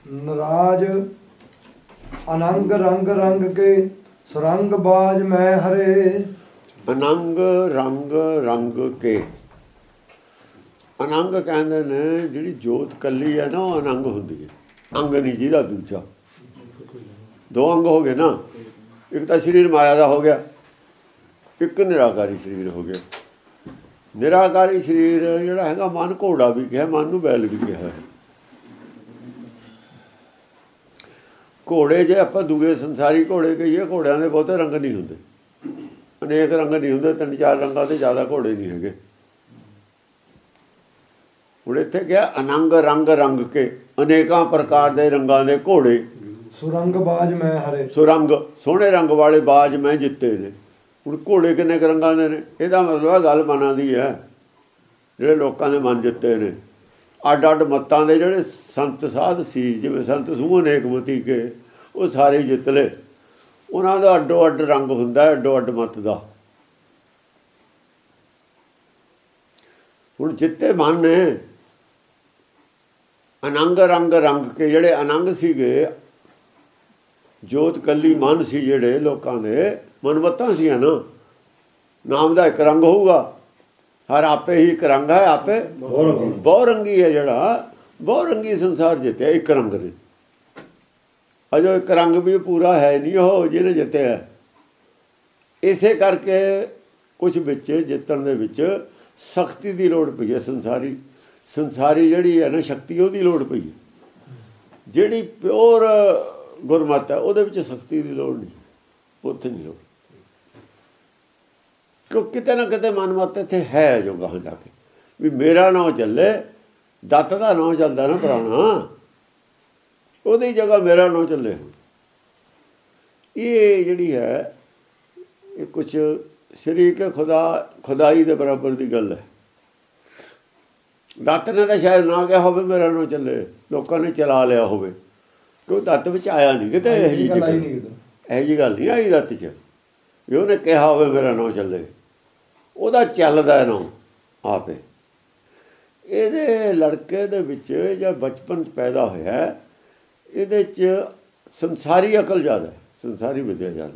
नाराज अनंग रंग रंग के सुरंग बाज मैं हरे। ਅਨੰਗ ਰੰਗ ਰੰਗ ਕੇ। ਅਨੰਗ ਕਹਿੰਦੇ ਨੇ ਜਿਹੜੀ ਜੋਤ ਕੱਲੀ ਹੈ ਨਾ ਉਹ ਅਨੰਗ ਹੁੰਦੀ ਹੈ। ਅੰਗ ਨਹੀਂ ਜਿਹਦਾ ਦੂਜਾ, ਦੋ ਅੰਗ ਹੋ ਗਏ ਨਾ, ਇੱਕ ਤਾਂ ਸਰੀਰ ਮਾਇਆ ਦਾ ਹੋ ਗਿਆ, ਇੱਕ ਨਿਰਾਕਾਰੀ ਸਰੀਰ ਹੋ ਗਿਆ। ਨਿਰਾਕਾਰੀ ਸਰੀਰ ਜਿਹੜਾ ਹੈਗਾ ਮਨ ਘੋੜਾ ਵੀ ਕਿਹਾ, ਮਨ ਨੂੰ ਬੈਲ ਵੀ ਕਿਹਾ ਹੈ। ਘੋੜੇ ਜੇ ਆਪਾਂ ਦੂਏ ਸੰਸਾਰੀ ਘੋੜੇ ਕਹੀਏ, ਘੋੜਿਆਂ ਦੇ ਬਹੁਤੇ ਰੰਗ ਨਹੀਂ ਹੁੰਦੇ, ਅਨੇਕ ਰੰਗ ਨਹੀਂ ਹੁੰਦੇ, 3-4 ਰੰਗਾਂ ਤੋਂ ਜ਼ਿਆਦਾ ਘੋੜੇ ਨਹੀਂ ਹੈਗੇ। ਹੁਣ ਇੱਥੇ ਕਿਹਾ ਅਨੰਗ ਰੰਗ ਰੰਗ ਕੇ, ਅਨੇਕਾਂ ਪ੍ਰਕਾਰ ਦੇ ਰੰਗਾਂ ਦੇ ਘੋੜੇ। ਸੁਰੰਗ ਬਾਜ ਮੈਂ ਹਰੇ। ਸੁਰੰਗ ਸੋਹਣੇ ਰੰਗ ਵਾਲੇ ਬਾਜ ਮੈਂ ਜਿੱਤੇ ਨੇ। ਹੁਣ ਘੋੜੇ ਕਿੰਨੇ ਕੁ ਰੰਗਾਂ ਦੇ ਨੇ? ਇਹਦਾ ਮਤਲਬ ਗੱਲ ਮਨਾਂ ਦੀ ਹੈ, ਜਿਹੜੇ ਲੋਕਾਂ ਦੇ ਮਨ ਜਿੱਤੇ ਨੇ। ਅੱਡ ਅੱਡ ਮੱਤਾਂ ਦੇ ਜਿਹੜੇ ਸੰਤ ਸਾਧ ਸੀ, ਜਿਵੇਂ ਸੰਤ ਸੂਹ ਅਨੇਕ ਮਤੀ ਕੇ, ਉਹ ਸਾਰੇ ਜਿੱਤ ਲਏ। ਉਹਨਾਂ ਦਾ ਅੱਡੋ ਅੱਡ ਰੰਗ ਹੁੰਦਾ, ਅੱਡੋ ਅੱਡ ਮੱਤ ਦਾ। ਹੁਣ ਜਿੱਤੇ ਮਨ ਨੇ ਅਨੰਗ ਰੰਗ ਰੰਗ ਕੇ, ਜਿਹੜੇ ਅਨੰਗ ਸੀਗੇ, ਜੋਤ ਕੱਲੀ ਮਨ ਸੀ, ਜਿਹੜੇ ਲੋਕਾਂ ਦੇ ਮਨਮੱਤਾਂ ਸੀ ਨਾ। ਨਾਮ ਦਾ ਇੱਕ ਰੰਗ ਹੋਊਗਾ, ਹਰ ਆਪੇ ਹੀ ਇੱਕ ਰੰਗ ਹੈ, ਆਪੇ ਬਹੁ ਰੰਗੀ ਹੈ। ਜਿਹੜਾ ਬਹੁ ਰੰਗੀ ਸੰਸਾਰ ਜਿੱਤਿਆ ਇੱਕ ਰੰਗ ਨੇ। ਅਜੋ ਇੱਕ ਰੰਗ ਵੀ ਪੂਰਾ ਹੈ ਨਹੀਂ ਉਹ ਜਿਹਨੇ ਜਿੱਤਿਆ। ਇਸੇ ਕਰਕੇ ਕੁਛ ਵਿੱਚ ਜਿੱਤਣ ਦੇ ਵਿੱਚ ਸਖਤੀ ਦੀ ਲੋੜ ਪਈ ਹੈ। ਸੰਸਾਰੀ ਜਿਹੜੀ ਹੈ ਨਾ ਸ਼ਕਤੀ, ਉਹਦੀ ਲੋੜ ਪਈ ਹੈ। ਜਿਹੜੀ ਪਿਓਰ ਗੁਰਮਤ ਹੈ ਉਹਦੇ ਵਿੱਚ ਸਖਤੀ ਦੀ ਲੋੜ ਨਹੀਂ, ਉੱਥੇ ਨਹੀਂ ਲੋੜ। ਕਿਉਂ ਕਿਤੇ ਨਾ ਕਿਤੇ ਮਨਮਤ ਇੱਥੇ ਹੈ ਜੋ ਗਾਹਾਂ ਜਾ ਕੇ ਵੀ ਮੇਰਾ ਨਾਂ ਚੱਲੇ। ਦੱਤ ਦਾ ਨਾਂ ਚੱਲਦਾ ਨਾ ਪੁਰਾਣਾ, ਉਹਦੀ ਜਗ੍ਹਾ ਮੇਰਾ ਨਾਂ ਚੱਲੇ। ਇਹ ਜਿਹੜੀ ਹੈ ਇਹ ਕੁਛ ਸ਼ਰੀਕ ਖੁਦਾਈ ਦੇ ਬਰਾਬਰ ਦੀ ਗੱਲ ਹੈ। ਦੱਤ ਨੇ ਤਾਂ ਸ਼ਾਇਦ ਨਾ ਕਿਹਾ ਹੋਵੇ ਮੇਰਾ ਨਾਂ ਚੱਲੇ, ਲੋਕਾਂ ਨੇ ਚਲਾ ਲਿਆ ਹੋਵੇ, ਕਿਉਂ ਦੱਤ ਵਿੱਚ ਆਇਆ ਨਹੀਂ ਕਿਤੇ ਇਹੋ ਜਿਹੀ ਗੱਲ ਨਹੀਂ ਆਈ ਦੱਤ 'ਚ ਵੀ ਉਹਨੇ ਕਿਹਾ ਹੋਵੇ ਮੇਰਾ ਨਾਂ ਚੱਲੇ। ਉਹਦਾ ਚੱਲਦਾ ਨਾਂ ਆਪੇ। ਇਹਦੇ ਲੜਕੇ ਦੇ ਵਿੱਚ ਜਾਂ ਬਚਪਨ 'ਚ ਪੈਦਾ ਹੋਇਆ, ਇਹਦੇ 'ਚ ਸੰਸਾਰੀ ਅਕਲ ਜ਼ਿਆਦਾ, ਸੰਸਾਰੀ ਵਿਦਿਆ ਜ਼ਿਆਦਾ।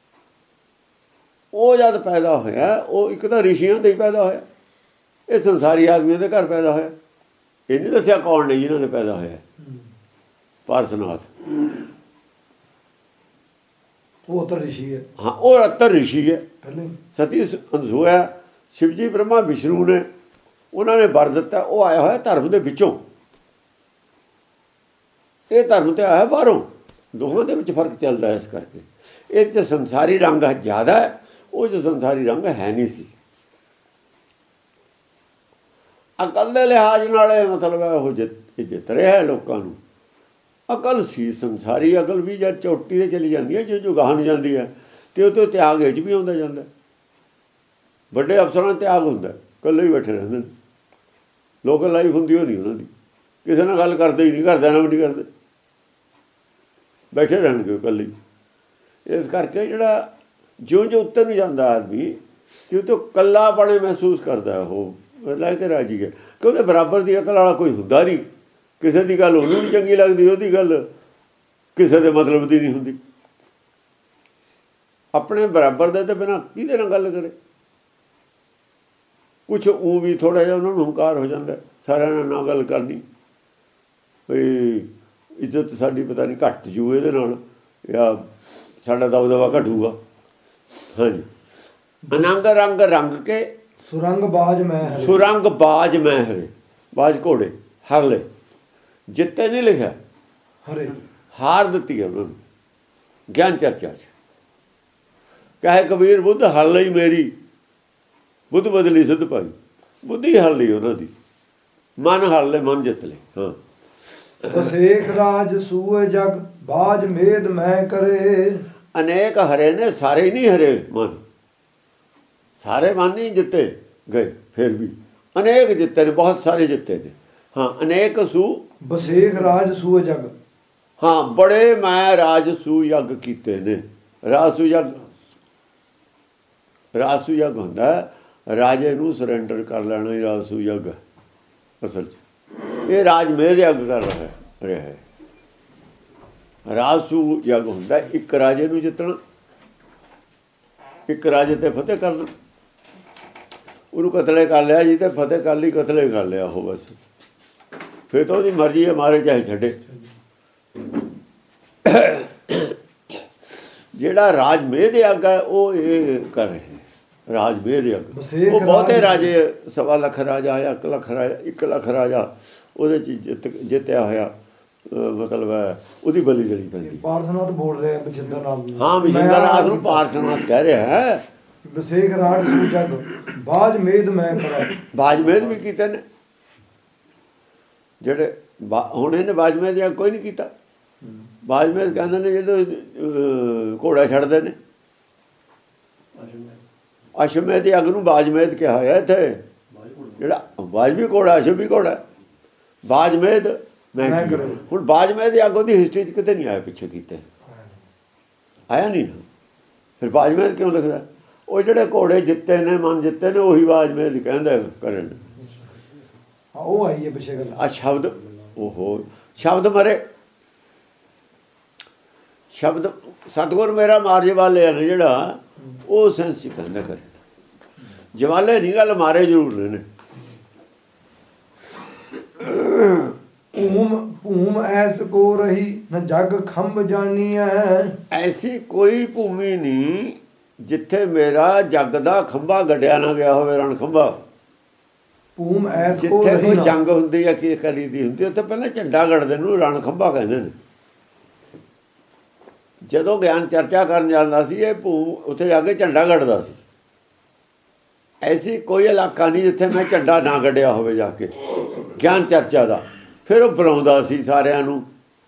ਉਹ ਜਦ ਪੈਦਾ ਹੋਇਆ, ਉਹ ਇੱਕ ਤਾਂ ਰਿਸ਼ੀਆਂ ਦੇ ਹੀ ਪੈਦਾ ਹੋਇਆ, ਇਹ ਸੰਸਾਰੀ ਆਦਮੀਆਂ ਦੇ ਘਰ ਪੈਦਾ ਹੋਇਆ। ਇਹ ਨਹੀਂ ਦੱਸਿਆ ਕੌਣ ਨੇ ਜਿਹਨਾਂ ਨੇ ਪੈਦਾ ਹੋਇਆ। ਪਾਰਸਨਾਥ ਉਹ ਤਾਂ ਰਿਸ਼ੀ ਹੈ। ਹਾਂ, ਉਹ ਅਤਰ ਰਿਸ਼ੀ ਹੈ। ਸਤੀ ਅਨਸੂਆ, ਸ਼ਿਵ ਜੀ ਬ੍ਰਹਮਾ ਵਿਸ਼ਨੂੰ ਨੇ ਉਹਨਾਂ ਨੇ ਵਰ ਦਿੱਤਾ। ਉਹ ਆਇਆ ਹੋਇਆ ਧਰਮ ਦੇ ਵਿੱਚੋਂ, ਇਹ ਧਰਮ ਤੇ ਆਇਆ ਬਾਹਰੋਂ। ਦੋਹਾਂ ਦੇ ਵਿੱਚ ਫਰਕ ਚੱਲਦਾ। ਇਸ ਕਰਕੇ ਇਹ 'ਚ ਸੰਸਾਰੀ ਰੰਗ ਜ਼ਿਆਦਾ ਹੈ, ਉਹ 'ਚ ਸੰਸਾਰੀ ਰੰਗ ਹੈ ਨਹੀਂ ਸੀ। ਅਕਲ ਦੇ ਲਿਹਾਜ਼ ਨਾਲ ਇਹ ਮਤਲਬ ਹੈ ਉਹ ਜਿੱਤ ਰਿਹਾ ਹੈ ਲੋਕਾਂ ਨੂੰ। ਅਕਲ ਸੀ ਸੰਸਾਰੀ ਅਕਲ ਵੀ ਜਦ ਚੋਟੀ 'ਤੇ ਚਲੀ ਜਾਂਦੀ ਹੈ, ਜੋ ਗਾਹਾਂ ਨੂੰ ਜਾਂਦੀ ਹੈ, ਅਤੇ ਉਹ ਤੋਂ ਤਿਆਗ ਵਿੱਚ ਵੀ ਆਉਂਦਾ ਜਾਂਦਾ। ਵੱਡੇ ਅਫਸਰਾਂ ਦਾ ਤਿਆਗ ਹੁੰਦਾ, ਇਕੱਲੇ ਹੀ ਬੈਠੇ ਰਹਿੰਦੇ ਨੇ। ਲੋਕਲ ਲਾਈਫ ਹੁੰਦੀ ਉਹ ਨਹੀਂ ਉਹਨਾਂ ਦੀ, ਕਿਸੇ ਨਾਲ ਗੱਲ ਕਰਦੇ ਹੀ ਨਹੀਂ, ਘਰਦਿਆਂ ਨਾਲ ਵੀ ਨਹੀਂ ਕਰਦੇ, ਬੈਠੇ ਰਹਿਣਗੇ ਇਕੱਲੇ। ਇਸ ਕਰਕੇ ਜਿਹੜਾ ਜਿਉਂ ਉੱਤੇ ਨੂੰ ਜਾਂਦਾ ਆਦਮੀ, ਤੇ ਉਹ ਤੋਂ ਇਕੱਲਾਪਣੇ ਮਹਿਸੂਸ ਕਰਦਾ। ਉਹ ਲੈ ਕੇ ਰਾਜੀ ਹੈ ਕਿ ਉਹਦੇ ਬਰਾਬਰ ਦੀ ਅਕਲ ਵਾਲਾ ਕੋਈ ਹੁੰਦਾ ਨਹੀਂ। ਕਿਸੇ ਦੀ ਗੱਲ ਉਹਨੂੰ ਨਹੀਂ ਚੰਗੀ ਲੱਗਦੀ, ਉਹਦੀ ਗੱਲ ਕਿਸੇ ਦੇ ਮਤਲਬ ਦੀ ਨਹੀਂ ਹੁੰਦੀ। ਆਪਣੇ ਬਰਾਬਰ ਦੇ ਤੋਂ ਬਿਨਾਂ ਕਿਹਦੇ ਨਾਲ ਗੱਲ ਕਰੇ? ਕੁਛ ਉਹ ਵੀ ਥੋੜ੍ਹਾ ਜਿਹਾ ਉਹਨਾਂ ਨੂੰ ਹੰਕਾਰ ਹੋ ਜਾਂਦਾ, ਸਾਰਿਆਂ ਨਾਲ ਨਾ ਗੱਲ ਕਰਨੀ, ਬਈ ਇੱਜ਼ਤ ਸਾਡੀ ਪਤਾ ਨਹੀਂ ਘੱਟ ਜੂ ਇਹਦੇ ਨਾਲ, ਜਾਂ ਸਾਡਾ ਦਬਦਬਾ ਘਟੂਗਾ। ਹਾਂਜੀ। ਅਨੰਗ ਰੰਗ ਰੰਗ ਕੇ ਸੁਰੰਗ ਬਾਜ ਮੈਂ ਹਰੇ। ਸੁਰੰਗ ਬਾਜ ਮੈਂ ਹਰੇ। ਬਾਜ ਘੋੜੇ ਹਰ ਲੈ, ਜਿੱਤੇ ਨਹੀਂ ਲਿਖਿਆ, ਹਰੇ ਹਾਰ ਦਿੱਤੀ ਹੈ ਉਹਨਾਂ ਨੂੰ ਗਿਆਨ ਚਰਚਾ 'ਚ। ਕਹੇ ਕਬੀਰ ਬੁੱਧ ਹਰ ਲਈ ਮੇਰੀ, ਬੁੱਧ ਬਦਲੀ ਸਿੱਧ ਭਾਈ। ਬੁੱਧੀ ਹਰ ਲਈ ਉਹਨਾਂ ਦੀ, ਮਨ ਹਰ ਲੈ, ਮਨ ਜਿੱਤ ਲੈ। ਹਾਂ। ਅਸੇਖ ਰਾਜ ਸੂਏ ਜਗ ਬਾਜ ਮੇਦ ਮੈਂ ਕਰੇ। ਅਨੇਕ ਹਰੇ ਨੇ, ਸਾਰੇ ਹੀ ਨਹੀਂ ਹਰੇ ਮਨ, ਸਾਰੇ ਮਨ ਨਹੀਂ ਜਿੱਤੇ ਗਏ, ਫਿਰ ਵੀ ਅਨੇਕ ਜਿੱਤੇ ਨੇ, ਬਹੁਤ ਸਾਰੇ ਜਿੱਤੇ ਨੇ। ਹਾਂ। ਅਨੇਕ ਸੂ ਬਸੇਖ ਰਾਜ ਸੂਏ ਜਗ। ਹਾਂ, ਬੜੇ ਮੈਂ ਰਾਜ ਸੂ ਯੱਗ ਕੀਤੇ ਨੇ। ਰਾਜਸੂ ਯੱਗ, ਰਾਜਸੂ ਯੱਗ ਹੁੰਦਾ ਰਾਜੇ ਨੂੰ ਸਰੈਂਡਰ ਕਰ ਲੈਣਾ ਹੀ ਰਾਜਸੂ ਯੱਗ ਹੈ ਅਸਲ 'ਚ। ਇਹ ਰਾਜ ਮੇਦ ਯੱਗ ਕਰ ਰਿਹਾ ਹੈ। ਰਾਜਸੂ ਜਗ ਹੁੰਦਾ ਇੱਕ ਰਾਜੇ ਨੂੰ ਜਿੱਤਣਾ, ਇੱਕ ਰਾਜੇ ਤੇ ਫਤਿਹ ਕਰਨਾ। ਉਹਨੂੰ ਕਤਲੇ ਕਰ ਲਿਆ ਜੀ ਤੇ ਫਤਿਹ ਕਰ ਲਈ, ਕਤਲੇ ਕਰ ਲਿਆ ਉਹ ਬਸ। ਫਿਰ ਤਾਂ ਉਹਦੀ ਮਰਜ਼ੀ ਹੈ, ਮਾਰੇ ਚਾਹੇ ਛੱਡੇ। ਜਿਹੜਾ ਰਾਜ ਮੇਧ ਯੱਗ ਹੈ ਉਹ ਇਹ ਕਰ ਰਹੇ ਰਾਜ ਮੇਧ ਯੱਗ। ਉਹ ਬਹੁਤੇ ਰਾਜੇ 1.25 ਲੱਖ ਰਾਜਾ ਆਇਆ, 1 ਲੱਖ ਰਾਜਾ, 1 ਲੱਖ ਰਾਜਾ ਉਹਦੇ 'ਚ ਜਿੱਤਿਆ ਹੋਇਆ, ਮਤਲਬ ਹੈ ਉਹਦੀ ਬਲੀ ਜਲੀ ਪੈਂਦੀ। ਪਾਰਸਨਾਥ ਬੋਲ ਰਿਹਾ ਬਚਿੰਦਰ ਨਾਥ। ਹਾਂ, ਬਚਿੰਦਰ ਨਾਥ ਨੂੰ ਪਾਰਸਨਾਥ ਕਹਿ ਰਿਹਾ ਹੈ। ਵਿਸੇਖ ਰਾਜ ਸੂ ਜਗ ਬਾਜ ਮੇਦ ਮੈਂ ਕਰਾਂ। ਬਾਜ ਮੇਦ ਵੀ ਕੀਤੇ ਨੇ ਜਿਹੜੇ ਹੁਣ ਇਹਨੇ ਬਾਜ ਮੇਦ ਜਾਂ ਕੋਈ ਨਹੀਂ ਕੀਤਾ। ਬਾਜ ਮੇਦ ਕਹਿੰਦੇ ਨੇ ਜਿਹੜੇ ਘੋੜਾ ਛੱਡਦੇ ਨੇ, ਅਸ਼ਵਮੇਧ ਦੀ ਅੱਗ ਨੂੰ ਬਾਜ ਮੇਦ ਕਿਹਾ ਹੋਇਆ ਇੱਥੇ। ਜਿਹੜਾ ਬਾਜ ਵੀ ਘੋੜਾ, ਅਸ਼ਵ ਵੀ ਘੋੜਾ। ਬਾਜ ਮੇਦ ਮੈਂ ਹੁਣ ਬਾਜ ਮੇਦ ਦੀ ਅੱਗ ਉਹਦੀ ਹਿਸਟਰੀ 'ਚ ਕਿਤੇ ਨਹੀਂ ਆਇਆ, ਪਿੱਛੇ ਕੀਤੇ ਆਇਆ ਨਹੀਂ ਨਾ। ਫਿਰ ਬਾਜ ਮੇਦ ਕਿਉਂ ਲਿਖਦਾ? ਉਹ ਜਿਹੜੇ ਘੋੜੇ ਜਿੱਤੇ ਨੇ, ਮਨ ਜਿੱਤੇ ਨੇ, ਉਹੀ ਬਾਜ ਮੇਦ ਕਹਿੰਦਾ ਕਰਨ। ਉਹ ਆਈ ਹੈ ਪਿੱਛੇ ਗੱਲ। ਆ ਸ਼ਬਦ ਉਹ ਸ਼ਬਦ ਮਰੇ, ਸ਼ਬਦ ਸਤਿਗੁਰ ਮੇਰਾ ਮਾਰ ਜਵਾਲੇ ਆ ਨੇ ਜਿਹੜਾ, ਉਹ ਸੈਂਸ ਕਹਿੰਦਾ ਕਰ। ਜਵਾਲੇ ਨਹੀਂ ਗੱਲ, ਮਾਰੇ ਜ਼ਰੂਰ ਨੇ। ਭੂਮ ਐਸ ਕੋ ਰਹੀ ਨ ਜਗ ਖੰਭ ਜਾਨੀ ਹੈ। ਐਸੀ ਕੋਈ ਭੂਮੀ ਨਹੀਂ ਜਿੱਥੇ ਮੇਰਾ ਜੱਗ ਦਾ ਖੰਭਾ ਗੱਡਿਆ ਨਾ ਗਿਆ ਹੋਵੇ, ਰਣ ਖੰਭਾ। ਭੂਮ ਐਸ ਕੋ ਜਿੱਥੇ ਰਹੀ ਕੋਈ ਜੰਗ ਹੁੰਦੀ ਹੈ, ਕੀ ਕਰੀ ਦੀ ਹੁੰਦੀ, ਉੱਥੇ ਪਹਿਲਾਂ ਝੰਡਾ ਗੱਡਦੇ ਨੂੰ ਰਣ ਖੰਭਾ ਕਹਿੰਦੇ ਨੇ। ਜਦੋਂ ਗਿਆਨ ਚਰਚਾ ਕਰਨ ਜਾਂਦਾ ਸੀ, ਇਹ ਉੱਥੇ ਜਾ ਕੇ ਝੰਡਾ ਗੱਡਦਾ ਸੀ। ਐਸੀ ਕੋਈ ਇਲਾਕਾ ਨਹੀਂ ਜਿੱਥੇ ਮੈਂ ਝੰਡਾ ਨਾ ਗੱਡਿਆ ਹੋਵੇ ਜਾ ਕੇ ਗਿਆਨ ਚਰਚਾ ਦਾ। ਫਿਰ ਉਹ ਬੁਲਾਉਂਦਾ ਸੀ ਸਾਰਿਆਂ ਨੂੰ,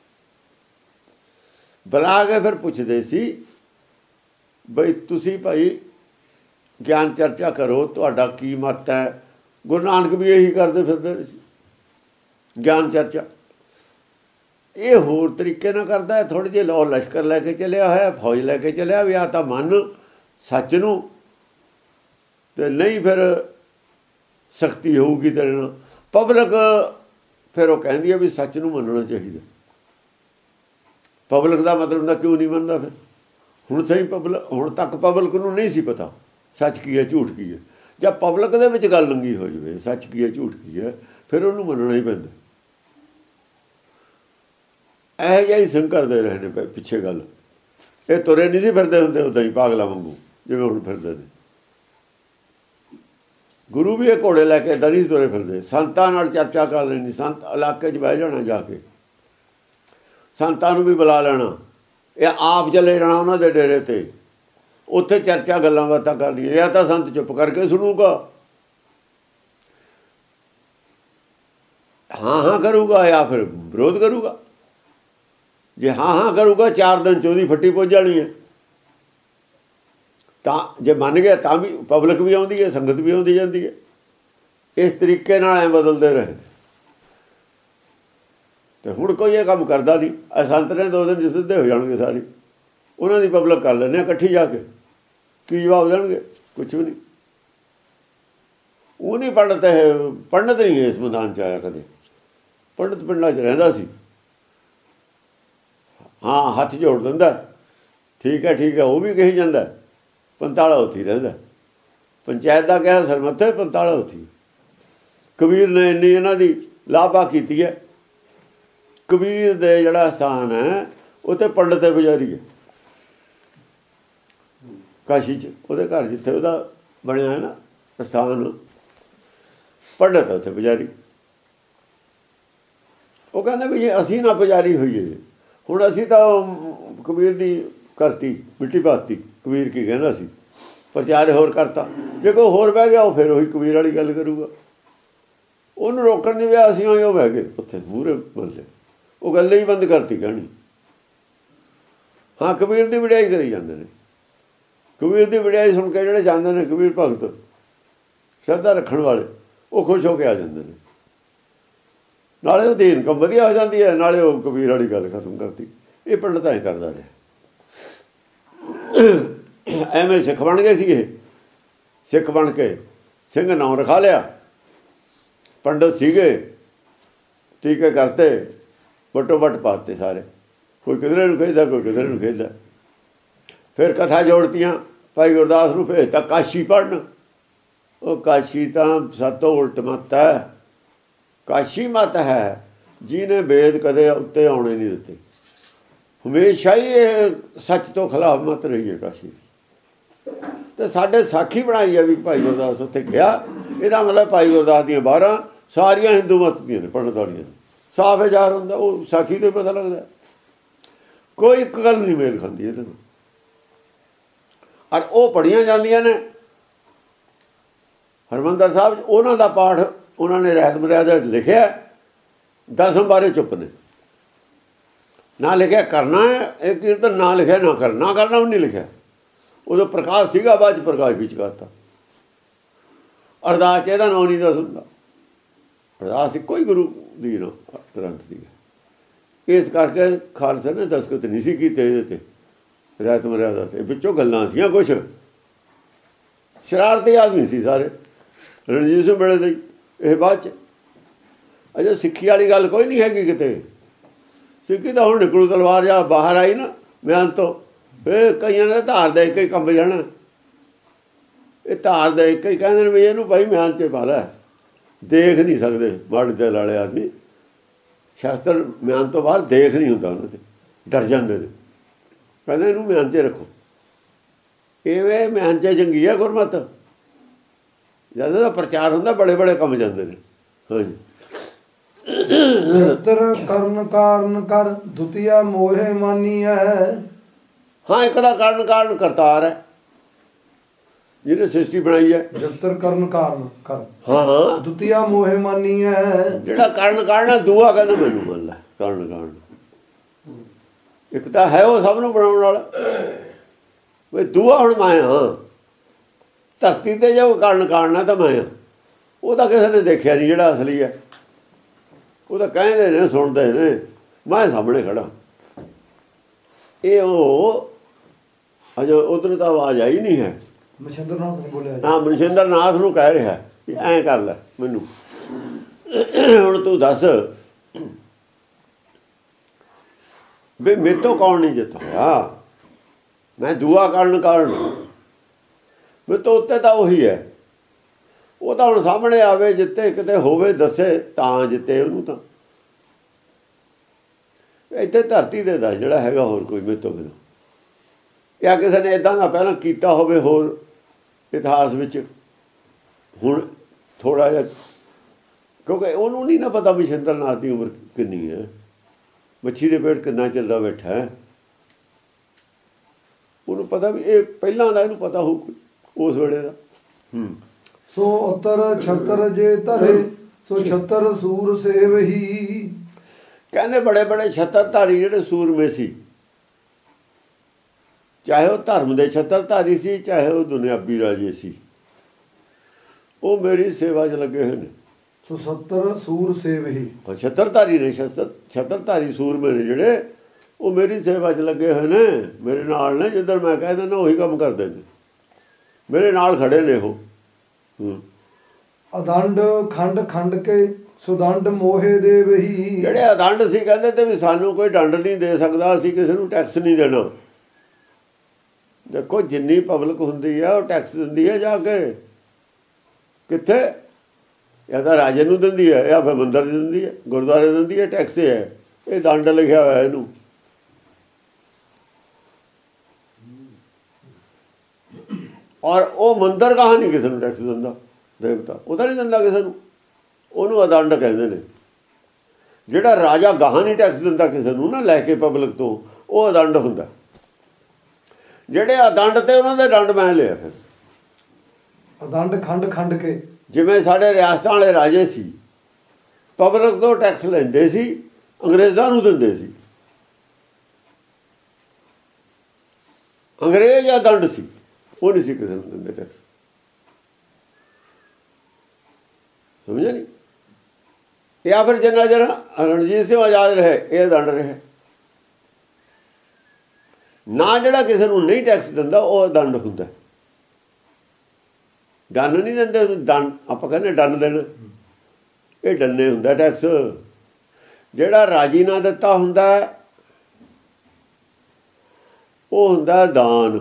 ਬੁਲਾ ਕੇ ਫਿਰ ਪੁੱਛਦੇ ਸੀ ਬਈ ਤੁਸੀਂ ਭਾਈ ਗਿਆਨ ਚਰਚਾ ਕਰੋ, ਤੁਹਾਡਾ ਕੀ ਮਤ ਹੈ। ਗੁਰੂ ਨਾਨਕ ਵੀ ਇਹੀ ਕਰਦੇ ਫਿਰਦੇ ਸੀ, ਗਿਆਨ ਚਰਚਾ। ਇਹ ਹੋਰ ਤਰੀਕੇ ਨਾਲ ਕਰਦਾ ਹੈ, ਥੋੜ੍ਹੇ ਜਿਹੇ ਲਾਹੌਰ ਲਸ਼ਕਰ ਲੈ ਕੇ ਚੱਲਿਆ ਹੋਇਆ, ਫੌਜ ਲੈ ਕੇ ਚੱਲਿਆ ਵੀ ਆ ਤਾਂ ਮੰਨ ਸੱਚ ਨੂੰ, ਤੇ ਨਹੀਂ ਫਿਰ ਸਖਤੀ ਹੋਊਗੀ ਤੇਰੇ ਨਾਲ। ਪਬਲਿਕ ਫਿਰ ਉਹ ਕਹਿੰਦੀ ਹੈ ਵੀ ਸੱਚ ਨੂੰ ਮੰਨਣਾ ਚਾਹੀਦਾ। ਪਬਲਿਕ ਦਾ ਮਤਲਬ ਦਾ ਕਿਉਂ ਨਹੀਂ ਮੰਨਦਾ ਫਿਰ? ਹੁਣ ਸਹੀ ਪਬਲਿਕ, ਹੁਣ ਤੱਕ ਪਬਲਿਕ ਨੂੰ ਨਹੀਂ ਸੀ ਪਤਾ ਸੱਚ ਕੀ ਹੈ, ਝੂਠ ਕੀ ਹੈ। ਜਦ ਪਬਲਿਕ ਦੇ ਵਿੱਚ ਗੱਲ ਲੰਗੀ ਹੋ ਜਾਵੇ, ਸੱਚ ਕੀ ਹੈ, ਝੂਠ ਕੀ ਹੈ, ਫਿਰ ਉਹਨੂੰ ਮੰਨਣਾ ਹੀ ਪੈਂਦਾ। ਇਹੋ ਜਿਹਾ ਹੀ ਸਿੰਘ ਕਰਦੇ ਰਹੇ ਨੇ ਪਿੱਛੇ ਗੱਲ। ਇਹ ਤੁਰੇ ਨਹੀਂ ਸੀ ਫਿਰਦੇ ਹੁੰਦੇ ਉੱਦਾਂ ਹੀ ਪਾਗਲਾ ਵਾਂਗੂ ਜਿਵੇਂ ਹੁਣ ਫਿਰਦੇ ਨੇ। ਗੁਰੂ ਵੀ ਇਹ ਘੋੜੇ ਲੈ ਕੇ ਇੱਦਾਂ ਨਹੀਂ ਤੁਰੇ ਫਿਰਦੇ। ਸੰਤਾਂ ਨਾਲ ਚਰਚਾ ਕਰ ਲੈਣੀ, ਸੰਤ ਇਲਾਕੇ 'ਚ ਬਹਿ ਜਾਣਾ, ਜਾ ਕੇ ਸੰਤਾਂ ਨੂੰ ਵੀ ਬੁਲਾ ਲੈਣਾ। ਇਹ ਆਪ ਚਲੇ ਜਾਣਾ ਉਹਨਾਂ ਦੇ ਡੇਰੇ 'ਤੇ, ਉੱਥੇ ਚਰਚਾ ਗੱਲਾਂ ਬਾਤਾਂ ਕਰਨੀਆਂ। ਜਾਂ ਤਾਂ ਸੰਤ ਚੁੱਪ ਕਰਕੇ ਸੁਣੂਗਾ, ਹਾਂ ਕਰੂਗਾ, ਜਾਂ ਫਿਰ ਵਿਰੋਧ ਕਰੂਗਾ। ਜੇ ਹਾਂ ਕਰੂਗਾ, 4 ਦਿਨ 'ਚ ਉਹਦੀ ਫੱਟੀ ਪੁੱਜ ਜਾਣੀ ਹੈ। ਤਾਂ ਜੇ ਮੰਨ ਗਿਆ ਤਾਂ ਵੀ ਪਬਲਿਕ ਵੀ ਆਉਂਦੀ ਹੈ, ਸੰਗਤ ਵੀ ਆਉਂਦੀ ਜਾਂਦੀ ਹੈ। ਇਸ ਤਰੀਕੇ ਨਾਲ ਐ ਬਦਲਦੇ ਰਹੇ। ਤੇ ਹੁਣ ਕੋਈ ਇਹ ਕੰਮ ਕਰਦਾ ਨਹੀਂ। ਇਹ ਸੰਤ ਨੇ 2 ਦਿਨ ਸਿੱਧੇ ਹੋ ਜਾਣਗੇ ਸਾਰੇ, ਉਹਨਾਂ ਦੀ ਪਬਲਿਕ ਕਰ ਲੈਂਦੇ ਆ ਇਕੱਠੀ ਜਾ ਕੇ। ਕੀ ਜਵਾਬ ਦੇਣਗੇ? ਕੁਛ ਵੀ ਨਹੀਂ। ਉਹ ਨਹੀਂ ਪੰਡਤ ਹੈ, ਪੰਡਤ ਨਹੀਂ ਇਸ ਮੈਦਾਨ 'ਚ ਆਇਆ ਕਦੇ। ਪੰਡਤ ਪਿੰਡਾਂ 'ਚ ਰਹਿੰਦਾ ਸੀ, ਹਾਂ ਹੱਥ ਜੋੜ ਦਿੰਦਾ, ਠੀਕ ਹੈ ਉਹ ਵੀ ਕਹੀ ਜਾਂਦਾ। ਪੰਤਾਲਾ ਉੱਥੇ ਹੀ ਰਹਿੰਦਾ, ਪੰਚਾਇਤ ਦਾ ਕਿਹਾ ਸਰ ਮੱਥੇ, ਪੰਤਾਲਾ ਉੱਥੇ। ਕਬੀਰ ਨੇ ਇੰਨੀ ਇਹਨਾਂ ਦੀ ਲਾਭਾ ਕੀਤੀ ਹੈ। ਕਬੀਰ ਦੇ ਜਿਹੜਾ ਸਥਾਨ ਹੈ ਉੱਥੇ ਪੰਡਤ ਦੇ ਪੁਜਾਰੀ ਹੈ, ਕਾਸ਼ੀ 'ਚ ਉਹਦੇ ਘਰ ਜਿੱਥੇ ਉਹਦਾ ਬਣਿਆ ਹੈ ਨਾ ਸਥਾਨ, ਪੰਡਤ ਹੈ ਉੱਥੇ ਪੁਜਾਰੀ। ਉਹ ਕਹਿੰਦੇ ਵੀ ਜੇ ਅਸੀਂ ਨਾ ਪੁਜਾਰੀ ਹੋਈਏ, ਹੁਣ ਅਸੀਂ ਤਾਂ ਕਬੀਰ ਦੀ ਕਰਤੀ, ਮਿੱਟੀ ਪਾਤੀ। ਕਬੀਰ ਕੀ ਕਹਿੰਦਾ ਸੀ, ਪ੍ਰਚਾਰ ਹੋਰ ਕਰਤਾ। ਜੇ ਕੋਈ ਹੋਰ ਬਹਿ ਗਿਆ, ਉਹ ਫਿਰ ਉਹੀ ਕਬੀਰ ਵਾਲੀ ਗੱਲ ਕਰੂਗਾ। ਉਹਨੂੰ ਰੋਕਣ ਦੀ ਵਿਆਹ ਅਸੀਂ ਉਹ ਬਹਿ ਗਏ ਉੱਥੇ ਮੂਹਰੇ ਬੋਲੇ, ਉਹ ਗੱਲ ਹੀ ਬੰਦ ਕਰਤੀ ਕਹਿਣੀ। ਹਾਂ ਕਬੀਰ ਦੀ ਵਡਿਆਈ ਕਰੀ ਜਾਂਦੇ ਨੇ। ਕਬੀਰ ਦੀ ਵਡਿਆਈ ਸੁਣ ਕੇ ਜਿਹੜੇ ਜਾਂਦੇ ਨੇ ਕਬੀਰ ਭਗਤ, ਸ਼ਰਧਾ ਰੱਖਣ ਵਾਲੇ, ਉਹ ਖੁਸ਼ ਹੋ ਕੇ ਆ ਜਾਂਦੇ ਨੇ। ਨਾਲੇ ਉਹਦੀ ਇਨਕਮ ਵਧੀਆ ਹੋ ਜਾਂਦੀ ਹੈ, ਨਾਲੇ ਉਹ ਕਬੀਰ ਵਾਲੀ ਗੱਲ ਖਤਮ ਕਰਤੀ। ਇਹ ਪੰਡਤ ਐਂ ਕਰਦਾ ਰਿਹਾ। ਐਵੇਂ ਸਿੱਖ ਬਣ ਗਏ ਸੀ ਇਹ। ਸਿੱਖ ਬਣ ਕੇ ਸਿੰਘ ਨਾਂ ਰਖਾ ਲਿਆ, ਪੰਡਤ ਸੀਗੇ, ਟੀਕੇ ਕਰਤੇ, ਵੱਟੋ ਵੱਟ ਪਾਤੇ ਸਾਰੇ। ਕੋਈ ਕਿਧਰੇ ਨੂੰ ਖੇਡਦਾ, ਕੋਈ ਕਿਧਰੇ ਨੂੰ ਖੇਡਦਾ। ਫਿਰ ਕਥਾ ਜੋੜਤੀਆਂ, ਭਾਈ ਗੁਰਦਾਸ ਨੂੰ ਭੇਜਤਾ ਕਾਸ਼ੀ ਪੜ੍ਹਨ। ਉਹ ਕਾਸ਼ੀ ਤਾਂ ਸਭ ਤੋਂ ਉਲਟ ਮੱਤ ਹੈ। ਕਾਸ਼ੀ ਮੱਤ ਹੈ ਜਿਹਨੇ ਵੇਦ ਕਦੇ ਉੱਤੇ ਆਉਣੇ ਨਹੀਂ ਦਿੱਤੇ। ਹਮੇਸ਼ਾ ਹੀ ਇਹ ਸੱਚ ਤੋਂ ਖਿਲਾਫ ਮੱਤ ਰਹੀ ਹੈ ਕਾਸ਼ੀ। ਤੇ ਸਾਡੇ ਸਾਖੀ ਬਣਾਈ ਹੈ ਵੀ ਭਾਈ ਗੁਰਦਾਸ ਉੱਥੇ ਗਿਆ। ਇਹਦਾ ਮਤਲਬ ਭਾਈ ਗੁਰਦਾਸ ਦੀਆਂ 12 ਸਾਰੀਆਂ ਹਿੰਦੂ ਮੱਤ ਦੀਆਂ ਨੇ ਪੜ੍ਹਨ ਵਾਲੀਆਂ। ਸਾਫ ਹਜ਼ਾਰ ਹੁੰਦਾ, ਉਹ ਸਾਖੀ ਤੋਂ ਪਤਾ ਲੱਗਦਾ। ਕੋਈ ਇੱਕ ਗੱਲ ਨਹੀਂ ਮੇਲ ਖਾਂਦੀ ਇਹਦੇ ਨਾਲ। ਔਰ ਉਹ ਪੜ੍ਹੀਆਂ ਜਾਂਦੀਆਂ ਨੇ। ਹਰਿਮੰਦਰ ਸਾਹਿਬ ਉਹਨਾਂ ਦਾ ਪਾਠ ਉਹਨਾਂ ਨੇ ਰਹਿਤ ਮਰਿਆਦਾ ਲਿਖਿਆ। 10 ਬਾਰੇ ਚੁੱਪ ਨੇ। ਨਾ ਲਿਖਿਆ ਕਰਨਾ ਹੈ ਇਹ ਕੀਰਤਨ, ਨਾ ਲਿਖਿਆ ਨਾ ਕਰਨਾ ਉਹ ਨਹੀਂ ਲਿਖਿਆ। ਉਦੋਂ ਪ੍ਰਕਾਸ਼ ਸੀਗਾ, ਬਾਅਦ 'ਚ ਪ੍ਰਕਾਸ਼ ਵਿੱਚ ਕਰਤਾ। ਅਰਦਾਸ 'ਚ ਇਹਦਾ ਨਾਂ ਨਹੀਂ ਦੱਸ ਹੁੰਦਾ। ਅਰਦਾਸ ਇੱਕੋ ਹੀ ਗੁਰੂ ਦੀ ਨਾ ਗ੍ਰੰਥ ਦੀ ਹੈ। ਇਸ ਕਰਕੇ ਖਾਲਸਾ ਨੇ ਦਸਤਖਤ ਨਹੀਂ ਸੀ ਕੀਤੇ ਇਹਦੇ 'ਤੇ, ਰਹਿਤ ਮਰਿਆਦਾ 'ਤੇ। ਵਿੱਚੋਂ ਗੱਲਾਂ ਸੀਗੀਆਂ ਕੁਛ। ਸ਼ਰਾਰਤੀ ਆਦਮੀ ਸੀ ਸਾਰੇ। ਰਣਜੀਤ ਸਿੰਘ ਵੇਲੇ ਦੇ ਇਹ ਬਾਅਦ 'ਚ। ਅਜੇ ਸਿੱਖੀ ਵਾਲੀ ਗੱਲ ਕੋਈ ਨਹੀਂ ਹੈਗੀ ਕਿਤੇ। ਸਿੱਖੀ ਤਾਂ ਹੁਣ ਨਿਕਲੂ ਤਲਵਾਰ ਜਾਂ ਬਾਹਰ ਆਈ ਨਾ ਬਿਆਨ ਤੋਂ। ਇਹ ਕਈਆਂ ਨੇ ਧਾਰ ਦੇ ਕੇ ਕੰਬ ਜਾਣਾ। ਇਹ ਧਾਰ ਦੇ ਕੇ ਕਹਿੰਦੇ ਨੇ ਵੀ ਇਹਨੂੰ ਭਾਈ ਮਿਆਨ 'ਚ ਪਾ ਲੈ। ਦੇਖ ਨਹੀਂ ਸਕਦੇ ਮਾੜੇ ਦਿਲ ਵਾਲੇ ਆਦਮੀ। ਸ਼ਾਸਤਰ ਮਿਆਨ ਤੋਂ ਬਾਹਰ ਦੇਖ ਨਹੀਂ ਹੁੰਦਾ ਉਹਨਾਂ 'ਤੇ, ਡਰ ਜਾਂਦੇ ਨੇ। ਕਹਿੰਦੇ ਇਹਨੂੰ ਮਿਆਨ 'ਚ ਰੱਖੋ। ਇਵੇਂ ਮਿਆਨ 'ਚ ਚੰਗੀ ਹੈ ਗੁਰਮਤ। ਜਦ ਦਾ ਪ੍ਰਚਾਰ ਹੁੰਦਾ ਬੜੇ ਬੜੇ ਕੰਮ ਜਾਂਦੇ ਨੇ। ਹਾਂਜੀ। ਛਤਰ ਕਰਨ ਕਾਰਨ ਕਰ ਦੁਤੀਆ ਮੋਹੇ ਮਾਨੀ ਹੈ। ਹਾਂ, ਇੱਕ ਦਾ ਕਾਰਨ ਕਰਤਾਰ ਹੈ ਜਿਹਨੇ ਸ੍ਰਿਸ਼ਟੀ ਬਣਾਈ ਹੈ। ਜਤਰ ਕਰਨ ਕਾਰਨ ਕਰ, ਹਾਂ, ਦੁਤੀਆ ਮੋਹੇ ਮਾਨੀ ਹੈ। ਜਿਹੜਾ ਕਾਰਨ ਦੂਆ ਕਹਿੰਦਾ ਮੈਨੂੰ ਮੰਨ ਲੈ। ਕਾਰਨ ਇੱਕ ਤਾਂ ਹੈ ਉਹ ਸਭ ਨੂੰ ਬਣਾਉਣ ਵਾਲਾ। ਵੀ ਦੂਆ ਹੁਣ ਮੈਂ ਹਾਂ ਧਰਤੀ 'ਤੇ। ਜੇ ਉਹ ਕਾਰਨ ਹੈ ਤਾਂ ਮੈਂ ਹਾਂ। ਉਹ ਤਾਂ ਕਿਸੇ ਨੇ ਦੇਖਿਆ ਨਹੀਂ ਜਿਹੜਾ ਅਸਲੀ ਹੈ। ਉਹ ਤਾਂ ਕਹਿੰਦੇ ਨੇ, ਸੁਣਦੇ ਨੇ, ਮੈਂ ਸਾਹਮਣੇ ਖੜਾ। ਇਹ ਉਹ ਅਜੇ ਉੱਧਰ ਤਾਂ ਆਵਾਜ਼ ਆਈ ਨਹੀਂ ਹੈ। ਮਨਿੰਦਰ ਨਾਥ ਨੇ ਬੋਲਿਆ। ਹਾਂ, ਮਨਿੰਦਰ ਨਾਥ ਨੂੰ ਕਹਿ ਰਿਹਾ ਕਿ ਐਂ ਕਰ ਲੈ ਮੈਨੂੰ। ਹੁਣ ਤੂੰ ਦੱਸ ਵੀ ਮੇਰੇ ਤੋਂ ਕੌਣ ਨਹੀਂ ਜਿੱਤ ਹੋਇਆ। ਮੈਂ ਦੂਆ ਕਾਰਨ ਮੇਰੇ ਤੋਂ ਉੱਤੇ ਤਾਂ ਉਹੀ ਹੈ। ਉਹ ਤਾਂ ਹੁਣ ਸਾਹਮਣੇ ਆਵੇ, ਜਿੱਤੇ ਕਿਤੇ ਹੋਵੇ ਦੱਸੇ ਤਾਂ ਜਿੱਤੇ ਉਹਨੂੰ। ਤਾਂ ਇੱਥੇ ਧਰਤੀ ਦੇ ਦੱਸ ਜਿਹੜਾ ਹੈਗਾ, ਹੋਰ ਕੋਈ ਮੇਰੇ ਤੋਂ ਬਿਨਾਂ। ਜਾਂ ਕਿਸੇ ਨੇ ਇੱਦਾਂ ਦਾ ਪਹਿਲਾਂ ਕੀਤਾ ਹੋਵੇ ਹੋਰ ਇਤਿਹਾਸ ਵਿੱਚ। ਹੁਣ ਥੋੜ੍ਹਾ ਜਿਹਾ, ਕਿਉਂਕਿ ਉਹਨੂੰ ਨਹੀਂ ਨਾ ਪਤਾ ਵੀ ਮਨਿੰਦਰ ਨਾਥ ਦੀ ਉਮਰ ਕਿੰਨੀ ਹੈ, ਮੱਛੀ ਦੇ ਪੇਟ ਕਿੰਨਾ ਚੱਲਦਾ ਬੈਠਾ ਹੈ। ਉਹਨੂੰ ਪਤਾ ਵੀ ਇਹ ਪਹਿਲਾਂ ਦਾ, ਇਹਨੂੰ ਪਤਾ ਹੋਊ ਉਸ ਵੇਲੇ ਦਾ। ਸੋ ਉਤਰ ਛਤਰ ਜੇ ਧਰੇ ਸੋ ਛਤਰ ਸੂਰ ਸੇਵ ਹੀ। ਕਹਿੰਦੇ ਬੜੇ ਬੜੇ ਛਤਰਧਾਰੀ ਜਿਹੜੇ ਸੂਰਮੇ ਸੀ, ਚਾਹੇ ਉਹ ਧਰਮ ਦੇ ਛਤਰਧਾਰੀ ਸੀ, ਚਾਹੇ ਉਹ ਦੁਨਿਆਵੀ ਰਾਜੇ ਸੀ, ਉਹ ਮੇਰੀ ਸੇਵਾ 'ਚ ਲੱਗੇ ਹੋਏ ਨੇ। ਸੋ 70 ਸੂਰ ਸੇਵ ਹੀ। ਛਤਰਧਾਰੀ ਨੇ, ਛਤਰਧਾਰੀ ਸੂਰਮੇ ਨੇ ਜਿਹੜੇ, ਉਹ ਮੇਰੀ ਸੇਵਾ 'ਚ ਲੱਗੇ ਹੋਏ ਨੇ, ਮੇਰੇ ਨਾਲ ਨੇ। ਜਿੱਧਰ ਮੈਂ ਕਹਿ ਦਿੰਦਾ ਉਹੀ ਕੰਮ ਕਰਦੇ ਨੇ, ਮੇਰੇ ਨਾਲ ਖੜੇ ਨੇ ਉਹ। ਅਦੰਡ ਖੰਡ ਕੇ ਸੁਦੰਡ ਮੋਹੇ ਦੇ ਵਹੀ। ਜਿਹੜੇ ਅਦੰਡ ਸੀ ਕਹਿੰਦੇ ਤੇ ਵੀ ਸਾਨੂੰ ਕੋਈ ਦੰਡ ਨਹੀਂ ਦੇ ਸਕਦਾ, ਅਸੀਂ ਕਿਸੇ ਨੂੰ ਟੈਕਸ ਨਹੀਂ ਦੇਣਾ। ਦੇਖੋ ਜਿੰਨੀ ਪਬਲਿਕ ਹੁੰਦੀ ਹੈ ਉਹ ਟੈਕਸ ਦਿੰਦੀ ਹੈ ਜਾ ਕੇ। ਕਿੱਥੇ? ਜਾਂ ਤਾਂ ਰਾਜੇ ਨੂੰ ਦਿੰਦੀ ਹੈ, ਜਾਂ ਫਿਰ ਮੰਦਰ ਦਿੰਦੀ ਹੈ, ਗੁਰਦੁਆਰੇ ਦਿੰਦੀ ਹੈ। ਟੈਕਸ ਹੈ, ਇਹ ਦੰਡ ਲਿਖਿਆ ਹੋਇਆ ਇਹਨੂੰ। ਔਰ ਉਹ ਮੰਦਰ ਕਹਾਂ ਨਹੀਂ ਕਿਸੇ ਨੂੰ ਟੈਕਸ ਦਿੰਦਾ, ਦੇਵਤਾ ਉਹ ਤਾਂ ਨਹੀਂ ਦਿੰਦਾ ਕਿਸੇ ਨੂੰ। ਉਹਨੂੰ ਅਦੰਡ ਕਹਿੰਦੇ ਨੇ। ਜਿਹੜਾ ਰਾਜਾ ਗਾਹਾਂ ਨਹੀਂ ਟੈਕਸ ਦਿੰਦਾ ਕਿਸੇ ਨੂੰ ਨਾ ਲੈ ਕੇ ਪਬਲਿਕ ਤੋਂ, ਉਹ ਅਦੰਡ ਹੁੰਦਾ। ਜਿਹੜੇ ਅਦੰਡ ਤੇ ਉਹਨਾਂ ਦੇ ਦੰਡ ਮੈਂ ਲਿਆ। ਫਿਰ ਅਦੰਡ ਖੰਡ ਕੇ, ਜਿਵੇਂ ਸਾਡੇ ਰਿਆਸਤਾਂ ਵਾਲੇ ਰਾਜੇ ਸੀ, ਪਬਲਿਕ ਤੋਂ ਟੈਕਸ ਲੈਂਦੇ ਸੀ, ਅੰਗਰੇਜ਼ਾਂ ਨੂੰ ਦਿੰਦੇ ਸੀ। ਅੰਗਰੇਜ਼ ਅਦੰਡ ਸੀ, ਉਹ ਨਹੀਂ ਸੀ ਕਿਸੇ ਨੂੰ ਦਿੰਦੇ ਟੈਕਸ। ਸਮਝਿਆ ਨਹੀਂ? ਜਾਂ ਫਿਰ ਜਿੰਨਾ ਚਿਰ ਰਣਜੀਤ ਸਿੰਘ ਆਜ਼ਾਦ ਰਹੇ, ਇਹ ਦੰਡ ਰਹੇ ਨਾ। ਜਿਹੜਾ ਕਿਸੇ ਨੂੰ ਨਹੀਂ ਟੈਕਸ ਦਿੰਦਾ ਉਹ ਦੰਡ ਹੁੰਦਾ। ਡੰਨ ਨਹੀਂ ਦਿੰਦੇ, ਦੰਡ ਆਪਾਂ ਕਹਿੰਦੇ ਡੰਨ ਦੇਣ, ਇਹ ਡੰਨੇ ਹੁੰਦਾ ਟੈਕਸ। ਜਿਹੜਾ ਰਾਜੀ ਨਾ ਦਿੱਤਾ ਹੁੰਦਾ ਉਹ ਹੁੰਦਾ ਦਾਨ।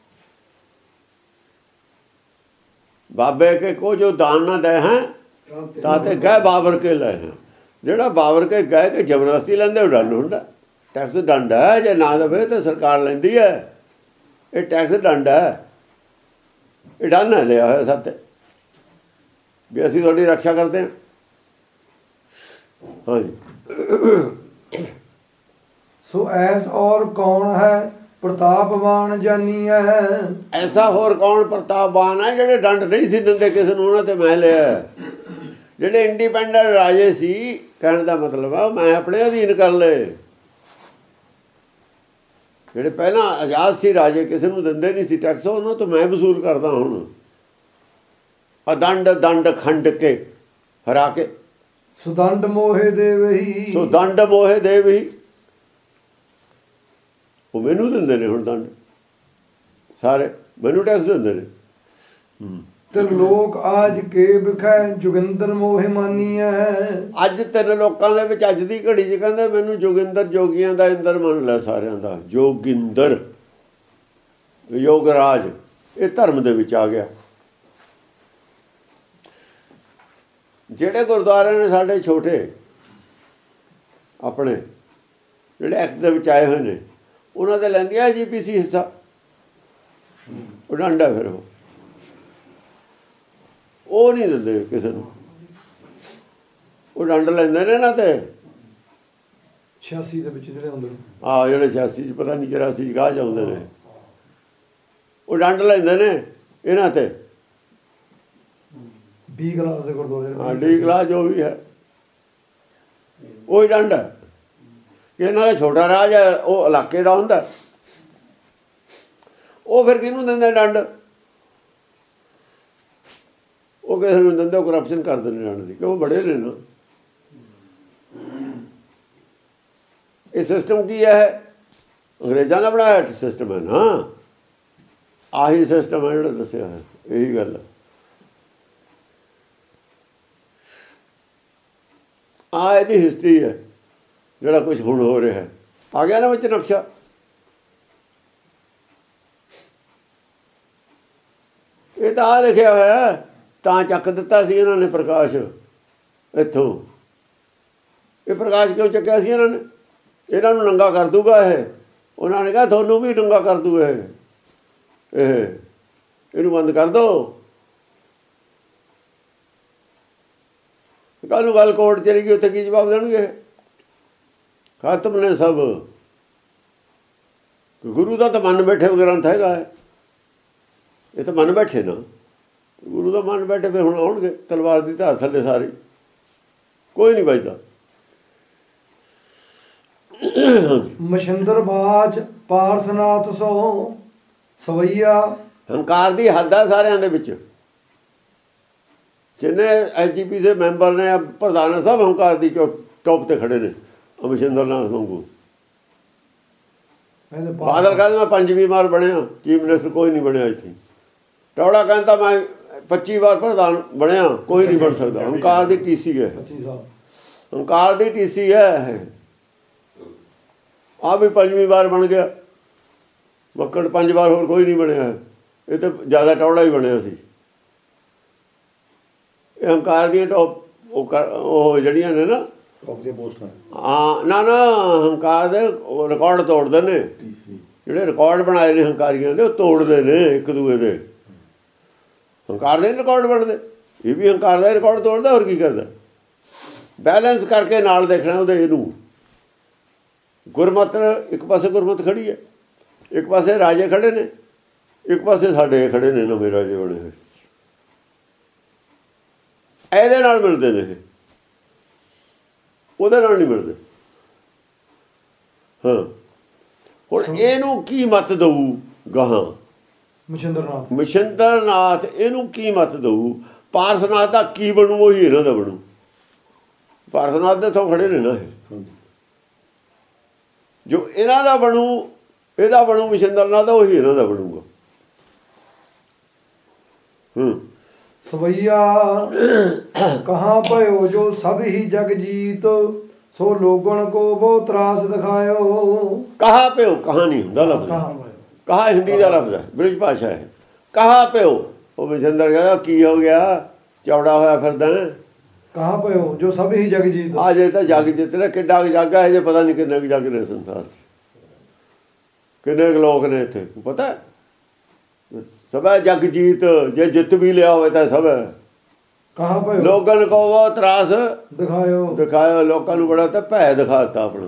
ਬਾਬੇ ਕੇ ਕੋ ਜੋ ਦਾਨ ਨਾ ਦੇ ਹੈ ਤਾਂ ਤੇ ਗਏ ਬਾਬਰ ਕੇ ਲੈ ਹੈ। ਜਿਹੜਾ ਬਾਬਰ ਕੇ ਗਏ ਕੇ ਜ਼ਬਰਦਸਤੀ ਲੈਂਦੇ ਉਹ ਦੰਡ ਹੁੰਦਾ। ਟੈਕਸ ਦੰਡ ਹੈ, ਜੇ ਨਾ ਦੇਵੇ ਤਾਂ ਸਰਕਾਰ ਲੈਂਦੀ ਹੈ। ਇਹ ਟੈਕਸ ਦੰਡ ਹੈ, ਇਹ ਦੰਡ ਲਿਆ ਹੋਇਆ ਸਭ ਤੇ ਵੀ ਅਸੀਂ ਤੁਹਾਡੀ ਰੱਖਿਆ ਕਰਦੇ ਹਾਂ। ਹਾਂਜੀ। ਸੋ ਐਸ ਔਰ ਕੌਣ ਹੈ ਪ੍ਰਤਾਪਵਾਨ ਜਾਨੀ ਹੈ। ਐਸਾ ਹੋਰ ਕੌਣ ਪ੍ਰਤਾਪਵਾਨ ਹੈ ਜਿਹੜੇ ਦੰਡ ਨਹੀਂ ਸੀ ਦਿੰਦੇ ਕਿਸੇ ਨੂੰ, ਉਹਨਾਂ ਤੇ ਮੈਂ ਲਿਆ। ਜਿਹੜੇ ਇੰਡੀਪੈਂਡੈਂਟ ਰਾਜੇ ਸੀ, ਕਹਿਣ ਦਾ ਮਤਲਬ ਆ ਮੈਂ ਆਪਣੇ ਅਧੀਨ ਕਰ ਲਏ। ਜਿਹੜੇ ਪਹਿਲਾਂ ਆਜ਼ਾਦ ਸੀ ਰਾਜੇ, ਕਿਸੇ ਨੂੰ ਦਿੰਦੇ ਨਹੀਂ ਸੀ ਟੈਕਸ, ਉਹਨਾਂ ਤੋਂ ਮੈਂ ਵਸੂਲ ਕਰਦਾ ਹੁਣ। ਦੰਡ ਖੰਡ ਕੇ ਹਰਾ ਕੇ। ਸੋ ਦੰਡ ਮੋਹੇ ਦੇਵਹੀ। ਸੋ ਦੰਡ ਮੋਹੇ ਦੇਵਹੀ, ਉਹ ਮੈਨੂੰ ਦਿੰਦੇ ਨੇ ਹੁਣ ਦੰਡ, ਸਾਰੇ ਮੈਨੂੰ ਟੈਕਸ ਦਿੰਦੇ ਨੇ। ਤੇ ਲੋਕ ਆਜ ਕੇ ਵਿਖੈ ਜੋਗਿੰਦਰ ਮੋਹਿ ਮਾਨੀਐ। ਅੱਜ ਤਿੰਨ ਲੋਕਾਂ ਦੇ ਵਿੱਚ ਅੱਜ ਦੀ ਘੜੀ 'ਚ ਕਹਿੰਦੇ ਮੈਨੂੰ ਜੋਗਿੰਦਰ ਜੋਗੀਆਂ ਦਾ ਇੰਦਰ ਮੰਨ ਲੈ, ਸਾਰਿਆਂ ਦਾ ਜੋਗਿੰਦਰ। ਯੋਗਰਾਜ ਇਹ ਧਰਮ ਦੇ ਵਿੱਚ ਆ ਗਿਆ। ਜਿਹੜੇ ਗੁਰਦੁਆਰੇ ਨੇ ਸਾਡੇ ਛੋਟੇ ਆਪਣੇ, ਜਿਹੜੇ ਐਕਟ ਦੇ ਵਿੱਚ ਆਏ ਹੋਏ ਨੇ, ਉਹਨਾਂ ਦੇ ਲੈਂਦੀਆਂ GPC ਹਿੱਸਾ, ਉਹ ਡੰਡਾ। ਫਿਰ ਉਹ ਨਹੀਂ ਦਿੰਦੇ ਕਿਸੇ ਨੂੰ, ਉਹ ਡੰਡ ਲੈਂਦੇ ਨੇ ਨਾ। ਤੇ 86 ਦੇ ਵਿੱਚ ਜਿਹੜੇ ਹੁੰਦੇ ਹਾਂ, ਜਿਹੜੇ 86 'ਚ ਪਤਾ ਨਹੀਂ 84 'ਚ ਕਾਹ ਚਾਹੁੰਦੇ ਨੇ, ਉਹ ਡੰਡ ਲੈਂਦੇ ਨੇ ਇਹਨਾਂ ਤੇ। 20 ਕਲਾਸ ਦੇ ਗੁਰਦੁਆਰੇ, ਹਾਂ, ਡੀ ਕਲਾਸ ਜੋ ਵੀ ਹੈ, ਉਹੀ ਡੰਡ ਹੈ। ਕਿ ਇਹਨਾਂ ਦਾ ਛੋਟਾ ਰਾਜ ਹੈ, ਉਹ ਇਲਾਕੇ ਦਾ ਹੁੰਦਾ। ਉਹ ਫਿਰ ਕਿਹਨੂੰ ਦਿੰਦੇ ਡੰਡ? ਉਹ ਕਿਸੇ ਨੂੰ ਦਿੰਦੇ, ਉਹ ਕਰਪਸ਼ਨ ਕਰ ਦਿੰਦੇ ਡੰਡ ਦੀ, ਕਿ ਉਹ ਬੜੇ ਨੇ ਨਾ। ਇਹ ਸਿਸਟਮ ਕੀ ਹੈ? ਅੰਗਰੇਜ਼ਾਂ ਦਾ ਬਣਾਇਆ ਸਿਸਟਮ ਹੈ ਨਾ। ਆਹੀ ਸਿਸਟਮ ਹੈ ਜਿਹੜਾ ਦੱਸਿਆ ਹੈ, ਇਹੀ ਗੱਲ ਹੈ। ਆਹ ਇਹਦੀ ਹਿਸਟਰੀ ਹੈ, ਜਿਹੜਾ ਕੁਛ ਹੁਣ ਹੋ ਰਿਹਾ ਹੈ। ਆ ਗਿਆ ਨਾ ਵਿੱਚ ਨਕਸ਼ਾ। ਇਹ ਤਾਂ ਆ ਲਿਖਿਆ ਹੋਇਆ, ਤਾਂ ਚੱਕ ਦਿੱਤਾ ਸੀ ਇਹਨਾਂ ਨੇ ਪ੍ਰਕਾਸ਼ ਇੱਥੋਂ। ਇਹ ਪ੍ਰਕਾਸ਼ ਕਿਉਂ ਚੱਕਿਆ ਸੀ ਇਹਨਾਂ ਨੇ? ਇਹਨਾਂ ਨੂੰ ਨੰਗਾ ਕਰ ਦੂਗਾ ਇਹ। ਉਹਨਾਂ ਨੇ ਕਿਹਾ ਤੁਹਾਨੂੰ ਵੀ ਨੰਗਾ ਕਰ ਦੂ ਇਹ, ਇਹਨੂੰ ਬੰਦ ਕਰ ਦਿਓ। ਕੱਲ੍ਹ ਨੂੰ ਗੱਲ ਕੋਰਟ ਚਲੀ ਗਈ, ਉੱਥੇ ਕੀ ਜਵਾਬ ਦੇਣਗੇ? ਖਤਮ ਨੇ ਸਭ। ਗੁਰੂ ਦਾ ਤਾਂ ਮਨ ਬੈਠੇ ਗ੍ਰੰਥ ਹੈਗਾ ਹੈ, ਇਹ ਤਾਂ ਮਨ ਬੈਠੇ ਨਾ। ਗੁਰੂ ਦਾ ਮਨ ਬੈਠੇ, ਫਿਰ ਹੁਣ ਆਉਣਗੇ ਤਲਵਾਰ ਦੀ ਧਾਰ ਥੱਲੇ ਸਾਰੇ, ਕੋਈ ਨਹੀਂ ਬਚਦਾ। ਮਸ਼ਿੰਦਰ ਬਾਜ ਪਾਰਸਨਾਥ ਸੋ ਸਵਈਆ। ਹੰਕਾਰ ਦੀ ਹੱਦ ਆ ਸਾਰਿਆਂ ਦੇ ਵਿੱਚ। ਜਿੰਨੇ SGP ਦੇ ਮੈਂਬਰ ਨੇ, ਪ੍ਰਧਾਨ ਸਭ ਹੰਕਾਰ ਦੀ ਟੋਪ ਤੇ ਖੜੇ ਨੇ। ਮਸ਼ਿੰਦਰ ਨਾਥ ਵਾਂਗੂ। ਬਾਦਲ ਕਹਿੰਦਾ ਮੈਂ 5ਵੀਂ ਵਾਰ ਬਣਿਆ ਚੀਫ ਮਿਨਿਸਟਰ, ਕੋਈ ਨਹੀਂ ਬਣਿਆ ਇੱਥੇ। ਟੌੜਾ ਕਹਿੰਦਾ ਮੈਂ 25 ਵਾਰ ਪ੍ਰਧਾਨ ਬਣਿਆ, ਕੋਈ ਨਹੀਂ ਬਣ ਸਕਦਾ। ਹੰਕਾਰ ਦੀ TC ਹੈ, ਹੰਕਾਰ ਦੀ TC ਹੈ। ਆਹ ਵੀ 5ਵੀਂ ਵਾਰ ਬਣ ਗਿਆ। ਮੱਕੜ 5 ਵਾਰ, ਹੋਰ ਕੋਈ ਨਹੀਂ ਬਣਿਆ। ਇਹ ਤਾਂ ਜ਼ਿਆਦਾ ਟੌੜਾ ਹੀ ਬਣਿਆ ਸੀ। ਇਹ ਹੰਕਾਰ ਦੀਆਂ ਟੋਪ ਉਹ ਜਿਹੜੀਆਂ ਨੇ ਨਾ, ਹਾਂ ਨਾ ਹੰਕਾਰ ਦੇ ਰਿਕਾਰਡ ਤੋੜਦੇ ਨੇ। ਜਿਹੜੇ ਰਿਕਾਰਡ ਬਣਾਏ ਨੇ ਹੰਕਾਰੀਆਂ ਦੇ, ਉਹ ਤੋੜਦੇ ਨੇ ਇੱਕ ਦੂਏ ਦੇ। ਹੰਕਾਰ ਦੇ ਰਿਕਾਰਡ ਬਣਦੇ, ਇਹ ਵੀ ਹੰਕਾਰ ਦਾ ਰਿਕਾਰਡ ਤੋੜਦਾ। ਹੋਰ ਕੀ ਕਰਦਾ? ਬੈਲੈਂਸ ਕਰਕੇ ਨਾਲ ਦੇਖਣਾ ਉਹਦੇ। ਇਹਨੂੰ ਗੁਰਮਤ, ਇੱਕ ਪਾਸੇ ਗੁਰਮਤ ਖੜੀ ਹੈ, ਇੱਕ ਪਾਸੇ ਰਾਜੇ ਖੜੇ ਨੇ, ਇੱਕ ਪਾਸੇ ਸਾਡੇ ਖੜੇ ਨੇ ਨਵੇਂ ਰਾਜੇ ਬਣੇ ਹੋਏ। ਇਹਦੇ ਨਾਲ ਮਿਲਦੇ ਨੇ ਇਹ, ਉਹਦੇ ਨਾਲ ਨਹੀਂ ਮਿਲਦੇ। ਹਾਂ, ਹੁਣ ਇਹਨੂੰ ਕੀ ਮੱਤ ਦਊ ਗਾਹਾਂ? ਮਸ਼ਿੰਦਰ ਨਾਥ ਇਹਨੂੰ ਕੀ ਮੱਤ ਦਊ? ਪਾਰਸਨਾਥ ਦਾ ਕੀ ਬਣੂ? ਉਹੀ ਇਹਨਾਂ ਦਾ ਬਣੂ। ਪਾਰਸਨਾਥ ਦੇ ਤੋਂ ਖੜੇ ਨੇ ਨਾ ਇਹ। ਜੋ ਇਹਨਾਂ ਦਾ ਬਣੂ, ਇਹਦਾ ਬਣੂ ਮਸ਼ਿੰਦਰ ਨਾਥ ਦਾ, ਉਹੀ ਇਹਨਾਂ ਦਾ ਬਣੂਗਾ। ਸਵਈਆ ਕਹਾਂ ਭਇਓ ਜੋ ਸਭ ਹੀ ਜਗ ਜੀਤ, ਸੋ ਲੋਗਣ ਕੋ ਬਹੁ ਤਰਾਸ ਦਿਖਾਇਓ। ਕਹਾ ਪਿਓ, ਕਹਾ ਨਹੀਂ ਹੁੰਦਾ ਲਫ਼ਜ਼। ਕਹਾ ਹਿੰਦੀ ਦਾ ਲਫ਼ਜ਼ ਹੈ, ਬ੍ਰਿਜ ਭਾਸ਼ਾ ਹੈ। ਕਹਾ ਪਿਓ, ਉਹ ਮਛੰਦਰ ਕਹਿੰਦਾ ਕੀ ਹੋ ਗਿਆ, ਚੌੜਾ ਹੋਇਆ ਫਿਰਦਾ। ਕਹਾ ਪਿਓ ਜੋ ਸਭ ਹੀ ਜਗ ਜੀਤ। ਆ ਜੇ ਤਾਂ ਜਗ ਜਿੱਤ ਲੈ, ਕਿੱਡਾ ਕੁ ਜੱਗ ਹੈ ਜੇ, ਪਤਾ ਨਹੀਂ ਕਿੰਨੇ ਕੁ ਜੱਗ ਨੇ ਸੰਸਾਰ 'ਚ, ਕਿੰਨੇ ਕੁ ਲੋਕ ਨੇ ਇੱਥੇ ਪਤਾ। ਸਭ ਹੈ ਜਗ ਜੀਤ, ਜੇ ਜਿੱਤ ਵੀ ਲਿਆ ਹੋਵੇ ਤਾਂ ਸਭ ਹੈ। ਕਹਾ ਪਿਓ ਲੋਕਾਂ ਨੂੰ ਕਹੋ ਤਰਾਸ ਦਿਖਾਇਓ, ਲੋਕਾਂ ਨੂੰ ਬੜਾ ਤਾਂ ਭੈ ਦਿਖਾਤਾ ਆਪਣਾ।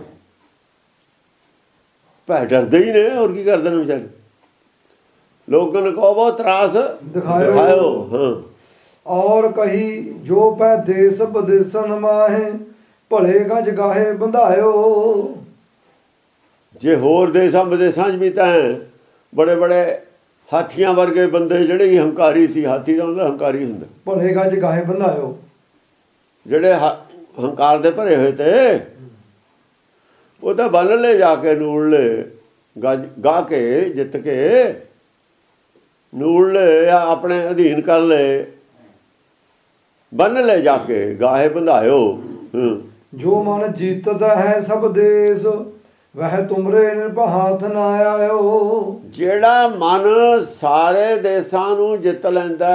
ਭੈ ਡਰਦੇ ਹੀ ਨੇ, ਹੋਰ ਕੀ ਕਰਦੇ ਨੇ ਵਿਚਾਰੇ। ਲੋਕਾਂ ਨੂੰ ਕਹੋ ਤਰਾਸ ਦਿਖਾਇਓ। ਹਾਂ ਔਰ ਕਹੀ ਜੋ ਪੈ ਦੇਸ ਵਿਦੇਸਨ ਮਾਹੇ, ਭਲੇ ਗਜ ਗਾਹੇ ਬੰਧਾਇਓ। ਜੇ ਹੋਰ ਦੇਸਾਂ ਵਿਦੇਸਾਂ 'ਚ ਵੀ ਤਾਂ ਬੜੇ ਬੜੇ ਹਾਥੀਆਂ ਵਰਗੇ ਬੰਦੇ ਜਿਹੜੇ ਹੰਕਾਰੀ ਸੀ, ਹਾਥੀ ਦਾ ਹੁੰਦਾ ਹੰਕਾਰੀ ਹੁੰਦਾ, ਭਲੇ ਗਜ ਗਾਹੇ ਬੰਧਾਇਓ, ਜਿਹੜੇ ਹੰਕਾਰ ਦੇ ਭਰੇ ਹੋਏ ਤੇ ਉਹ ਤਾਂ ਬੰਨ ਲੈ ਜਾ ਕੇ, ਨੂੜ ਲੈ ਗਾ ਕੇ, ਜਿੱਤ ਕੇ ਨੂੜ ਲੈ, ਆਪਣੇ ਅਧੀਨ ਕਰ ਲੈ, ਬੰਨ ਲੈ ਜਾ ਕੇ, ਗਾਹੇ ਬੰਧਾਇਓ। ਜੋ ਮਨ ਜੀਤਦਾ ਹੈ ਸਭ ਦੇਸ, ਵਹਿ ਤੁਮਰੇ ਨਿਰਭਾਥ ਨਾ ਆਇਓ। ਜਿਹੜਾ ਮਨ ਸਾਰੇ ਦੇਸਾਂ ਨੂੰ ਜਿੱਤ ਲੈਂਦਾ,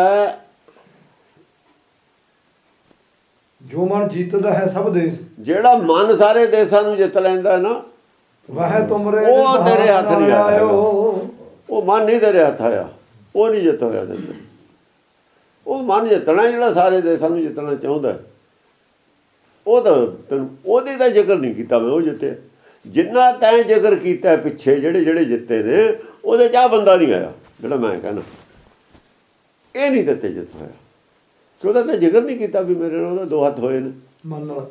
ਜੋ ਮਨ ਜੀਤਦਾ ਹੈ ਸਭ ਦੇਸ, ਜਿਹੜਾ ਮਨ ਸਾਰੇ ਦੇਸਾਂ ਨੂੰ ਜਿੱਤ ਲੈਂਦਾ ਨਾ, ਵਹਿ ਤੁਮਰੇ ਉਹ ਤੇਰੇ ਹੱਥ ਨਹੀਂ ਆਇਆ। ਉਹ ਮਨ ਨਹੀਂ ਤੇਰੇ ਹੱਥ ਆਇਆ, ਉਹ ਨਹੀਂ ਜਿੱਤ ਹੋਇਆ ਤੇਰੇ। ਉਹ ਮਨ ਜਿੱਤਣਾ ਜਿਹੜਾ ਸਾਰੇ ਦੇਸਾਂ ਨੂੰ ਜਿੱਤਣਾ ਚਾਹੁੰਦਾ, ਉਹ ਤਾਂ ਤੈਨੂੰ ਉਹਦੇ ਦਾ ਜ਼ਿਕਰ ਨਹੀਂ ਕੀਤਾ ਮੈਂ, ਉਹ ਜਿੱਤੇ। ਜਿੰਨਾ ਤੈਂ ਜ਼ਿਕਰ ਕੀਤਾ ਪਿੱਛੇ ਜਿਹੜੇ ਜਿਹੜੇ ਜਿੱਤੇ ਨੇ, ਉਹਦੇ 'ਚ ਆਹ ਬੰਦਾ ਨਹੀਂ ਆਇਆ ਜਿਹੜਾ ਮੈਂ ਕਹਿੰਦਾ, ਇਹ ਨਹੀਂ ਦਿੱਤੇ ਜਿੱਤ ਹੋਇਆ। ਕਿ ਉਹਦਾ ਤਾਂ ਜ਼ਿਕਰ ਨਹੀਂ ਕੀਤਾ ਵੀ ਮੇਰੇ ਨਾਲ ਉਹਦੇ 2 ਹੱਥ ਹੋਏ ਨੇ ਮਨ ਨਾਲ।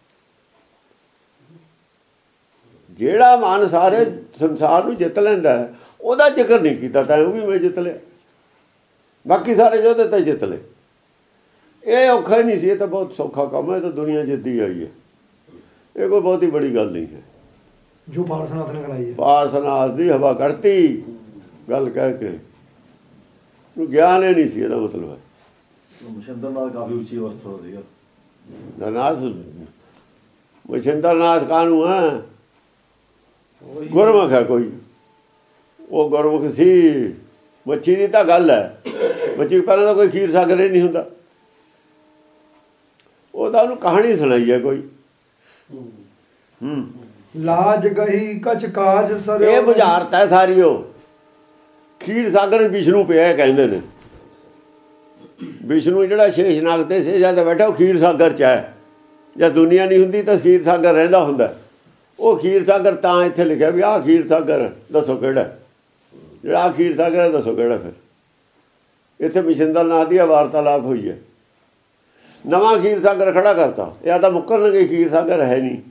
ਜਿਹੜਾ ਮਨ ਸਾਰੇ ਸੰਸਾਰ ਨੂੰ ਜਿੱਤ ਲੈਂਦਾ ਉਹਦਾ ਜ਼ਿਕਰ ਨਹੀਂ ਕੀਤਾ ਤਾਂ ਉਹ ਵੀ ਮੈਂ ਜਿੱਤ ਲਿਆ, ਬਾਕੀ ਸਾਰੇ ਯੋਧੇ ਤਾਂ ਜਿੱਤ ਲਏ। ਇਹ ਔਖਾ ਹੀ ਨਹੀਂ ਸੀ, ਇਹ ਤਾਂ ਬਹੁਤ ਸੌਖਾ ਕੰਮ ਹੈ, ਇਹ ਤਾਂ ਦੁਨੀਆ ਜਿੱਤੀ ਆਈ ਹੈ, ਇਹ ਕੋਈ ਬਹੁਤੀ ਬੜੀ ਗੱਲ ਨਹੀਂ ਹੈ। ਜੋ ਪਾਰਸਨਾਥ ਨੇ ਕਰਾਈ ਹੈ, ਪਾਰਸਨਾਥ ਦੀ ਹਵਾ ਕੱਢਤੀ ਗੱਲ ਕਹਿ ਕੇ, ਗਿਆਨ ਇਹ ਨਹੀਂ ਸੀ ਇਹਦਾ ਮਤਲਬ ਹੈ। ਮਛੰਦਰਨਾਥ ਕਾਫੀ ਉੱਚੀ ਅਵਸਥਾ ਸੀਗਾ। ਮਛੰਦਰਨਾਥ ਕਾਹਨੂੰ ਹੈ, ਗੁਰਮੁਖ ਹੈ ਕੋਈ, ਉਹ ਗੁਰਮੁਖ ਸੀ। ਮੱਛੀ ਦੀ ਤਾਂ ਗੱਲ ਹੈ, ਮੱਛੀ ਪਹਿਲਾਂ ਤਾਂ ਕੋਈ ਖੀਰ ਸਾਗਰ ਹੀ ਨਹੀਂ ਹੁੰਦਾ, ਉਹ ਤਾਂ ਉਹਨੂੰ ਕਹਾਣੀ ਸੁਣਾਈ ਹੈ ਕੋਈ। ਲਾਜ ਗਈ ਕਛ ਕਾਜ ਸਰਿਓ, ਇਹ ਬੁਝਾਰਤ ਹੈ ਸਾਰੀ। ਉਹ ਖੀਰ ਸਾਗਰ ਵਿਸ਼ਨੂੰ ਪਿਆ ਕਹਿੰਦੇ ਨੇ, ਵਿਸ਼ਨੂੰ ਜਿਹੜਾ ਸ਼ੇਸ਼ਨਾਗ ਤੇ ਸੇਜਾ ਤੇ ਬੈਠਾ ਉਹ ਖੀਰ ਸਾਗਰ 'ਚ ਹੈ। ਜਦ ਦੁਨੀਆ ਨਹੀਂ ਹੁੰਦੀ ਤਾਂ ਖੀਰ ਸਾਗਰ ਰਹਿੰਦਾ ਹੁੰਦਾ। ਉਹ ਖੀਰ ਸਾਗਰ ਤਾਂ ਇੱਥੇ ਲਿਖਿਆ ਵੀ ਆਹ ਖੀਰ ਸਾਗਰ ਦੱਸੋ ਕਿਹੜਾ, ਜਿਹੜਾ ਆਹ ਖੀਰ ਸਾਗਰ ਹੈ ਦੱਸੋ ਕਿਹੜਾ। ਫਿਰ ਇੱਥੇ ਮਛੰਦਰਨਾਥ ਦੀ ਵਾਰਤਾਲਾਪ ਹੋਈ ਹੈ, ਨਵਾਂ ਖੀਰ ਸਾਗਰ ਖੜਾ ਕਰਤਾ। ਇਹ ਤਾਂ ਮੁੱਕਰਨਗੇ, ਖੀਰ ਸਾਗਰ ਹੈ ਨਹੀਂ।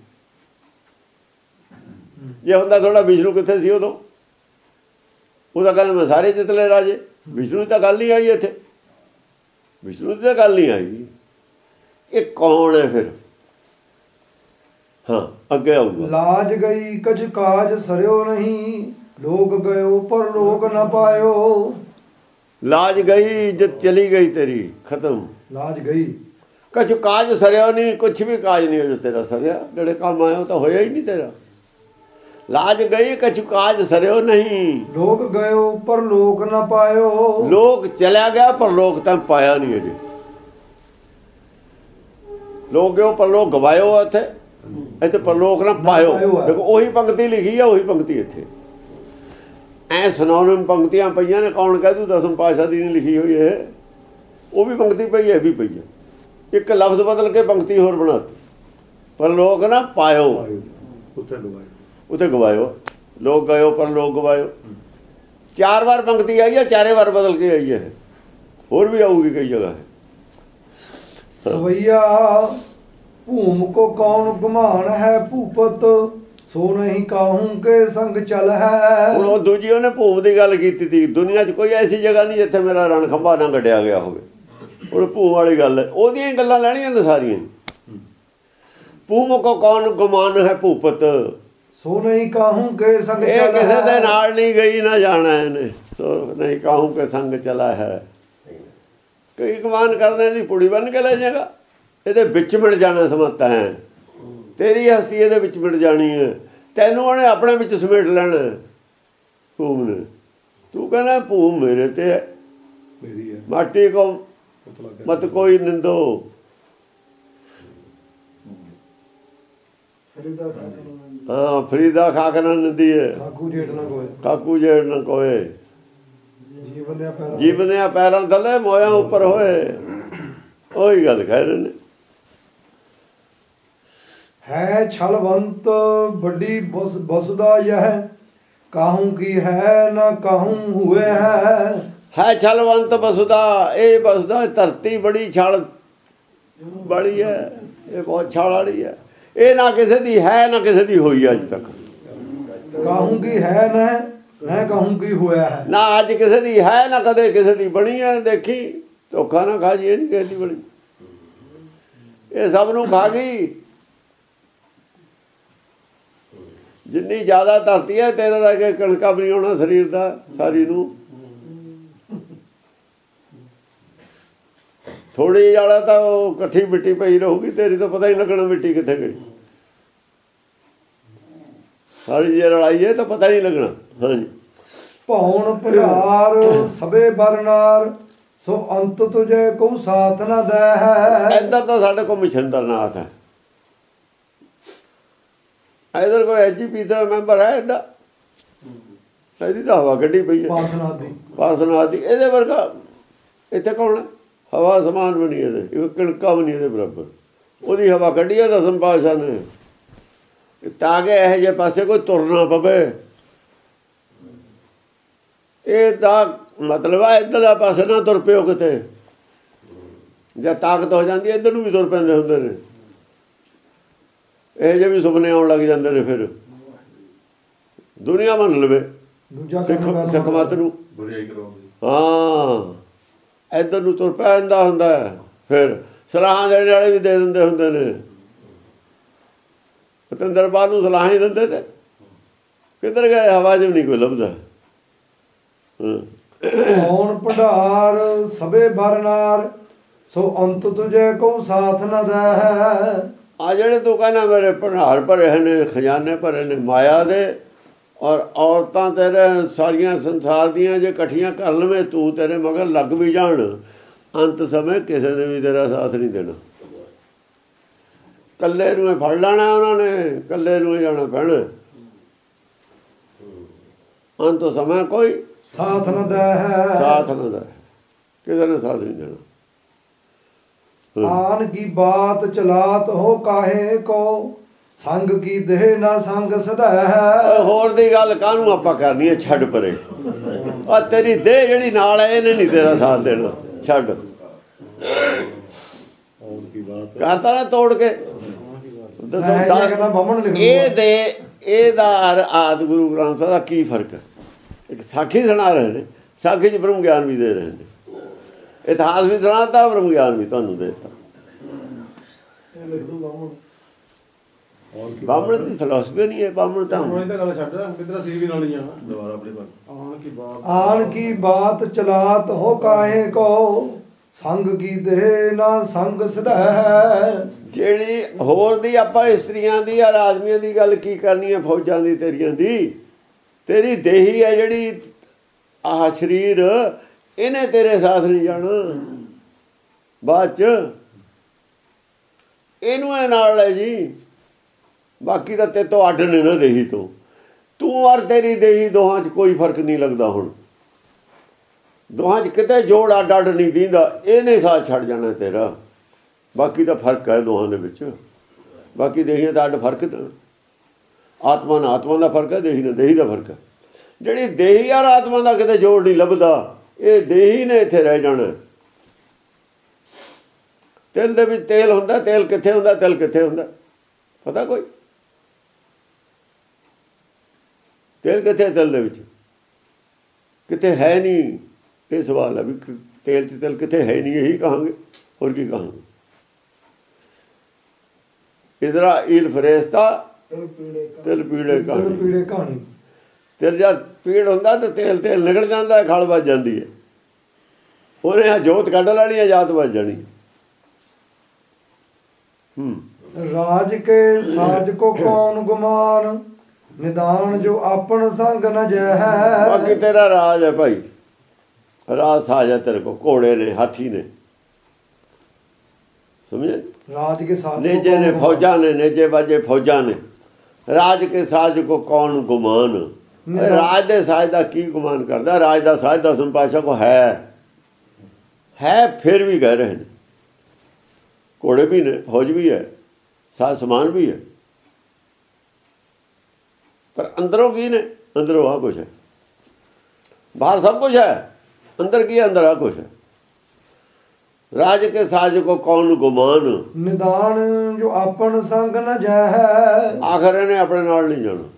ਜੇ ਹੁੰਦਾ ਥੋੜਾ ਵਿਸ਼ਨੂੰ ਕਿੱਥੇ ਸੀ ਉਦੋਂ, ਉਹ ਤਾਂ ਕਹਿੰਦਾ ਮੈਂ ਸਾਰੇ ਜਿੱਤ ਲਏ ਰਾਜੇ। ਵਿਸ਼ਨੂੰ ਦੀ ਤਾਂ ਗੱਲ ਨਹੀਂ ਆਈ ਇੱਥੇ, ਵਿਸ਼ਨੂੰ ਦੀ ਤਾਂ ਗੱਲ ਨਹੀਂ ਆਈ। ਇਹ ਕੌਣ ਹੈ ਫਿਰ? ਹਾਂ ਅੱਗੇ ਆਊਗਾ। ਲਾਜ ਗਈ ਕਛ ਕਾਜ ਸਰਿਓ ਨਹੀਂ, ਲੋਕ ਗਇਓ ਪਰ ਲੋਕ ਨਾ ਪਾਇਓ। ਲਾਜ ਗਈ, ਇੱਜ਼ਤ ਚਲੀ ਗਈ ਤੇਰੀ, ਖਤਮ। ਲਾਜ ਗਈ ਕਛ ਕਾਜ ਸਰਿਓ ਨਹੀਂ, ਕੁਛ ਵੀ ਕਾਜ ਨਹੀਂ ਹੋ ਤੇਰਾ ਸਰਿਆ। ਜਿਹੜੇ ਕੰਮ ਆਇਆ ਉਹ ਤਾਂ ਹੋਇਆ ਹੀ ਨਹੀਂ ਤੇਰਾ। ਲਾਜ ਗਈ ਕਛ ਕਾਜ ਸਰਿਓ ਨਹੀਂ, ਲੋਕ ਗਇਓ ਪਰ ਲੋਕ ਨਾ ਪਾਇਓ। ਲੋਕ ਚਲਿਆ ਗਿਆ ਪਰ ਲੋਕ ਤਾਂ ਪਾਇਆ ਨਹੀਂ ਅਜੇ। ਲੋਕ ਗਏ ਪਰ ਲੋਕ ਗਵਾਇਓ। ਇੱਥੇ ਪਰ ਲੋਕ ਨਾ ਪਾਇਓ। ਦੇਖੋ ਉਹੀ ਪੰਕਤੀ ਲਿਖੀ ਆ, ਉਹੀ ਪੰਕਤੀ ਇੱਥੇ ਐ ਸੁਨਾਉਣ ਪੰਕਤੀਆਂ ਪਈਆਂ ਨੇ। ਕੌਣ ਕਹਿ ਦੂ ਦਸਮ ਪਾਤਸ਼ਾਹ ਦੀ ਨਹੀਂ ਲਿਖੀ ਹੋਈ ਇਹ? ਉਹ ਵੀ ਪੰਕਤੀ ਪਈ ਹੈ, ਵੀ ਪਈ ਹੈ। ਇੱਕ ਲਫ਼ਜ਼ ਬਦਲ ਕੇ ਪੰਕਤੀ ਹੋਰ ਬਣਾਤੀ, ਪਰ ਲੋਕ ਨਾ ਪਾਇਓ, ਉੱਥੇ ਗਵਾਇਓ। ਲੋਕ ਗਇਓ ਪਰ ਲੋਕ ਗਵਾਇਓ। 4 ਵਾਰ ਪੰਕਤੀ ਆਈ ਹੈ, 4 ਵਾਰ ਬਦਲ ਕੇ ਆਈ ਹੈ। ਹੋਰ ਵੀ ਆਊਗੀ ਕਈ ਜਗ੍ਹਾ। ਸਵਈਆ ਭੂਮ ਕੋ ਕੌਣ ਗੁਮਾਨ ਹੈ ਭੂਪਤ, ਸੋ ਨਹੀਂ ਕਾਹੂੰ ਕੇ ਸੰਗ ਚਲ ਹੈ। ਹੁਣ ਉਹ ਦੂਜੀ ਉਹਨੇ ਭੂਮ ਦੀ ਗੱਲ ਕੀਤੀ ਸੀ। ਦੁਨੀਆ 'ਚ ਕੋਈ ਐਸੀ ਜਗ੍ਹਾ ਨਹੀਂ ਜਿੱਥੇ ਮੇਰਾ ਰਣ ਖੰਭਾ ਨਾ ਗੱਡਿਆ ਗਿਆ ਹੋਵੇ। ਹੁਣ ਭੂਮ ਵਾਲੀ ਗੱਲ ਹੈ, ਉਹਦੀਆਂ ਗੱਲਾਂ ਲੈਣੀਆਂ ਨੇ ਸਾਰੀਆਂ। ਭੂਮ ਕੋ ਕੌਣ ਗੁਮਾਨ ਹੈ ਭੂਪਤ, ਸੋ ਨਹੀਂ ਕਾਹੂੰ ਕੇ ਸੰਗ ਚਲ ਹੈ। ਇਹ ਕਿਸੇ ਦੇ ਨਾਲ ਨਹੀਂ ਗਈ ਨਾ ਜਾਣਾ ਇਹਨੇ, ਸੋ ਨਹੀਂ ਕਾਹੂੰ ਕੇ ਸੰਗ ਚਲਾ ਹੈ। ਕਈ ਗੁਮਾਨ ਕਰਦੇ ਦੀ ਪੁੜੀ ਬਣ ਕੇ ਲੈ ਜਾਏਗਾ, ਇਹਦੇ ਵਿੱਚ ਮਿਲ ਜਾਣਾ ਸਮੱਤਾ ਹੈ। ਤੇਰੀ ਹਸਤੀ ਇਹਦੇ ਵਿੱਚ ਮਿਲ ਜਾਣੀ ਹੈ। ਤੈਨੂੰ ਉਹਨੇ ਆਪਣੇ ਵਿੱਚ ਸਮੇਟ ਲੈਣਾ ਭੂਮ ਨੇ। ਤੂੰ ਕਹਿੰਦਾ ਭੂ ਮੇਰੇ ਤੇ ਹੈ, ਮੇਰੀ ਹੈ ਮਾਟੀ ਕੋ ਮਤ ਕੋਈ ਨਿੰਦੋ। ਹਾਂ ਫਰੀਦਾ ਖਾਕ ਨਾ ਨਿੰਦੀ ਹੈ, ਕਾਕੂ ਜੇਠ ਨਾ ਕੋਏ ਕਾਕੂ ਜੇੜ ਨਾ ਕੋਏ। ਜੀਵਨ ਦੇ ਪੈਰਾਂ ਥੱਲੇ ਮੋਇਆ ਉੱਪਰ ਹੋਏ। ਉਹੀ ਗੱਲ ਕਹਿ ਰਹੇ ਨੇ। ਹੈ ਛਲਵੰਤ ਵੱਡੀ ਬਸਦਾ ਯਹ ਕਾਹੂ ਕੀ ਹੈ ਨਾ ਕਾਹੂ ਹੁਏ ਹੈ ਛਲਵੰਤ ਬਸਦਾ, ਇਹ ਬਸਦਾ ਧਰਤੀ ਬੜੀ ਛਲ ਵਾਲੀ ਹੈ, ਇਹ ਬਹੁਤ ਛਲ ਵਾਲੀ ਹੈ। ਇਹ ਨਾ ਕਿਸੇ ਦੀ ਹੈ ਨਾ ਕਿਸੇ ਦੀ ਹੋਈ ਅੱਜ ਤੱਕ। ਕਾਹੂ ਕੀ ਹੈ ਨਾ ਕਾਹੂ ਕੀ ਹੋਇਆ ਹੈ। ਨਾ ਅੱਜ ਕਿਸੇ ਦੀ ਹੈ ਨਾ ਕਦੇ ਕਿਸੇ ਦੀ ਬਣੀ ਹੈ। ਦੇਖੀ ਧੋਖਾ ਨਾ ਖਾ ਜੀ, ਇਹ ਨਹੀਂ ਕਿਸੇ ਦੀ ਬਣੀ, ਇਹ ਸਭ ਨੂੰ ਖਾ ਗਈ। ਜਿੰਨੀ ਜ਼ਿਆਦਾ ਧਰਤੀ ਹੈ ਤੇਰੇ ਦਾ ਕਿ ਕਣਕਾਂ ਵੀ ਨਹੀਂ ਹੋਣਾ ਸਰੀਰ ਦਾ ਸਾਰੀ ਨੂੰ। ਥੋੜੀ ਵਾਲਾ ਤਾਂ ਉਹ ਇਕੱਠੀ ਮਿੱਟੀ ਪਈ ਰਹੂਗੀ, ਤੇਰੀ ਤਾਂ ਪਤਾ ਹੀ ਲੱਗਣਾ ਮਿੱਟੀ ਕਿੱਥੇ ਗਈ। ਸਾਰੀ ਜੇ ਰਲਾਈ ਹੈ ਤਾਂ ਪਤਾ ਨਹੀਂ ਲੱਗਣਾ। ਹਾਂਜੀ ਭੌਣ ਭੁਲਾਰ ਸਭੇ ਬਰਨਾਰ ਸੋ ਅੰਤ ਤੁਝੇ ਕੋ ਸਾਥ ਨਾ ਦੇ ਹੈ। ਇੱਧਰ ਤਾਂ ਸਾਡੇ ਕੋਲ ਮਛੰਦਰਨਾਥ ਹੈ, ਇੱਧਰ ਕੋਈ ਐਜੀਪੀ ਦਾ ਮੈਂਬਰ ਹੈ ਐਡਾ, ਇਹਦੀ ਤਾਂ ਹਵਾ ਕੱਢੀ ਪਈ ਹੈ ਪਾਰਸਨਾਥ ਦੀ। ਇਹਦੇ ਵਰਗਾ ਇੱਥੇ ਕੌਣ ਹੈ? ਹਵਾ ਸਮਾਨ ਬਣੀ ਇਹਦੇ, ਇੱਕ ਕਣਕਾਂ ਬਣੀ ਇਹਦੇ ਬਰਾਬਰ। ਉਹਦੀ ਹਵਾ ਕੱਢੀ ਹੈ ਦਸਮ ਪਾਤਸ਼ਾਹ ਨੇ, ਤਾਂ ਕਿ ਇਹੋ ਜਿਹੇ ਪਾਸੇ ਕੋਈ ਤੁਰਨਾ ਪਵੇ। ਇਹ ਦਾ ਮਤਲਬ ਆ ਇੱਧਰ ਆ ਪਾਸੇ ਨਾ ਤੁਰ ਪਿਓ ਕਿਤੇ, ਜਾਂ ਤਾਕਤ ਹੋ ਜਾਂਦੀ ਇੱਧਰ ਨੂੰ ਵੀ ਤੁਰ ਪੈਂਦੇ ਹੁੰਦੇ ਨੇ। ਇਹ ਜਿਹੇ ਵੀ ਸੁਪਨੇ ਆਉਣ ਲੱਗ ਜਾਂਦੇ ਨੇ, ਫਿਰ ਦੁਨੀਆ ਮੰਨ ਲਵੇ ਸਿੱਖ ਮਤ ਨੂੰ। ਹਾਂ ਇੱਧਰ ਨੂੰ ਤੁਰ ਪੈਂਦਾ ਹੁੰਦਾ, ਫਿਰ ਸਲਾਹਾਂ ਦੇਣ ਵਾਲੇ ਵੀ ਦੇ ਦਿੰਦੇ ਹੁੰਦੇ ਨੇ। ਪਤੰਦਰ ਬਾਹਰ ਨੂੰ ਸਲਾਹਾਂ ਹੀ ਦਿੰਦੇ ਤੇ ਕਿੱਧਰ ਗਏ? ਹਵਾ 'ਚ ਨਹੀਂ ਕੋਈ ਲੱਭਦਾ। ਕੌਣ ਪੜਾਰ ਸਭੇ ਬਰਨਾਰ ਸੋ ਅੰਤ ਤੁਝੇ ਕੋ ਸਾਥ ਨਾ ਦੇ ਹੈ। ਆ ਜਿਹੜੇ ਤੂੰ ਕਹਿੰਦਾ ਮੇਰੇ ਭੰਡਾਰ ਭਰੇ ਨੇ, ਖਜ਼ਾਨੇ ਭਰੇ ਨੇ ਮਾਇਆ ਦੇ, ਔਰ ਔਰਤਾਂ ਤੇਰੇ ਸਾਰੀਆਂ ਸੰਸਾਰ ਦੀਆਂ ਜੇ ਇਕੱਠੀਆਂ ਕਰ ਲਵੇਂ ਤੂੰ, ਤੇਰੇ ਮਗਰ ਲੱਗ ਵੀ ਜਾਣ, ਅੰਤ ਸਮੇਂ ਕਿਸੇ ਨੇ ਵੀ ਤੇਰਾ ਸਾਥ ਨਹੀਂ ਦੇਣਾ। ਇਕੱਲੇ ਨੂੰ ਫੜ ਲੈਣਾ ਉਹਨਾਂ ਨੇ, ਇਕੱਲੇ ਨੂੰ ਜਾਣਾ ਪੈਣਾ। ਅੰਤ ਸਮੇਂ ਕੋਈ ਸਾਥ ਨਾ ਦੇ ਹੈ, ਸਾਥ ਨਾ ਦੇ, ਕਿਸੇ ਨੇ ਸਾਥ ਨਹੀਂ ਦੇਣਾ। ਆਨ ਕੀ ਬਾਤ ਚਲਾਤ ਹੋ ਕਾਹੇ ਕੋ ਸੰਗ ਕੀ ਦੇਹ ਨਾ ਸੰਗ ਸਦਾ ਹੈ। ਹੋਰ ਦੀ ਗੱਲ ਕਾਹਨੂੰ ਆਪਾਂ ਕਰਨੀ ਹੈ, ਛੱਡ ਪਰੇ। ਆ ਤੇਰੀ ਦੇਹ ਜਿਹੜੀ ਨਾਲ ਹੈ ਇਹਨੇ ਨਹੀਂ ਤੇਰਾ ਸਾਥ ਦੇਣਾ, ਛੱਡ। ਕਰਤਾ ਨਾ ਤੋੜ ਕੇ ਦੱਸੋ ਇਹਦਾ ਆਦਿ ਗੁਰੂ ਗ੍ਰੰਥ ਸਾਹਿਬ ਦਾ ਕੀ ਫਰਕ ਹੈ? ਇੱਕ ਸਾਖੀ ਸੁਣਾ ਰਹੇ ਨੇ, ਸਾਖੀ 'ਚ ਬ੍ਰਹਮ ਗਿਆਨ ਵੀ ਦੇ ਰਹੇ ਨੇ, ਇਤਿਹਾਸ ਵੀ ਸੁਣਾਤਾ, ਬ੍ਰਹਮ ਗਿਆਨ ਵੀ ਤੁਹਾਨੂੰ ਦੇ ਦਿੱਤਾ। ਬਾਹਮਣ ਦੀ ਫਿਲਾਸਫੀ ਨਹੀਂ ਹੈ, ਬਾਹਮਣ ਤਾਂ ਆਨ ਕੀ ਬਾਤ ਚਲਾਤ ਹੋ ਕਾਹੇ ਕੋ ਸੰਗ ਕੀ ਦੇਹ ਨਾ ਸੰਗ ਸਦਾ ਹੈ। ਜਿਹੜੀ ਹੋਰ ਦੀ ਆਪਾਂ ਇਸਤਰੀਆਂ ਦੀ ਜਾਂ ਆਦਮੀਆਂ ਦੀ ਗੱਲ ਕੀ ਕਰਨੀ ਹੈ, ਫੌਜਾਂ ਦੀ ਤੇਰੀਆਂ ਦੀ। ਤੇਰੀ ਦੇਹੀ ਹੈ ਜਿਹੜੀ ਆਹ ਸਰੀਰ, ਇਹਨੇ ਤੇਰੇ ਸਾਥ ਨਹੀਂ ਜਾਣਾ ਬਾਅਦ 'ਚ, ਇਹਨੂੰ ਇਹ ਨਾਲ ਲੈ ਜੀ। ਬਾਕੀ ਤਾਂ ਤੇਰੇ ਤੋਂ ਅੱਡ ਨੇ ਨਾ ਦੇਹੀ ਤੋਂ, ਤੂੰ ਔਰ ਤੇਰੀ ਦੇਹੀ ਦੋਹਾਂ 'ਚ ਕੋਈ ਫਰਕ ਨਹੀਂ ਲੱਗਦਾ। ਹੁਣ ਦੋਹਾਂ 'ਚ ਕਿਤੇ ਜੋੜ ਅੱਡ ਅੱਡ ਨਹੀਂ ਦਿੰਦਾ, ਇਹਨੇ ਸਾਥ ਛੱਡ ਜਾਣਾ ਤੇਰਾ। ਬਾਕੀ ਦਾ ਫਰਕ ਹੈ ਦੋਹਾਂ ਦੇ ਵਿੱਚ, ਬਾਕੀ ਦੇਹੀਆਂ ਦਾ ਅੱਡ ਫਰਕ ਨਾ। ਆਤਮਾ ਨਾਲ ਆਤਮਾ ਦਾ ਫਰਕ ਹੈ, ਦੇਹੀ ਨਾਲ ਦੇਹੀ ਦਾ ਫਰਕ ਹੈ। ਜਿਹੜੀ ਦੇਹੀ ਔਰ ਆਤਮਾ ਦਾ ਕਿਤੇ ਜੋੜ ਨਹੀਂ ਲੱਭਦਾ, ਇਹ ਦੇਹੀ ਨੇ ਇੱਥੇ ਰਹਿ ਜਾਣਾ। ਤਿਲ ਦੇ ਵਿੱਚ ਤੇਲ ਹੁੰਦਾ, ਤੇਲ ਕਿੱਥੇ ਹੁੰਦਾ, ਤਿਲ ਕਿੱਥੇ ਹੁੰਦਾ ਪਤਾ ਕੋਈ? ਤੇਲ ਕਿੱਥੇ? ਤਿਲ ਦੇ ਵਿੱਚ ਕਿਤੇ ਹੈ ਨਹੀਂ। ਇਹ ਸਵਾਲ ਹੈ ਵੀ ਤੇਲ 'ਚ ਤਿਲ ਕਿੱਥੇ ਹੈ ਨਹੀਂ, ਇਹੀ ਕਹਾਂਗੇ, ਹੋਰ ਕੀ ਕਹਾਂਗੇ? ਇਜ਼ਰਾਈਲ ਫਰਿਸ਼ਤਾ ਤਿਲ ਪੀੜੇ ਕਹਾਣੀ। ਤਿਲ ਜਦ ਪੀੜ ਹੁੰਦਾ ਤਾਂ ਤੇਲ ਨਿਕਲ ਜਾਂਦਾ, ਖਲ ਵੱਜ ਜਾਂਦੀ ਹੈ। ਉਹਨੇ ਜੋਤ ਕੱਢ ਲੈਣੀ ਹੈ, ਜਾਤ ਵੱਜ ਜਾਣੀ। ਰਾਜ ਕੇ ਸਾਜ ਕੋ ਕੌਣ ਗੁਮਾਨ ਨਿਦਾਨ ਜੋ ਆਪਨ ਸੰਗ ਨ ਜੈ ਬਾਕੀ ਤੇਰਾ ਰਾਜ ਹੈ ਭਾਈ, ਰਾਜ ਸਾਜ ਹੈ ਤੇਰੇ ਕੋ, ਘੋੜੇ ਨੇ, ਹਾਥੀ ਨੇ, ਸਮਝੇ? ਰਾਜ ਕੇ ਸਾਥ ਨੇਜੇ ਨੇ, ਫੌਜਾਂ ਨੇ, ਨੇਜੇ ਵਾਜੇ ਫੌਜਾਂ ਨੇ। ਰਾਜ ਕੇ ਸਾਜ ਕੋ ਕੌਣ ਗੁਮਾਨ, ਰਾਜ ਦੇ ਸਾਜ ਦਾ ਕੀ ਗੁਮਾਨ ਕਰਦਾ? ਰਾਜ ਦਾ ਸਾਜ ਦਸਮ ਪਾਤਸ਼ਾਹ ਕੋ ਹੈ, ਫਿਰ ਵੀ ਕਹਿ ਰਹੇ ਨੇ। ਘੋੜੇ ਵੀ ਨੇ, ਫੌਜ ਵੀ ਹੈ, ਸਾਜ ਸਮਾਨ ਵੀ ਹੈ, ਪਰ ਅੰਦਰੋਂ ਕੀ ਨੇ? ਅੰਦਰੋਂ ਆ ਕੁਛ ਹੈ, ਬਾਹਰ ਸਭ ਕੁਛ ਹੈ, ਅੰਦਰ ਕੀ? ਅੰਦਰ ਆ ਕੁਛ ਹੈ। ਰਾਜ ਕੇ ਸਾਜ ਕੋ ਕੌਣ ਗੁਮਾਨ, ਨਿਦਾਨ ਜੋ ਆਪਨ ਸੰਗ ਨ ਜੈ ਆਖਰ ਇਹਨੇ ਆਪਣੇ ਨਾਲ ਨਹੀਂ ਜਾਣਾ।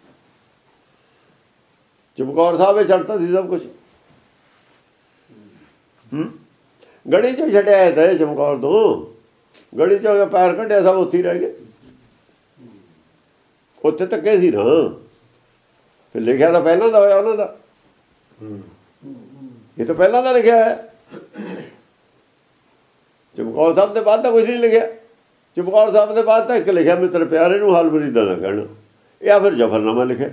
ਚਮਕੌਰ ਸਾਹਿਬ ਇਹ ਛੱਡਤਾ ਸੀ ਸਭ ਕੁਛ, ਗੜੀ ਚੋਂ ਛੱਡਿਆ ਤਾਂ ਚਮਕੌਰ ਤੋਂ, ਗੜੀ ਚੋਂ ਪੈਰ ਕੱਢਿਆ, ਸਭ ਉੱਥੇ ਹੀ ਰਹਿ ਗਏ। ਉੱਥੇ ਧੱਕੇ ਸੀ ਨਾ, ਫਿਰ ਲਿਖਿਆ ਤਾਂ ਪਹਿਲਾਂ ਦਾ ਹੋਇਆ ਉਹਨਾਂ ਦਾ, ਇਹ ਤਾਂ ਪਹਿਲਾਂ ਦਾ ਲਿਖਿਆ ਹੈ। ਚਮਕੌਰ ਸਾਹਿਬ ਦੇ ਬਾਅਦ ਤਾਂ ਕੁਛ ਨਹੀਂ ਲਿਖਿਆ। ਚਮਕੌਰ ਸਾਹਿਬ ਦੇ ਬਾਅਦ ਤਾਂ ਇੱਕ ਲਿਖਿਆ, ਮਿੱਤਰ ਪਿਆਰੇ ਨੂੰ ਹਾਲ ਮੁਰੀਦਾਂ ਦਾ ਕਹਿਣਾ, ਜਾਂ ਫਿਰ ਜ਼ਫਰਨਾਮਾ ਲਿਖਿਆ,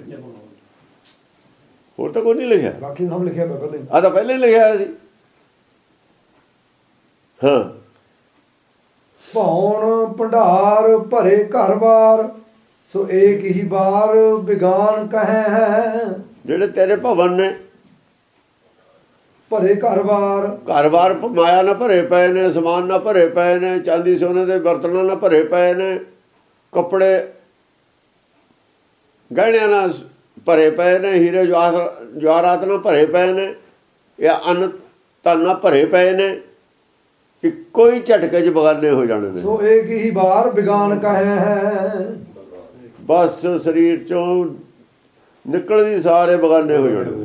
ਹੋਰ ਤਾਂ ਕੋਈ ਨਹੀਂ ਲਿਖਿਆ। ਬਾਕੀ ਸਭ ਲਿਖਿਆ ਪਹਿਲਾਂ, ਆ ਤਾਂ ਪਹਿਲਾਂ ਹੀ ਲਿਖਿਆ ਹੋਇਆ ਸੀ। ਹਾਂ, ਭੌਣ ਭੰਡਾਰ ਭਰੇ ਘਰ-ਬਾਰ ਸੋ ਏਕ ਹੀ ਬਾਰ ਬਿਗਾਨ ਕਹੈ ਹੈ। ਜਿਹੜੇ ਤੇਰੇ ਭਵਨ ਨੇ, ਭਰੇ ਘਰ-ਬਾਰ, ਘਰ-ਬਾਰ ਮਾਇਆ ਨਾਲ ਭਰੇ ਪਏ ਨੇ, ਸਮਾਨ ਨਾਲ ਭਰੇ ਪਏ ਨੇ, ਚਾਂਦੀ ਸੋਨੇ ਦੇ ਬਰਤਨਾਂ ਨਾਲ ਭਰੇ ਪਏ ਨੇ, ਕੱਪੜੇ ਗਹਿਣਿਆਂ ਨਾਲ ਭਰੇ ਪਏ ਨੇ, ਹੀਰੇ ਜਵਾਹਰਾਤ ਨਾਲ ਭਰੇ ਪਏ ਨੇ, ਇਹ ਅੰਨ ਧਨ ਨਾਲ ਭਰੇ ਪਏ ਨੇ, ਇੱਕੋ ਹੀ ਝਟਕੇ 'ਚ ਬਗਾਨੇ ਹੋ ਜਾਣੇ ਨੇ। ਸੋ ਏਕ ਹੀ ਬਾਰ ਬਿਗਾਨ ਕਹੈ ਹੈ। ਬਸ ਸਰੀਰ 'ਚੋਂ ਨਿਕਲਦੀ ਸਾਰੇ ਬਗਾਨੇ ਹੋ ਜਾਣੇ।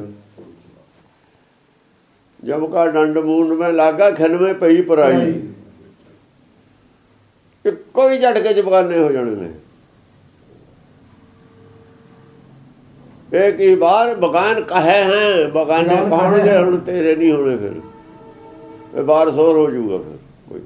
ਜਬ ਕਾ ਡੰਡ ਮੂੰਡ ਮੈਂ ਲਾਗਾ ਖਨਵੇਂ ਪਈ ਪਰਾਈ, ਇੱਕੋ ਹੀ ਝਟਕੇ 'ਚ ਬਗਾਨੇ ਹੋ ਜਾਣੇ ਨੇ। ਇੱਕ ਹੀ ਬਾਰ ਬਗਾਨ ਕਹੇ ਹੈ, ਬਗਾਨੇ ਕਹਾਉਣਗੇ, ਹੁਣ ਤੇਰੇ ਨਹੀਂ ਹੋਣੇ, ਫਿਰ ਇਹ ਬਾਰ ਸੋਰ ਹੋ ਜਾਊਗਾ ਫਿਰ ਕੋਈ।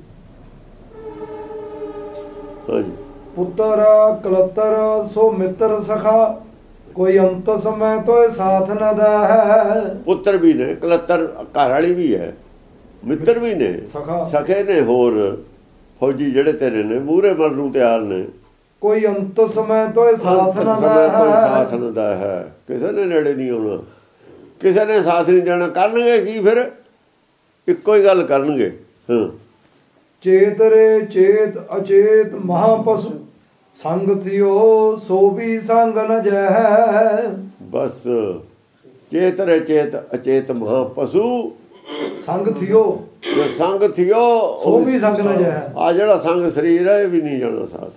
ਹਾਂਜੀ, ਪੁੱਤਰ ਕਲਤਰ ਸੋ ਮਿੱਤਰ ਸਖਾ ਕੋਈ ਅੰਤ ਸਮੈ ਤੋਏ ਸਾਥ ਨ ਦੈ। ਪੁੱਤਰ ਵੀ ਨੇ, ਕਲੱਤਰ ਘਰ ਵਾਲੀ ਵੀ ਹੈ, ਮਿੱਤਰ ਵੀ ਨੇ, ਸਖੇ ਨੇ, ਹੋਰ ਫੌਜੀ ਜਿਹੜੇ ਤੇਰੇ ਨੇ ਮੂਹਰੇ ਮਰਨ ਨੂੰ ਤਿਆਰ ਨੇ। ਕੋਈ ਅੰਤ ਸਮੈ ਤੋਏ ਸਾਥ ਨ ਦਾ ਹੈ, ਕਿਸੇ ਨੇ ਨੇੜੇ ਨਹੀਂ ਆਉਣਾ, ਕਿਸੇ ਨੇ ਸਾਥ ਨਹੀਂ ਦੇਣਾ। ਕਰਨਗੇ ਕੀ ਫਿਰ? ਇੱਕੋ ਹੀ ਗੱਲ ਕਰਨਗੇ। ਹਾਂ, ਚੇਤ ਰੇ ਚੇਤ ਅਚੇਤ ਮਹਾਪਸੁ ਸੰਗ ਥਿਓ ਸੋ ਵੀ ਸੰਗ ਨ ਜੈ। ਬਸ ਚੇਤ ਰੇ ਚੇਤ ਅਚੇਤ ਮਹਾਪਸੂ ਸੰਗ ਥਿਓ, ਜੋ ਸੰਗ ਥਿਓ ਸੋ ਵੀ ਸੰਗ ਨ ਜੈ। ਆ ਜਿਹੜਾ ਸੰਗ ਸਰੀਰ ਹੈ ਇਹ ਵੀ ਨਹੀਂ ਜਾਣਾ ਸਾਥ।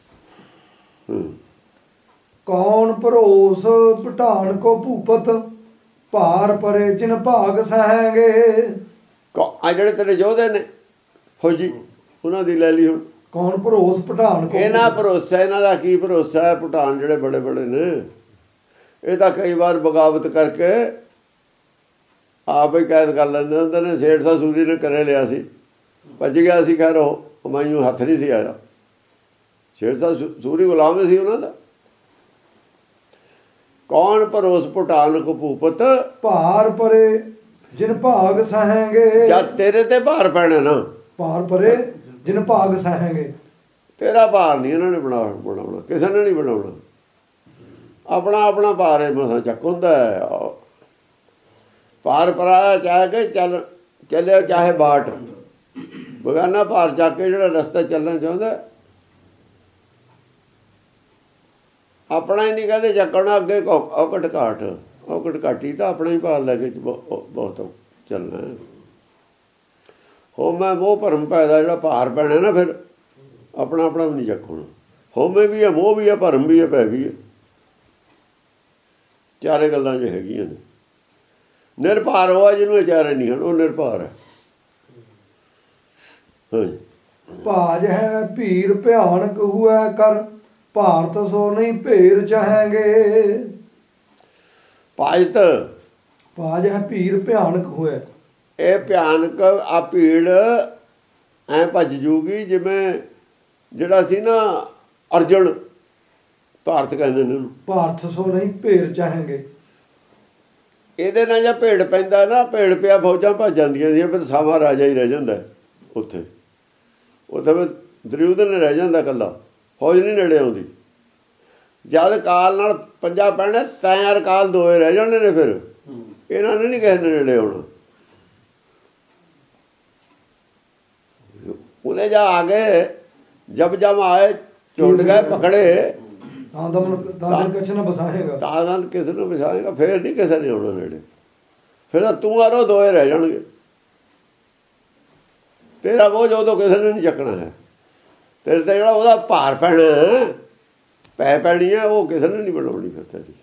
ਕੌਣ ਭਰੋਸ ਪਠਾਨ ਕੋ ਭੂਪਤ ਭਾਰ ਪਰੇ ਜਿਨ ਭਾਗ ਸਹਾਂਗੇ। ਆ ਜਿਹੜੇ ਤੇਰੇ ਯੋਧੇ ਨੇ ਫੌਜੀ, ਉਹਨਾਂ ਦੀ ਲੈ ਲਈ ਹੁਣ। ਕੌਣ ਭਰੋਸ ਪਠਾਨ ਕੋ, ਇਹਨਾਂ ਭਰੋਸਾ, ਇਹਨਾਂ ਦਾ ਕੀ ਭਰੋਸਾ ਹੈ? ਪਠਾਨ ਜਿਹੜੇ ਬੜੇ ਬੜੇ ਨੇ, ਇਹ ਤਾਂ ਕਈ ਵਾਰ ਬਗਾਵਤ ਕਰਕੇ ਆਪ ਹੀ ਕੈਦ ਕਰ ਲੈਂਦੇ ਹੁੰਦੇ ਨੇ। ਸ਼ੇਰ ਸ਼ਾਹ ਸੂਰੀ ਨੇ ਕਰੇ ਲਿਆ ਸੀ, ਭੱਜ ਗਿਆ ਸੀ, ਖੈਰ ਉਹ ਹਮਾਯੂੰ ਹੱਥ ਨਹੀਂ ਸੀ ਆਇਆ। ਸ਼ੇਰ ਸ਼ਾਹ ਸੂਰੀ ਗੁਲਾਮ ਸੀ ਉਹਨਾਂ ਦਾ। ਕੌਣ ਭਰੋਸ ਪਠਾਨ ਕੋ ਭੂਪਤ ਭਾਰ ਪਰੇ ਜਿਨ ਭਾਗ ਸਹਾਂਗੇ। ਜਦ ਤੇਰੇ ਤੇ ਭਾਰ ਪੈਣਾ ਨਾ, ਭਾਰ ਪਰੇ ਜਿਨ ਭਾਗ ਸਹਾਂਗੇ। ਤੇਰਾ ਭਾਰ ਨਹੀਂ ਇਹਨਾਂ ਨੇ ਬਣਾਉਣਾ, ਕਿਸੇ ਨੇ ਨਹੀਂ ਬਣਾਉਣਾ। ਆਪਣਾ ਆਪਣਾ ਭਾਰ ਹੈ, ਮਸਾਂ ਚੱਕ ਹੁੰਦਾ ਹੈ। ਭਾਰ ਪਰਾਇਆ ਚਾਹੇ ਕਿ ਚੱਲਿਆ ਚਾਹੇ ਬਾਟ, ਬਗਾਨਾ ਭਾਰ ਚੱਕ ਕੇ ਜਿਹੜਾ ਰਸਤਾ ਚੱਲਣਾ ਚਾਹੁੰਦਾ ਆਪਣਾ ਹੀ ਨਹੀਂ ਕਹਿੰਦੇ ਚੱਕਣਾ। ਅੱਗੇ ਔਕਟ ਘਾਟੀ ਤਾਂ ਆਪਣਾ ਹੀ ਭਾਰ ਲੈ ਕੇ ਬਹੁਤ ਚੱਲਣਾ ਹੈ। ਹੋਮੈ ਮੋਹ ਭਰਮ ਪੈਦਾ, ਜਿਹੜਾ ਭਾਰ ਪੈਣਾ ਨਾ ਫਿਰ ਆਪਣਾ ਆਪਣਾ ਵੀ ਨਹੀਂ ਚੱਕਣਾ। ਹੋਮੇ ਵੀ ਹੈ, ਮੋਹ ਵੀ ਹੈ, ਭਰਮ ਵੀ ਹੈ, ਭੈ ਵੀ ਹੈ, ਚਾਰੇ ਗੱਲਾਂ 'ਚ ਹੈਗੀਆਂ ਨੇ। ਨਿਰਭਰ ਹੋਆ ਜਿਹਨੂੰ ਇਹ ਚਾਰੇ ਨਹੀਂ ਹਨ, ਉਹ ਨਿਰਭਰ ਹੈ। ਹਾਂਜੀ, ਭਾਜ ਹੈ ਭੀਰ ਭਿਆਨਕ ਹੁਐ ਕਰ ਭਾਰਤ ਸੋ ਨਹੀਂ ਭੇਰ ਚਾਹਾਂਗੇ। ਭਾਜਤ, ਭਾਜ ਹੈ ਭੀਰ ਭਿਆਨਕ ਹੋਇਆ, ਇਹ ਭਿਆਨਕ ਆ ਭੀੜ ਐ ਭੱਜ ਜੂਗੀ ਜਿਵੇਂ ਜਿਹੜਾ ਸੀ ਨਾ ਅਰਜੁਨ ਭਾਰਤ ਕਹਿੰਦੇ ਨੇ ਉਹਨੂੰ। ਭਾਰਤ ਸੋ ਨਹੀਂ ਭੇਰ ਚਾਹਾਂਗੇ। ਇਹਦੇ ਨਾਲ ਜਾਂ ਭੇੜ ਪੈਂਦਾ ਨਾ, ਭੇੜ ਪਿਆ ਫੌਜਾਂ ਭੱਜ ਜਾਂਦੀਆਂ ਸੀ, ਫਿਰ ਸਾਵਾ ਰਾਜਾ ਹੀ ਰਹਿ ਜਾਂਦਾ ਉੱਥੇ। ਉੱਥੇ ਫਿਰ ਦੁਰਯੋਧਨ ਰਹਿ ਜਾਂਦਾ ਇਕੱਲਾ, ਫੌਜ ਨਹੀਂ ਨੇੜੇ ਆਉਂਦੀ। ਜਦ ਕਾਲ ਨਾਲ ਪੰਜਾ ਪੈਣਾ ਤਾਂ ਕਾਲ ਦੋਏ ਰਹਿ ਜਾਣੇ ਨੇ, ਫਿਰ ਇਹਨਾਂ ਨੇ ਨਹੀਂ ਕਿਸੇ ਨੇ ਨੇੜੇ ਆਉਣਾ। ਉਹਨੇ ਜਾ ਆ ਗਏ, ਜਬ ਜਮ ਆਏ ਛੁੱਟ ਗਏ ਪਕੜੇ, ਤਾਂ ਕਿਸੇ ਨੂੰ ਬਸਾਏਗਾ, ਤਾਂ ਕਿਸੇ ਨੂੰ ਬਸਾਏਗਾ, ਫਿਰ ਨਹੀਂ ਕਿਸੇ ਨੇ ਆਉਣਾ ਨੇੜੇ। ਫਿਰ ਤਾਂ ਤੂੰ ਆਰੋ ਦੋਏ ਰਹਿ ਜਾਣਗੇ, ਤੇਰਾ ਬੋਝ ਉਦੋਂ ਕਿਸੇ ਨੇ ਨਹੀਂ ਚੱਕਣਾ ਹੈ। ਤੇਰੇ ਤੇ ਜਿਹੜਾ ਉਹਦਾ ਭਾਰ ਪੈਣਾ ਪੈ ਪੈਣੀ ਹੈ, ਉਹ ਕਿਸੇ ਨੇ ਨਹੀਂ ਬਣਾਉਣੀ। ਫਿਰ ਤੇਰੀ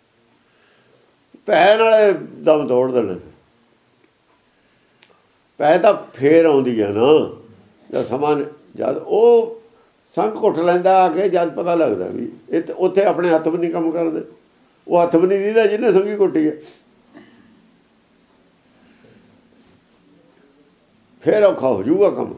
ਪੈ ਨਾਲੇ ਦਮ ਤੋੜ ਦੇਣਾ। ਪੈ ਤਾਂ ਫੇਰ ਆਉਂਦੀ ਹੈ ਨਾ, ਜਦ ਸਮਾਂ ਜਦ ਉਹ ਸੰਗ ਘੁੱਟ ਲੈਂਦਾ ਆ ਕੇ, ਜਦ ਪਤਾ ਲੱਗਦਾ ਵੀ ਇਹ ਉੱਥੇ ਆਪਣੇ ਹੱਥ ਵੀ ਨਹੀਂ ਕੰਮ ਕਰਦੇ। ਉਹ ਹੱਥ ਵੀ ਨਹੀਂ ਦੀਦਾ ਜਿਹਨੇ ਸੰਗੀ ਘੁੱਟੀ ਹੈ। ਫਿਰ ਔਖਾ ਹੋ ਜਾਊਗਾ ਕੰਮ।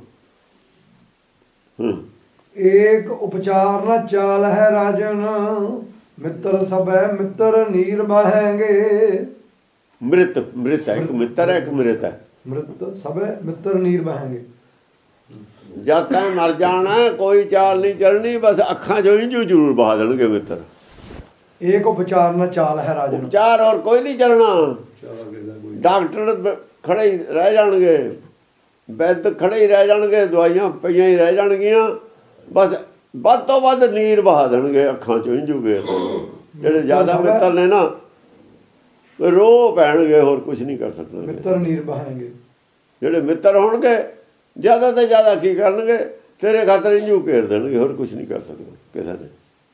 ਏਕ ਉਪਚਾਰ ਨਾ ਚਾਲ ਹੈ ਰਾਜਨ, ਮਿੱਤਰ ਸਭੈ ਮਿੱਤਰ ਨੀਰ ਬਹਾਂਗੇ। ਮ੍ਰਿਤ ਮ੍ਰਿਤ ਹੈ, ਇੱਕ ਮਿੱਤਰ ਹੈ, ਇੱਕ ਮ੍ਰਿਤ ਹੈ। ਮ੍ਰਿਤ ਸਭੈ ਮਿੱਤਰ ਨੀਰ ਬਹਾਂਗੇ। ਜਦ ਤੈਂ ਮਰ ਜਾਣਾ ਕੋਈ ਚਾਲ ਨਹੀਂ ਚੱਲਣੀ, ਬਸ ਅੱਖਾਂ ਚੋਂ ਹੀ ਜ਼ਰੂਰ ਬਹਾ ਦੇਣਗੇ ਮਿੱਤਰ। ਏਕ ਉਪਚਾਰ ਨਾ ਚਾਲ ਹੈ ਰਾਜਨ, ਉਪਚਾਰ ਹੋਰ ਕੋਈ ਨਹੀਂ ਚੱਲਣਾ। ਡਾਕਟਰ ਖੜੇ ਹੀ ਰਹਿ ਜਾਣਗੇ, ਵੈਦ ਖੜੇ ਹੀ ਰਹਿ ਜਾਣਗੇ, ਦਵਾਈਆਂ ਪਈਆਂ ਹੀ ਰਹਿ ਜਾਣਗੀਆਂ, ਬਸ ਵੱਧ ਤੋਂ ਵੱਧ ਨੀਰ ਬਹਾ ਦੇਣਗੇ ਅੱਖਾਂ ਚੋਂ ਇੰਜੂਗੇ। ਜਿਹੜੇ ਜ਼ਿਆਦਾ ਮਿੱਤਰ ਨੇ ਨਾ ਰੋ ਪੈਣਗੇ, ਹੋਰ ਕੁਝ ਨਹੀਂ ਕਰ ਸਕਦੇ। ਮਿੱਤਰ ਨੀਰ ਬਹਾਂਗੇ। ਜਿਹੜੇ ਮਿੱਤਰ ਹੋਣਗੇ ਜ਼ਿਆਦਾ ਤੋਂ ਜ਼ਿਆਦਾ ਕੀ ਕਰਨਗੇ, ਤੇਰੇ ਖਾਤਰ ਇੰਜੂ ਘੇਰ ਦੇਣਗੇ, ਹੋਰ ਕੁਝ ਨਹੀਂ ਕਰ ਸਕਦੇ ਕਿਸੇ ਨੇ।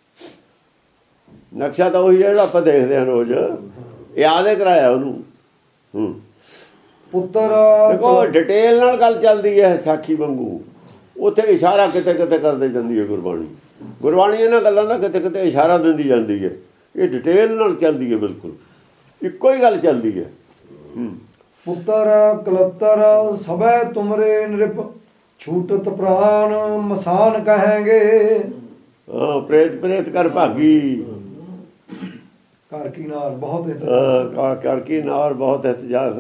ਨਕਸ਼ਾ ਤਾਂ ਉਹੀ ਹੈ ਜਿਹੜਾ ਆਪਾਂ ਦੇਖਦੇ ਹਾਂ ਰੋਜ਼, ਯਾਦ ਹੈ ਕਰਾਇਆ ਉਹਨੂੰ। ਪੁੱਤਰ ਦੇਖੋ ਡਿਟੇਲ ਨਾਲ ਗੱਲ ਚੱਲਦੀ ਹੈ ਸਾਖੀ ਵਾਂਗੂ, ਉੱਥੇ ਇਸ਼ਾਰਾ ਕਿਤੇ ਕਿਤੇ ਕਰਦੇ ਜਾਂਦੀ ਹੈ ਗੁਰਬਾਣੀ। ਗੁਰਬਾਣੀ ਇਹਨਾਂ ਗੱਲਾਂ ਦਾ ਕਿਤੇ ਕਿਤੇ ਇਸ਼ਾਰਾ ਦਿੰਦੀ ਜਾਂਦੀ ਹੈ। ਇਹ ਡਿਟੇਲ ਨਾਲ ਚੱਲਦੀ ਹੈ, ਬਿਲਕੁਲ ਇੱਕੋ ਹੀ ਗੱਲ ਚੱਲਦੀ ਹੈ। ਪੁੱਤਰ ਕਲੱਤਰ ਸਭੈ ਤੁਮਰੇ ਨਿਰਪ, ਛੂਟਤ ਪ੍ਰਾਨ ਮਸਾਨ ਕਹਾਂਗੇ। ਪ੍ਰੇਤ ਪ੍ਰੇਤ ਕਰ ਭਾਗੀ, ਕਰ ਕੀ ਨਾਰ ਬਹੁਤ ਕਰ ਕੀ ਨਾਰ ਬਹੁਤ ਇਤਜਾਸ।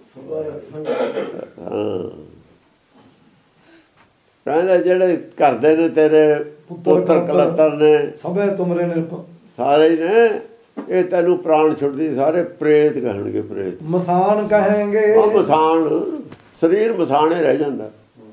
ਕਹਿੰਦੇ ਜਿਹੜੇ ਕਰਦੇ ਨੇ ਤੇਰੇ ਪੁੱਤਰ ਕਲੱਤਰ ਨੇ, ਸਭੈ ਤੁਮਰੇ ਨਿਰਪ, ਸਾਰੇ ਹੀ ਨੇ, ਇਹ ਤੈਨੂੰ ਪ੍ਰਾਣ ਛੁੱਟਦੀ ਸਾਰੇ ਪ੍ਰੇਤ ਕਹਿਣਗੇ। ਪ੍ਰੇਤ ਮਸਾਨ ਕਹਾਂਗੇ। ਮਸਾਨ ਸਰੀਰ ਮਸਾਣੇ ਰਹਿ ਜਾਂਦਾ,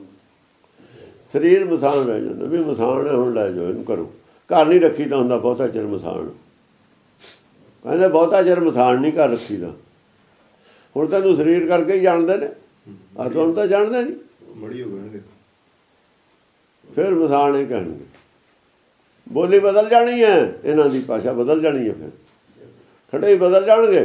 ਸਰੀਰ ਮਸਾਨ ਰਹਿ ਜਾਂਦਾ ਵੀ ਮਸਾਨ ਹੈ, ਹੁਣ ਲੈ ਜਾਓ ਇਹਨੂੰ ਕਰੋ। ਘਰ ਨਹੀਂ ਰੱਖੀ ਤਾਂ ਹੁੰਦਾ ਬਹੁਤਾ ਚਿਰ ਮਸਾਨ। ਕਹਿੰਦੇ ਬਹੁਤਾ ਚਿਰ ਮਸਾਨ ਨਹੀਂ ਘਰ ਰੱਖੀ ਦਾ। ਹੁਣ ਤੈਨੂੰ ਸਰੀਰ ਕਰਕੇ ਹੀ ਜਾਣਦੇ ਨੇ, ਆ ਤੁਹਾਨੂੰ ਤਾਂ ਜਾਣਦੇ ਨਹੀਂ। ਮੜੀ ਹੋ ਗਏ ਫਿਰ ਮਸਾਨ ਇਹ ਕਹਿਣਗੇ। ਬੋਲੀ ਬਦਲ ਜਾਣੀ ਹੈ, ਇਹਨਾਂ ਦੀ ਭਾਸ਼ਾ ਬਦਲ ਜਾਣੀ ਹੈ, ਫਿਰ ਖੜੇ ਹੀ ਬਦਲ ਜਾਣਗੇ।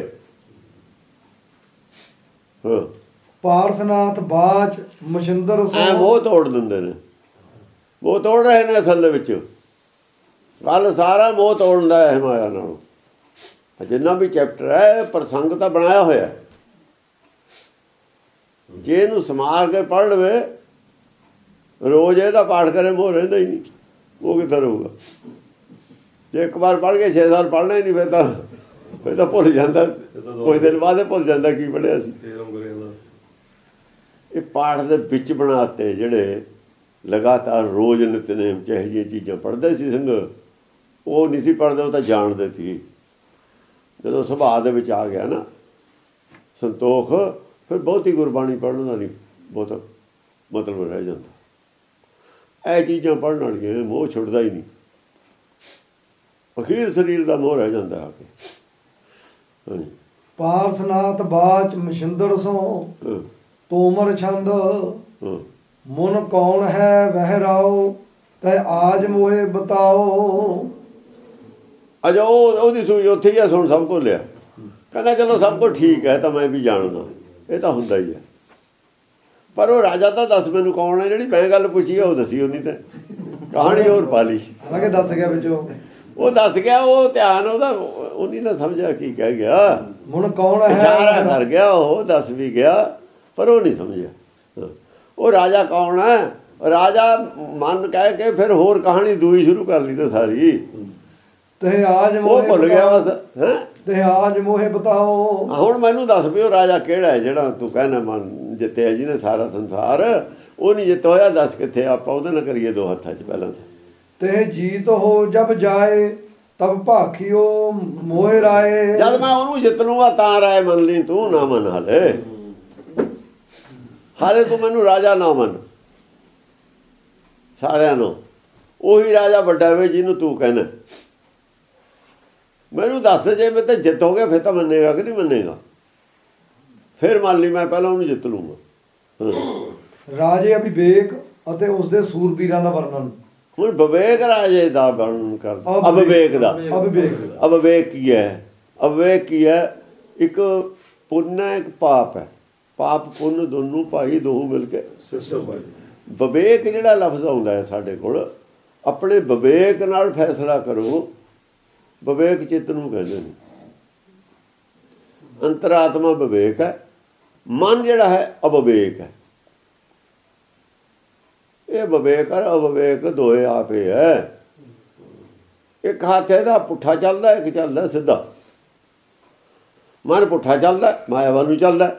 ਪਾਰਸਨਾਥ ਬਾਚ ਮਸ਼ਿੰਦਰ ਉਹ ਤੋੜ ਦਿੰਦੇ ਨੇ, ਉਹ ਤੋੜ ਰਹੇ ਨੇ ਅਸਲ ਦੇ ਵਿੱਚ। ਕੱਲ ਸਾਰਾ ਮੋਹ ਤੋੜਨ ਦਾ ਹੈ ਮਾਇਆ ਨਾਲੋਂ। ਜਿੰਨਾ ਵੀ ਚੈਪਟਰ ਹੈ ਪ੍ਰਸੰਗ ਤਾਂ ਬਣਾਇਆ ਹੋਇਆ, ਜੇ ਇਹਨੂੰ ਸਮਾਰ ਕੇ ਪੜ੍ਹ ਲਵੇ, ਰੋਜ਼ ਇਹਦਾ ਪਾਠ ਕਰੇ, ਮੋਹ ਰਹਿੰਦਾ ਹੀ ਨਹੀਂ। ਉਹ ਕਿੱਧਰ ਹੋਊਗਾ? ਜੇ ਇੱਕ ਵਾਰ ਪੜ੍ਹ ਕੇ 6 ਸਾਲ ਪੜ੍ਹਨਾ ਹੀ ਨਹੀਂ, ਫਿਰ ਤਾਂ ਭੁੱਲ ਜਾਂਦਾ, ਕੁਝ ਦਿਨ ਬਾਅਦ ਭੁੱਲ ਜਾਂਦਾ ਕੀ ਪੜ੍ਹਿਆ ਸੀ। ਇਹ ਪਾਠ ਦੇ ਵਿੱਚ ਬਣਾਤੇ ਜਿਹੜੇ ਲਗਾਤਾਰ ਰੋਜ਼ ਨਿਤਨੇਮ ਚ ਇਹੋ ਜਿਹੀਆਂ ਚੀਜ਼ਾਂ ਪੜ੍ਹਦੇ ਸੀ ਸਿੰਘ। ਉਹ ਨਹੀਂ ਸੀ ਪੜ੍ਹਦੇ, ਉਹ ਤਾਂ ਜਾਣਦੇ ਸੀ। ਜਦੋਂ ਸੁਭਾਅ ਦੇ ਵਿੱਚ ਆ ਗਿਆ ਨਾ ਸੰਤੋਖ, ਫਿਰ ਬਹੁਤੀ ਗੁਰਬਾਣੀ ਪੜ੍ਹਨ ਦਾ ਨਹੀਂ ਬਹੁਤ ਮਤਲਬ ਰਹਿ ਜਾਂਦਾ। ਇਹ ਚੀਜ਼ਾਂ ਪੜ੍ਹਨ ਵਾਲੀਆਂ ਮੋਹ ਛੁੱਟਦਾ ਹੀ ਨਹੀਂ, ਅਖੀਰ ਸਰੀਰ ਦਾ ਮੋਹ ਰਹਿ ਜਾਂਦਾ ਆ ਕੇ। ਹਾਂਜੀ। ਪਾਰਸਨਾਥ ਬਾਚ ਮਸ਼ਿੰਦਰ ਸੋ, ਤੋਮਰ ਛੰਦ ਮੁਨ ਕੌਣ ਹੈ ਵਹਿ ਰਾਓ, ਤੈ ਆਜ ਮੋਹੇ ਬਤਾਓ। ਅਜਾ ਉਹਦੀ ਸੂਈ ਉੱਥੇ ਹੀ ਆ, ਸੁਣ ਸਭ ਕੁਝ ਲਿਆ। ਕਹਿੰਦਾ ਚਲੋ ਸਭ ਕੁਝ ਠੀਕ ਹੈ, ਤਾਂ ਮੈਂ ਵੀ ਜਾਣਦਾ, ਇਹ ਤਾਂ ਹੁੰਦਾ ਹੀ ਹੈ। ਪਰ ਉਹ ਰਾਜਾ ਤਾਂ ਦੱਸ ਮੈਨੂੰ ਕੌਣ ਹੈ। ਜਿਹੜੀ ਮੈਂ ਗੱਲ ਪੁੱਛੀ ਉਹ ਦੱਸੀ ਉਹਨੀ ਤੇ ਕਹਾਣੀ ਹੋਰ ਪਾ ਲਈ। ਹਾਲਾਂਕਿ ਦੱਸ ਗਿਆ ਵਿੱਚੋਂ, ਉਹ ਦੱਸ ਗਿਆ, ਉਹ ਧਿਆਨ ਉਹਦਾ ਉਹਨੀ ਨਾ ਸਮਝਿਆ ਕੀ ਕਹਿ ਗਿਆ। ਮੁਨ ਕੌਣ ਹੈ ਇਸ਼ਾਰਾ ਕਰ ਗਿਆ, ਉਹ ਦੱਸ ਵੀ ਗਿਆ, ਪਰ ਉਹ ਨਹੀਂ ਸਮਝਿਆ ਉਹ ਰਾਜਾ ਕੌਣ ਹੈ। ਰਾਜਾ ਮਨ ਕਹਿ ਕੇ ਫਿਰ ਹੋਰ ਕਹਾਣੀ ਦੂਈ ਸ਼ੁਰੂ ਕਰ ਲਈ ਨਾ ਸਾਰੀ। ਤੇ ਆਜ ਉਹ ਮੋਹੇ ਭੁੱਲ ਗਿਆ ਬਸ ਹੈ। ਤੇ ਆਜ ਮੋਹੇ ਬਤਾਓ। ਹੁਣ ਮੈਨੂੰ ਦੱਸ ਵੀ ਉਹ ਰਾਜਾ ਕਿਹੜਾ ਹੈ ਜਿਹੜਾ ਤੂੰ ਕਹਿਣਾ ਮਨ ਜਿੱਤਿਆ ਜਿਹਨੇ ਸਾਰਾ ਸੰਸਾਰ, ਉਹ ਨਹੀਂ ਜਿੱਤ ਹੋਇਆ, ਦੱਸ ਕਿੱਥੇ, ਆਪਾਂ ਉਹਦੇ ਨਾਲ ਕਰੀਏ ਦੋ ਹੱਥਾਂ 'ਚ ਪਹਿਲਾਂ। ਤੇ ਜੀਤ ਹੋ ਜਬ ਜਾਏ ਤਬ ਭਾਖਿਓ ਮੋਹਿ ਰਾਏ। ਜਦ ਮੈਂ ਉਹਨੂੰ ਜਿੱਤ ਲੂੰਗਾ ਤਾਂ ਰਾਏ ਮੰਨ ਲਈ, ਤੂੰ ਨਾ ਮੰਨ ਹਾਲੇ ਤੂੰ ਮੈਨੂੰ ਰਾਜਾ ਨਾ ਮੰਨ। ਸਾਰਿਆਂ ਨੂੰ ਉਹੀ ਰਾਜਾ ਵੱਡਾ ਵੇ ਜਿਹਨੂੰ ਤੂੰ ਕਹਿਣਾ। ਮੈਨੂੰ ਦੱਸ ਜੇ ਮੈਂ ਤਾਂ ਜਿੱਤ ਹੋ ਗਿਆ ਫਿਰ ਤਾਂ ਮੰਨੇਗਾ ਕਿ ਨਹੀਂ ਮੰਨੇਗਾ? ਫਿਰ ਮੰਨ ਲਈ, ਮੈਂ ਪਹਿਲਾਂ ਉਹਨੂੰ ਜਿੱਤ ਲੂੰਗਾ। ਰਾਜੇ ਅਭਿਵੇਕ ਅਤੇ ਉਸਦੇ ਸੂਰਬੀਰਾਂ ਦਾ ਵਰਣਨ। ਹੁਣ ਵਿਵੇਕ ਰਾਜੇ ਦਾ ਵਰਣਨ ਕਰ, ਅਵਿਵੇਕ ਦਾ। ਅਵਿਵੇਕ ਕੀ ਹੈ? ਅਵਿਵੇਕ ਕੀ ਹੈ? ਇੱਕ ਪੁੰਨ ਹੈ, ਇੱਕ ਪਾਪ ਹੈ। ਪਾਪ ਪੁੰਨ ਦੋਨੋਂ ਭਾਈ ਦੋ ਮਿਲ ਕੇ ਵਿਵੇਕ ਜਿਹੜਾ ਲਫ਼ਜ਼ ਆਉਂਦਾ ਹੈ ਸਾਡੇ ਕੋਲ, ਆਪਣੇ ਵਿਵੇਕ ਨਾਲ ਫੈਸਲਾ ਕਰੋ। ਵਿਵੇਕ ਚਿੱਤ ਨੂੰ ਕਹਿੰਦੇ ਨੇ। ਅੰਤਰਾਤਮਾ ਵਿਵੇਕ ਹੈ, ਮਨ ਜਿਹੜਾ ਹੈ ਅਵਿਵੇਕ ਹੈ। ਇਹ ਵਿਵੇਕ ਔਰ ਅਵਿਵੇਕ ਦੋਏ ਆਪੇ ਹੈ। ਇੱਕ ਹੱਥ ਇਹਦਾ ਪੁੱਠਾ ਚੱਲਦਾ, ਇੱਕ ਚੱਲਦਾ ਸਿੱਧਾ। ਮਨ ਪੁੱਠਾ ਚੱਲਦਾ, ਮਾਇਆ ਵੱਲ ਨੂੰ ਚੱਲਦਾ।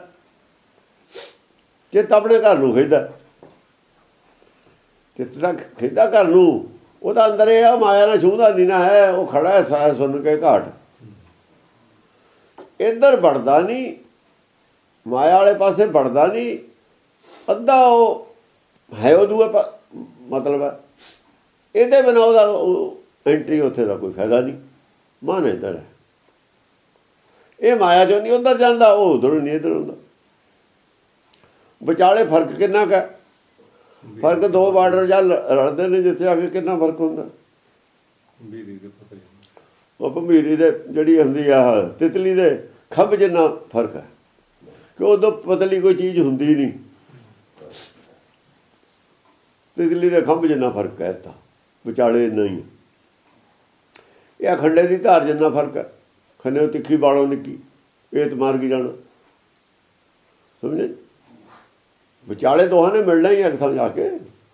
ਚਿੱਤ ਆਪਣੇ ਘਰ ਨੂੰ ਖਿੱਚਦਾ। ਚਿੱਤ ਦਾ ਖਿੱਚਦਾ ਘਰ ਨੂੰ, ਉਹਦਾ ਅੰਦਰ ਇਹ ਆ ਮਾਇਆ ਨਾਲ ਛੂਹਦਾ ਨਹੀਂ ਨਾ ਹੈ। ਉਹ ਖੜਾ ਹੈ ਸਾਹ ਸੁਣ ਕੇ ਘਾਟ, ਇੱਧਰ ਵੜਦਾ ਨਹੀਂ, ਮਾਇਆ ਵਾਲੇ ਪਾਸੇ ਵੜਦਾ ਨਹੀਂ। ਅੱਧਾ ਉਹ ਹੈ, ਉਹ ਦੂਆ ਮਤਲਬ ਹੈ। ਇਹਦੇ ਬਿਨਾਂ ਉਹਦਾ ਐਂਟਰੀ ਉੱਥੇ ਦਾ ਕੋਈ ਫਾਇਦਾ ਨਹੀਂ। ਮਨ ਇੱਧਰ ਹੈ, ਇਹ ਮਾਇਆ ਚੋਂ ਨਹੀਂ ਉੱਧਰ ਜਾਂਦਾ, ਉਹ ਉੱਧਰੋਂ ਨਹੀਂ ਇੱਧਰ ਹੁੰਦਾ। ਵਿਚਾਲੇ ਫਰਕ ਕਿੰਨਾ ਕੁ ਹੈ? ਫਰਕ ਦੋ ਬਾਰਡਰ ਜਾਂ ਰਲਦੇ ਨੇ ਜਿੱਥੇ ਆ ਕੇ ਕਿੰਨਾ ਫਰਕ ਹੁੰਦਾ। ਉਹ ਭੰਬੀਰੀ ਦੇ ਜਿਹੜੀ ਹੁੰਦੀ ਆ ਤਿਤਲੀ ਦੇ ਖੰਭ ਜਿੰਨਾ ਫਰਕ ਹੈ, ਕਿ ਉਦੋਂ ਪਤਲੀ ਕੋਈ ਚੀਜ਼ ਹੁੰਦੀ ਨਹੀਂ। ਤਿਤਲੀ ਦੇ ਖੰਭ ਜਿੰਨਾ ਫਰਕ ਹੈ, ਤਾਂ ਵਿਚਾਲੇ ਨਹੀਂ। ਇਹ ਖੰਡੇ ਦੀ ਧਾਰ ਜਿੰਨਾ ਫਰਕ ਹੈ। ਖੰਡੇ ਤਿੱਖੀ ਬਾਲੋਂ ਨਿੱਕੀ, ਇਹ ਮਾਰ ਕੇ ਜਾਣਾ, ਸਮਝੇ? ਵਿਚਾਲੇ ਦੋਹਾਂ ਨੇ ਮਿਲਣਾ ਹੀ ਇੱਕ ਥਾਂ ਜਾ ਕੇ।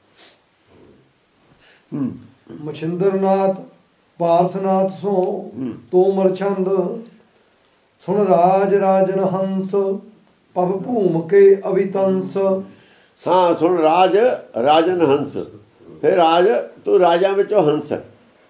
ਮਛਿੰਦਰਨਾਥ ਪਾਰਸਨਾਥ ਸੋ ਤੋਮਰ ਛੰਦ ਸੁਣ ਰਾਜ ਰਾਜਨ ਹੰਸ ਪਬ ਭੂਮ ਕੇ ਅਵਿਤੰਸ। ਹਾਂ, ਸੁਣ ਰਾਜ ਰਾਜਨ ਹੰਸ। ਫਿਰ ਰਾਜ, ਤੂੰ ਰਾਜਾਂ ਵਿੱਚੋਂ ਹੰਸ ਹੈ।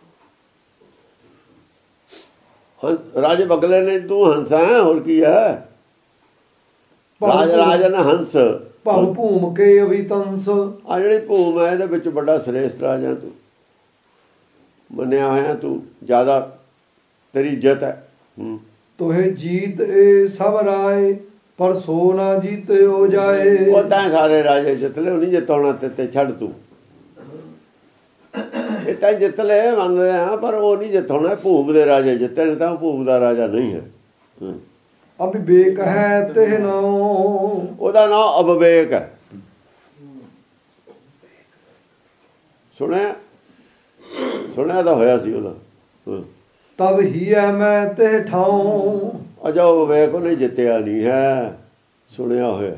ਰਾਜੇ ਬਗਲੇ ਨੇ, ਤੂੰ ਹੰਸ ਹੈ, ਹੋਰ ਕੀ ਹੈ? ਰਾਜ ਰਾਜਨ ਹੰਸ ਭਵ ਭੂਮ ਕੇ ਅਵਿਤੰਸ। ਆ ਜਿਹੜੀ ਭੂਮ ਹੈ ਇਹਦੇ ਵਿੱਚ ਵੱਡਾ ਸ੍ਰੇਸ਼ਟ ਰਾਜਾ ਤੂੰ ਮੰਨਿਆ ਹੋਇਆ, ਤੂੰ ਜ਼ਿਆਦਾ ਤੇਰੀ ਇੱਜ਼ਤ ਹੈ। ਤੋਹੇ ਜੀਤ ਏ ਸਭ ਰਾਏ ਪਰ ਸੋ ਨਾ ਜੀਤੇ ਹੋ ਜਾਏ। ਉਹ ਤਾਂ ਸਾਰੇ ਰਾਜੇ ਜਿੱਤ ਲਏ, ਉਹ ਨਹੀਂ ਜਿੱਤਣਾ ਤੇ ਛੱਡ ਤੂੰ। ਇਹ ਤਾਂ ਜਿੱਤ ਲਏ ਮੰਨਦੇ ਹਾਂ, ਪਰ ਉਹ ਨਹੀਂ ਜਿੱਤਣਾ। ਭੂਮ ਦੇ ਰਾਜੇ ਜਿੱਤੇ ਨੇ, ਤਾਂ ਉਹ ਭੂਮ ਦਾ ਰਾਜਾ ਨਹੀਂ ਹੈ। ਅਵਿਵੇਕ ਹੈ ਤੇ ਨਾਉ, ਉਹਦਾ ਨਾਮ ਅਵਿਵੇਕ ਹੈ। ਸੁਣਿਆ ਤਾਂ ਹੋਇਆ ਸੀ ਉਹਦਾ। ਤਬ ਹੀ ਹੈ ਮੈਂ ਤੇ ਠਾਉ। ਅਜਾ ਵਿਵੇਕ ਉਹਨੇ ਜਿੱਤਿਆ ਨਹੀਂ ਹੈ, ਸੁਣਿਆ ਹੋਇਆ।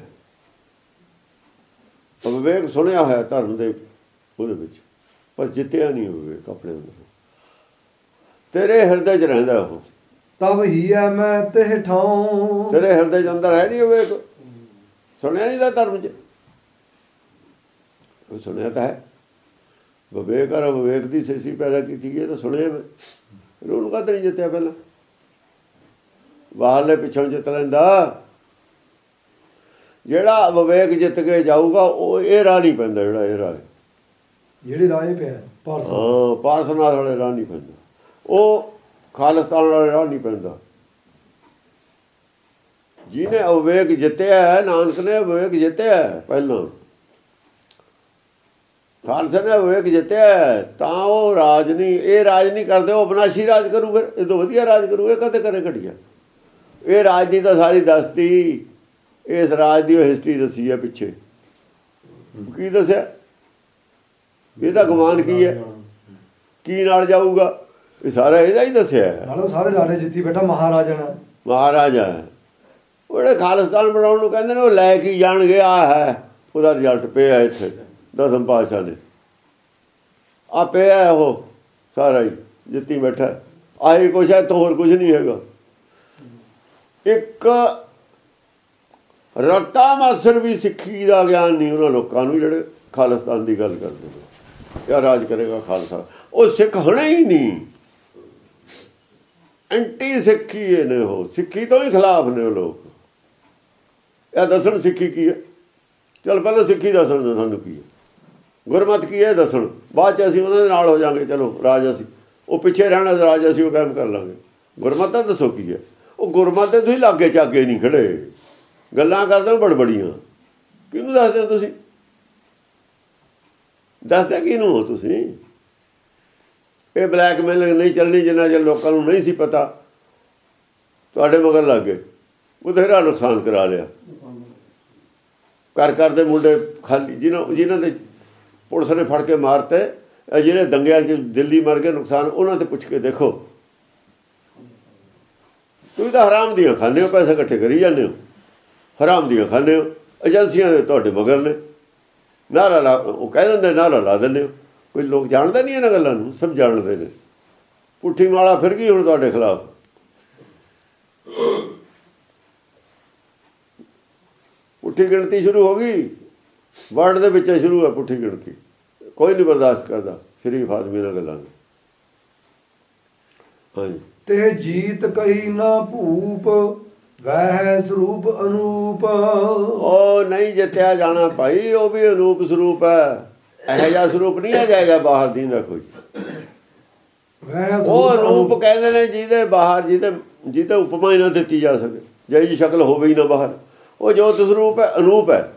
ਵਿਵੇਕ ਸੁਣਿਆ ਹੋਇਆ ਧਰਮ ਦੇ ਉਹਦੇ ਵਿੱਚ, ਪਰ ਜਿੱਤਿਆ ਨਹੀਂ ਵਿਵੇਕ ਆਪਣੇ ਅੰਦਰ। ਤੇਰੇ ਹਿਰਦੇ 'ਚ ਰਹਿੰਦਾ ਉਹ। ਤਬ ਹੀ ਹੈ ਮੈਂ ਤੇ ਠਾਉ। ਤੇਰੇ ਹਿਰਦੇ 'ਚ ਅੰਦਰ ਹੈ ਨਹੀਂ ਵਿਵੇਕ। ਸੁਣਿਆ ਨਹੀਂ ਦਾ ਧਰਮ 'ਚ, ਉਹ ਸੁਣਿਆ ਤਾਂ ਹੈ। ਵਿਵੇਕ ਔਰ ਵਿਵੇਕ ਦੀ ਸ੍ਰਿਸ਼ਟੀ ਪੈਦਾ ਕੀਤੀ ਹੈ ਤਾਂ ਸੁਣਿਆ ਮੈਂ। ਉਹਨੂੰ ਕਦ ਨਹੀਂ ਜਿੱਤਿਆ ਪਹਿਲਾਂ? ਬਾਹਰਲੇ ਪਿੱਛੋਂ ਜਿੱਤ ਲੈਂਦਾ। ਜਿਹੜਾ ਵਿਵੇਕ ਜਿੱਤ ਕੇ ਜਾਊਗਾ ਉਹ ਇਹ ਰਾਹ ਨਹੀਂ ਪੈਂਦਾ। ਜਿਹੜਾ ਇਹ ਰਾਹ, ਜਿਹੜੇ ਰਾਹ ਪਿਆ ਪਾਰਸਨਾਥ ਵਾਲੇ ਰਾਹ ਨਹੀਂ ਪੈਂਦਾ, ਉਹ ਖਾਲਿਸਤਾਨ ਵਾਲੇ ਰਾਹ ਨਹੀਂ ਪੈਂਦਾ। ਜਿਹਨੇ ਅਵਿਵੇਕ ਜਿੱਤਿਆ ਹੈ, ਨਾਨਕ ਨੇ ਅਵਿਵੇਕ ਜਿੱਤਿਆ ਪਹਿਲਾਂ, ਖਾਲਸੇ ਨੇ ਅਵਿਵੇਕ ਜਿੱਤਿਆ, ਤਾਂ ਉਹ ਰਾਜ ਨਹੀਂ, ਇਹ ਰਾਜ ਨਹੀਂ ਕਰਦੇ, ਉਹ ਅਬਨਾਸ਼ੀ ਰਾਜ ਕਰੂ। ਫਿਰ ਇਹ ਤੋਂ ਵਧੀਆ ਰਾਜ ਕਰੂ। ਇਹ ਕਦੇ ਕਰੇ ਘਟੀਆ। ਇਹ ਰਾਜ ਦੀ ਤਾਂ ਸਾਰੀ ਦੱਸਤੀ, ਇਸ ਰਾਜ ਦੀ ਉਹ ਹਿਸਟਰੀ ਦੱਸੀ ਹੈ ਪਿੱਛੇ। ਕੀ ਦੱਸਿਆ? ਇਹਦਾ ਗੁਮਾਨ ਕੀ ਹੈ, ਕੀ ਨਾਲ ਜਾਊਗਾ, ਇਹ ਸਾਰਾ ਇਹਦਾ ਹੀ ਦੱਸਿਆ ਹੈ। ਨਾਲੇ ਸਾਰੇ ਰਾਜੇ ਜਿੱਤੀ ਬੈਠਾ ਮਹਾਰਾਜਾ। ਮਹਾਰਾਜਾ ਹੈ। ਉਹ ਜਿਹੜੇ ਖਾਲਿਸਤਾਨ ਬਣਾਉਣ ਨੂੰ ਕਹਿੰਦੇ ਨੇ, ਉਹ ਲੈ ਕੇ ਜਾਣਗੇ। ਆ ਹੈ ਉਹਦਾ ਰਿਜ਼ਲਟ ਪਿਆ ਇੱਥੇ। ਦਸਮ ਪਾਤਸ਼ਾਹ ਨੇ ਆ ਪਿਆ ਉਹ ਸਾਰਾ ਹੀ ਜਿੱਤੀ ਬੈਠਾ। ਆਹੀ ਕੁਛ ਹੈ, ਤਾਂ ਹੋਰ ਕੁਝ ਨਹੀਂ ਹੈਗਾ। ਇੱਕ ਰਤਾ ਮਾਸਰ ਵੀ ਸਿੱਖੀ ਦਾ ਗਿਆਨ ਨਹੀਂ ਉਹਨਾਂ ਲੋਕਾਂ ਨੂੰ ਜਿਹੜੇ ਖਾਲਿਸਤਾਨ ਦੀ ਗੱਲ ਕਰਦੇ ਨੇ, ਕਿਆ ਰਾਜ ਕਰੇਗਾ ਖਾਲਸਾ। ਉਹ ਸਿੱਖ ਹਣੇ ਹੀ ਨਹੀਂ, ਐਂਟੀ ਸਿੱਖੀ ਨੇ, ਉਹ ਸਿੱਖੀ ਤੋਂ ਹੀ ਖਿਲਾਫ ਨੇ ਉਹ ਲੋਕ। ਇਹ ਦੱਸਣ ਸਿੱਖੀ ਕੀ ਹੈ, ਚੱਲ ਪਹਿਲਾਂ ਸਿੱਖੀ ਦੱਸਣ ਸਾਨੂੰ ਕੀ ਹੈ, ਗੁਰਮਤ ਕੀ ਹੈ ਦੱਸਣ, ਬਾਅਦ 'ਚ ਅਸੀਂ ਉਹਨਾਂ ਦੇ ਨਾਲ ਹੋ ਜਾਵਾਂਗੇ। ਚਲੋ ਰਾਜ ਅਸੀਂ ਉਹ ਪਿੱਛੇ ਰਹਿਣਾ, ਰਾਜ ਅਸੀਂ ਉਹ ਕਾਇਮ ਕਰ ਲਾਂਗੇ। ਗੁਰਮਤ ਤਾਂ ਦੱਸੋ ਕੀ ਹੈ। ਉਹ ਗੁਰਮਤ ਦੇ ਤੁਸੀਂ ਲਾਗੇ ਚਾਗੇ ਨਹੀਂ ਖੜੇ, ਗੱਲਾਂ ਕਰਦੇ ਹੋ ਬੜਬੜੀਆਂ। ਕਿਹਨੂੰ ਦੱਸਦੇ ਹੋ ਤੁਸੀਂ? ਦੱਸਦੇ ਕਿਹਨੂੰ ਹੋ ਤੁਸੀਂ? ਇਹ ਬਲੈਕਮੇਲਿੰਗ ਨਹੀਂ ਚੱਲਣੀ ਜਿੰਨਾ ਚਿਰ ਲੋਕਾਂ ਨੂੰ ਨਹੀਂ ਸੀ ਪਤਾ, ਤੁਹਾਡੇ ਮਗਰ ਲੱਗ ਗਏ, ਬਥੇਰਾ ਨੁਕਸਾਨ ਕਰਾ ਲਿਆ। ਘਰ ਦੇ ਮੁੰਡੇ ਖਾਲੀ ਜਿਨ੍ਹਾਂ ਦੇ ਪੁਲਿਸ ਨੇ ਫੜ ਕੇ ਮਾਰਤੇ, ਜਿਹੜੇ ਦੰਗਿਆਂ 'ਚ ਦਿੱਲੀ ਮਰ ਗਏ, ਨੁਕਸਾਨ ਉਹਨਾਂ 'ਤੇ ਪੁੱਛ ਕੇ ਦੇਖੋ। ਤੁਸੀਂ ਤਾਂ ਹਰਾਮ ਦੀਆਂ ਖਾਂਦੇ ਹੋ, ਪੈਸੇ ਇਕੱਠੇ ਕਰੀ ਜਾਂਦੇ ਹੋ, ਹਰਾਮ ਦੀਆਂ ਖਾਂਦੇ ਹੋ। ਏਜੰਸੀਆਂ ਦੇ ਤੁਹਾਡੇ ਮਗਰ ਨੇ, ਨਾਰਾ ਲਾ, ਉਹ ਕਹਿ ਦਿੰਦੇ ਨਾਰਾ ਲਾ ਦਿੰਦੇ ਹੋ। ਕੋਈ ਲੋਕ ਜਾਣਦਾ ਨਹੀਂ ਇਹਨਾਂ ਗੱਲਾਂ ਨੂੰ, ਸਭ ਜਾਣਦੇ ਨੇ। ਪੁੱਠੀ ਮਾਲਾ ਫਿਰ ਗਈ ਹੁਣ ਤੁਹਾਡੇ ਖਿਲਾਫ। ਪੁੱਠੀ ਗਿਣਤੀ ਸ਼ੁਰੂ ਹੋ ਗਈ, ਵਰਡ ਦੇ ਵਿੱਚ ਸ਼ੁਰੂ ਹੈ ਪੁੱਠੀ ਗਿਣਤੀ। ਕੋਈ ਨਹੀਂ ਬਰਦਾਸ਼ਤ ਕਰਦਾ ਸ਼ਰੀਫ ਆਦਮੀ ਨਾਲ ਗੱਲਾਂ ਨੂੰ। ਹਾਂਜੀ, ਤੇ ਜੀਤ ਕਹੀ ਨਾ ਭੂਪ, ਵਹਿ ਸਰੂਪ ਅਨੂਪ। ਉਹ ਨਹੀਂ ਜਿੱਤਿਆ ਜਾਣਾ ਭਾਈ, ਉਹ ਵੀ ਅਨੂਪ ਸਰੂਪ ਹੈ। ਇਹੋ ਜਿਹਾ ਸਰੂਪ ਨਹੀਂ ਹੈ ਜਿਹੋ ਬਾਹਰ ਦੀ ਦਾ ਕੋਈ। ਉਹ ਅਨੂਪ ਕਹਿੰਦੇ ਨੇ ਜਿਹਦੇ ਬਾਹਰ, ਜਿਹਦੇ ਉਪਮਾ ਹੀ ਨਾ ਦਿੱਤੀ ਜਾ ਸਕੇ, ਜਿਹੀ ਜਿਹੀ ਸ਼ਕਲ ਹੋਵੇ ਹੀ ਨਾ ਬਾਹਰ। ਉਹ ਜੋਤ ਸਰੂਪ ਹੈ, ਅਨੂਪ ਹੈ।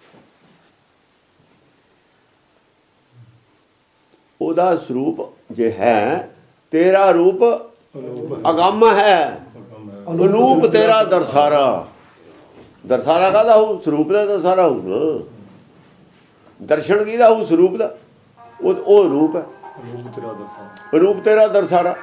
ਉਹਦਾ ਸਰੂਪ ਜੇ ਹੈ, ਤੇਰਾ ਰੂਪ ਅਗੰਮ ਹੈ, ਅਨੂਪ ਤੇਰਾ ਦਰਸਾਰਾ। ਦਰਸਾਰਾ ਕਾਹਦਾ ਹੋਊ? ਸਰੂਪ ਦਾ ਦਰਸਾਰਾ ਹੋਊ ਨਾ। ਦਰਸ਼ਨ ਕਿਹਦਾ ਹੋਊ? ਸਰੂਪ ਦਾ। ਉਹ ਰੂਪ ਹੈ, ਰੂਪ ਤੇਰਾ ਦਰਸਾਰਾ।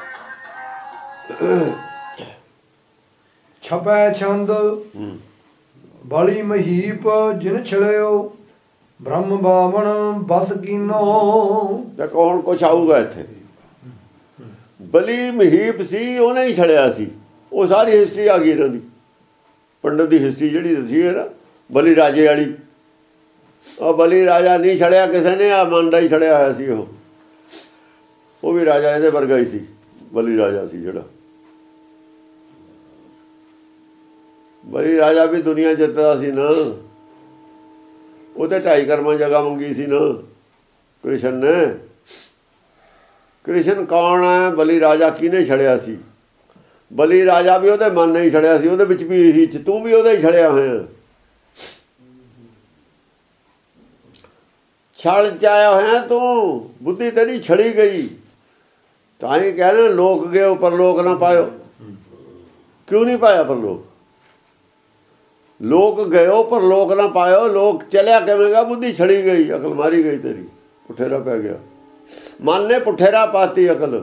ਛਪੈ ਛੰਦ ਬਲੀ ਮਹੀਪ, ਜਿਨ ਛਲਿਓ ਬ੍ਰਹਮ ਬਾਵਣ ਬਸ ਕੀਨੋ। ਤੇ ਕੌਣ ਕੁਛ ਆਊਗਾ ਇੱਥੇ? ਬਲੀ ਮਹੀਪ ਸੀ, ਉਹਨੇ ਹੀ ਛੜਿਆ ਸੀ। ਉਹ ਸਾਰੀ ਹਿਸਟਰੀ ਆ ਗਈ ਇਹਨਾਂ ਦੀ, ਪੰਡਤ ਦੀ ਹਿਸਟਰੀ ਜਿਹੜੀ ਦੱਸੀ ਹੈ ਨਾ, ਬਲੀ ਰਾਜੇ ਵਾਲੀ। ਉਹ ਬਲੀ ਰਾਜਾ ਨਹੀਂ ਛੜਿਆ ਕਿਸੇ ਨੇ, ਆ ਮਨ ਦਾ ਹੀ ਛੜਿਆ ਹੋਇਆ ਸੀ। ਉਹ ਵੀ ਰਾਜਾ ਇਹਦੇ ਵਰਗਾ ਹੀ ਸੀ, ਬਲੀ ਰਾਜਾ ਸੀ ਜਿਹੜਾ। ਬਲੀ ਰਾਜਾ ਵੀ ਦੁਨੀਆ ਜਿੱਤਦਾ ਸੀ ਨਾ, ਉਹ ਤੇ 2.5 ਕਰਮਾਂ ਜਗ੍ਹਾ ਮੰਗੀ ਸੀ ਨਾ ਕ੍ਰਿਸ਼ਨ ਨੇ। ਕ੍ਰਿਸ਼ਨ ਕੌਣ ਹੈ? ਬਲੀ ਰਾਜਾ ਕਿਹਨੇ ਛੜਿਆ ਸੀ? ਬਲੀ ਰਾਜਾ ਵੀ ਉਹਦੇ ਮਨ ਨਹੀਂ ਛੜਿਆ ਸੀ, ਉਹਦੇ ਵਿੱਚ ਵੀ ਇਹੀ, ਤੂੰ ਵੀ ਉਹਦਾ ਹੀ ਛੜਿਆ ਹੋਇਆ। ਛਲ ਚਾਇਆ ਹੋਇਆ ਤੂੰ, ਬੁੱਧੀ ਤੇਰੀ ਛੜੀ ਗਈ। ਤਾਂ ਹੀ ਕਹਿੰਦੇ ਲੋਕ ਗਏ ਪਰਲੋਕ ਨਾ ਪਾਇਓ। ਕਿਉਂ ਨਹੀਂ ਪਾਇਆ ਪਰਲੋਕ? ਲੋਕ ਗਏ ਪਰਲੋਕ ਨਾ ਪਾਇਓ। ਲੋਕ ਚਲਿਆ ਕਿਵੇਂਗਾ? ਬੁੱਧੀ ਛੜੀ ਗਈ, ਅਕਲ ਮਾਰੀ ਗਈ ਤੇਰੀ, ਪੁੱਠੇਰਾ ਪੈ ਗਿਆ। ਮਨ ਨੇ ਪੁੱਠੇਰਾ ਪਾਤੀ ਅਕਲ।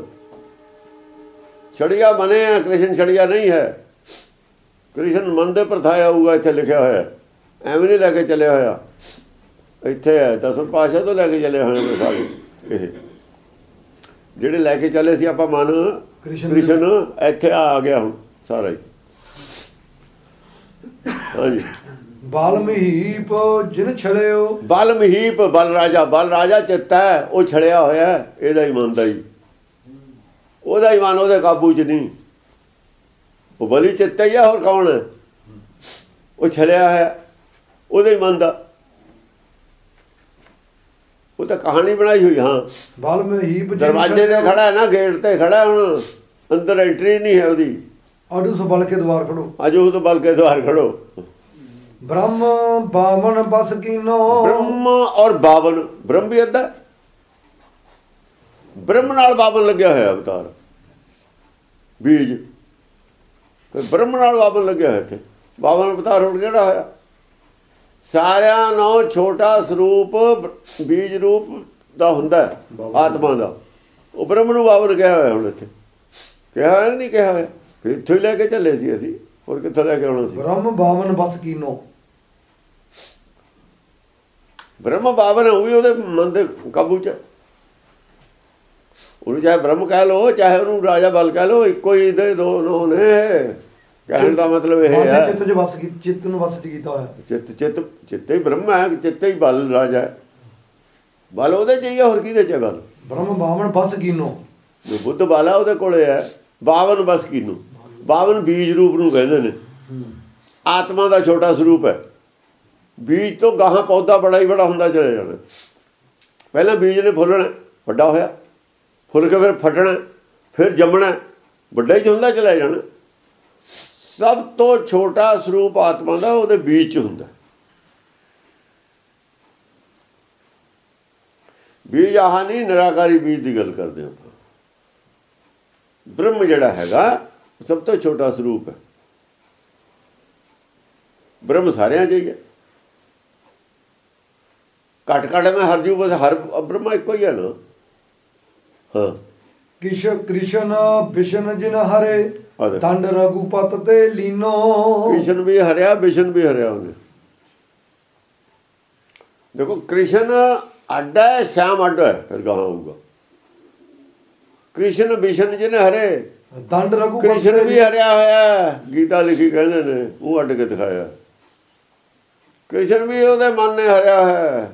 ਛੜੀਆ ਮਨੇ ਹੈ, ਕ੍ਰਿਸ਼ਨ ਛੜੀਆ ਨਹੀਂ ਹੈ। ਕ੍ਰਿਸ਼ਨ ਮਨ ਦੇ ਪਰਥਾਇਆ ਹੋਊਗਾ, ਇੱਥੇ ਲਿਖਿਆ ਹੋਇਆ। ਐਵੇਂ ਨਹੀਂ ਲੈ ਕੇ ਚੱਲਿਆ ਹੋਇਆ, ਇੱਥੇ ਹੈ। 10ਵੇਂ ਪਾਤਸ਼ਾਹ ਤੋਂ ਲੈ ਕੇ ਚੱਲੇ ਹੋਏ ਨੇ ਸਾਰੇ। ਇਹ ਜਿਹੜੇ ਲੈ ਕੇ ਚੱਲੇ ਸੀ ਆਪਾਂ ਮਨ ਕ੍ਰਿਸ਼ਨ, ਇੱਥੇ ਆ ਗਿਆ ਹੁਣ ਸਾਰਾ ਹੀ। ਹਾਂਜੀ, ਬਲ ਮਹੀਪ ਜਿਨ ਛਲਿਓ। ਬਲ ਮਹੀਪ, ਬਲ ਰਾਜਾ। ਬਲ ਰਾਜਾ ਚਿੱਤ ਹੈ, ਉਹ ਛੜਿਆ ਹੋਇਆ ਇਹਦਾ ਹੀ ਮਨ ਦਾ ਹੀ। ਉਹਦਾ ਹੀ ਮਨ ਉਹਦੇ ਕਾਬੂ 'ਚ ਨਹੀਂ। ਉਹ ਬਲੀ ਚਿੱਤ ਹੀ ਆ, ਹੋਰ ਕੌਣ ਹੈ? ਉਹ ਛੜਿਆ ਹੈ ਉਹਦੇ ਹੀ ਮਨ ਦਾ। ਉਹ ਤਾਂ ਕਹਾਣੀ ਬਣਾਈ ਹੋਈ। ਹਾਂ, ਬਲ ਮਹੀਪ ਦਰਵਾਜ਼ੇ ਤੇ ਖੜਾ ਹੈ ਨਾ, ਗੇਟ ਤੇ ਖੜਾ, ਹੁਣ ਅੰਦਰ ਐਂਟਰੀ ਨਹੀਂ ਹੈ ਉਹਦੀ। ਅਡੂ ਸੋ ਬਲ ਕੇ ਦਵਾਰ ਖੜੋ। ਅੱਜ ਉਹ ਤੋਂ ਬਲ ਕੇ ਦਵਾਰ ਖੜੋ। ਬ੍ਰਹਮ ਬਾਵਨ ਬਸ ਕੀਨੋ। ਬ੍ਰਹਮ ਔਰ ਬਾਵਨ, ਬ੍ਰਹਮ ਵੀ ਅੱਧਾ, ਬ੍ਰਹਮ ਨਾਲ ਬਾਵਨ ਲੱਗਿਆ ਹੋਇਆ ਅਵਤਾਰ ਬੀਜ। ਬ੍ਰਹਮ ਨਾਲ ਬਾਵਨ ਲੱਗਿਆ ਹੋਇਆ ਇੱਥੇ। ਬਾਵਨ ਅਵਤਾਰ ਹੁਣ ਕਿਹੜਾ ਹੋਇਆ? ਸਾਰਿਆਂ ਨਾਲੋਂ ਛੋਟਾ ਸਰੂਪ ਬੀਜ ਰੂਪ ਦਾ ਹੁੰਦਾ ਆਤਮਾ ਦਾ। ਉਹ ਬ੍ਰਹਮ ਨੂੰ ਬਾਵਨ ਕਿਹਾ ਹੋਇਆ ਹੁਣ ਇੱਥੇ। ਕਿਹਾ ਹੋਇਆ ਨਹੀਂ ਕਿਹਾ ਹੋਇਆ? ਫਿਰ ਇੱਥੋਂ ਹੀ ਲੈ ਕੇ ਚੱਲੇ ਸੀ ਅਸੀਂ, ਹੋਰ ਕਿੱਥੋਂ ਲੈ ਕੇ ਆਉਣਾ ਸੀ? ਬ੍ਰਹਮ ਬਾਵਨ ਬਸ ਕੀਨੋ। ਬ੍ਰਹਮ ਬਾਵਨ ਉਹ ਵੀ ਉਹਦੇ ਮਨ ਦੇ ਕਾਬੂ 'ਚ। ਉਹਨੂੰ ਚਾਹੇ ਬ੍ਰਹਮ ਕਹਿ ਲਓ, ਚਾਹੇ ਉਹਨੂੰ ਰਾਜਾ ਬਲ ਕਹਿ ਲਓ, ਇੱਕੋ ਹੀ ਦੇ ਦੋ ਨੇ। ਕਹਿਣ ਦਾ ਮਤਲਬ ਇਹ ਹੈ ਚਿੱਤ ਚ ਵਸ, ਚਿੱਤ ਨੂੰ ਵਸ ਚ ਕੀਤਾ ਹੋਇਆ। ਚਿੱਤ ਹੀ ਬ੍ਰਹਮ ਹੈ, ਚਿੱਤ ਹੀ ਬਲ ਰਾਜਾ ਹੈ। ਬਲ ਉਹਦੇ ਚ ਹੀ ਹੈ, ਹੋਰ ਕਿਹਦੇ ਚ ਹੈ ਬਲ? ਬ੍ਰਹਮ ਬਾਵਨ ਬਸ ਕੀਨੋ, ਜੋ ਬੁੱਧ ਬਲ ਹੈ ਉਹਦੇ ਕੋਲੇ ਹੈ। 52 ਬਸ ਕੀਨੋ, 52 ਬੀਜ ਰੂਪ ਨੂੰ ਕਹਿੰਦੇ ਨੇ। ਆਤਮਾ ਦਾ ਛੋਟਾ ਸਰੂਪ ਹੈ। ਬੀਜ ਤੋਂ ਗਾਹਾਂ ਪੌਦਾ ਬੜਾ ਹੀ ਬੜਾ ਹੁੰਦਾ ਚਲੇ ਜਾਣਾ। ਪਹਿਲਾਂ ਬੀਜ ਨੇ ਫੁੱਲਣਾ, ਵੱਡਾ ਹੋਇਆ, ਫੁੱਲ ਕੇ ਫਿਰ ਫਟਣਾ, ਫਿਰ ਜੰਮਣਾ, ਵੱਡਾ ਹੀ ਹੁੰਦਾ ਚਲਾ ਜਾਣਾ। ਸਭ ਤੋਂ ਛੋਟਾ ਸਰੂਪ ਆਤਮਾ ਦਾ ਉਹਦੇ ਬੀਜ 'ਚ ਹੁੰਦਾ। ਬੀਜ ਆਹ ਨਹੀਂ, ਨਿਰਾਕਾਰੀ ਬੀਜ ਦੀ ਗੱਲ ਕਰਦੇ ਆਪਾਂ। ਬ੍ਰਹਮ ਜਿਹੜਾ ਹੈਗਾ ਸਭ ਤੋਂ ਛੋਟਾ ਸਰੂਪ ਹੈ। ਬ੍ਰਹਮ ਸਾਰਿਆਂ 'ਚ ਹੀ ਹੈ। ਘੱਟ ਮੈਂ ਹਰ ਜੂ ਬਸ ਹਰ ਬ੍ਰਹਮਾ ਇੱਕੋ ਹੀ ਹੈ ਨਾ। ਹਾਂ, ਕ੍ਰਿਸ਼ਨ ਵਿਸ਼ਨ ਜਿਨ ਹਰੇ ਦੰਡ ਰਘੂਪਤ ਤੇ ਲੀਨੋ। ਕ੍ਰਿਸ਼ਨ ਵੀ ਹਰਿਆ, ਵਿਸ਼ਨ ਵੀ ਹਰਿਆ ਉਹਨੇ। ਦੇਖੋ ਕ੍ਰਿਸ਼ਨ ਅੱਡ ਹੈ, ਸ਼ਿਆਮ ਅੱਡ ਹੈ, ਫਿਰ ਗਾਹਾਂ ਆਊਗਾ। ਕ੍ਰਿਸ਼ਨ ਵਿਸ਼ਨ ਜਿਨ ਹਰੇ ਦੰਡ ਰਘੂਪਤ, ਕ੍ਰਿਸ਼ਨ ਵੀ ਹਰਿਆ ਹੋਇਆ। ਗੀਤਾ ਲਿਖੀ ਕਹਿੰਦੇ ਨੇ, ਉਹ ਅੱਡ ਕੇ ਦਿਖਾਇਆ। ਕ੍ਰਿਸ਼ਨ ਵੀ ਉਹਦੇ ਮਨ ਨੇ ਹਰਿਆ ਹੈ।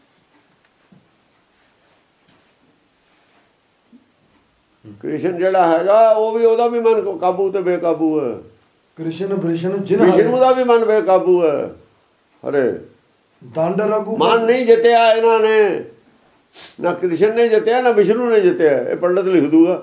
ਕ੍ਰਿਸ਼ਨ ਜਿਹੜਾ ਹੈਗਾ ਉਹ ਵੀ, ਉਹਦਾ ਵੀ ਮਨ ਕਾਬੂ ਤੇ ਬੇਕਾਬੂ ਹੈ। ਕ੍ਰਿਸ਼ਨ ਵਿਸ਼ਨ ਜਿਨ ਵਿਸ਼ਨੂੰ ਦਾ ਵੀ ਮਨ ਬੇਕਾਬੂ ਹੈ। ਹਰੇ ਦੰਡ ਰਘੂਪਤ, ਮਨ ਨਹੀਂ ਜਿੱਤਿਆ ਇਹਨਾਂ ਨੇ। ਨਾ ਕ੍ਰਿਸ਼ਨ ਨੇ ਜਿੱਤਿਆ, ਨਾ ਵਿਸ਼ਨੂੰ ਨੇ ਜਿੱਤਿਆ। ਇਹ ਪੰਡਤ ਲਿਖ ਦੂਗਾ,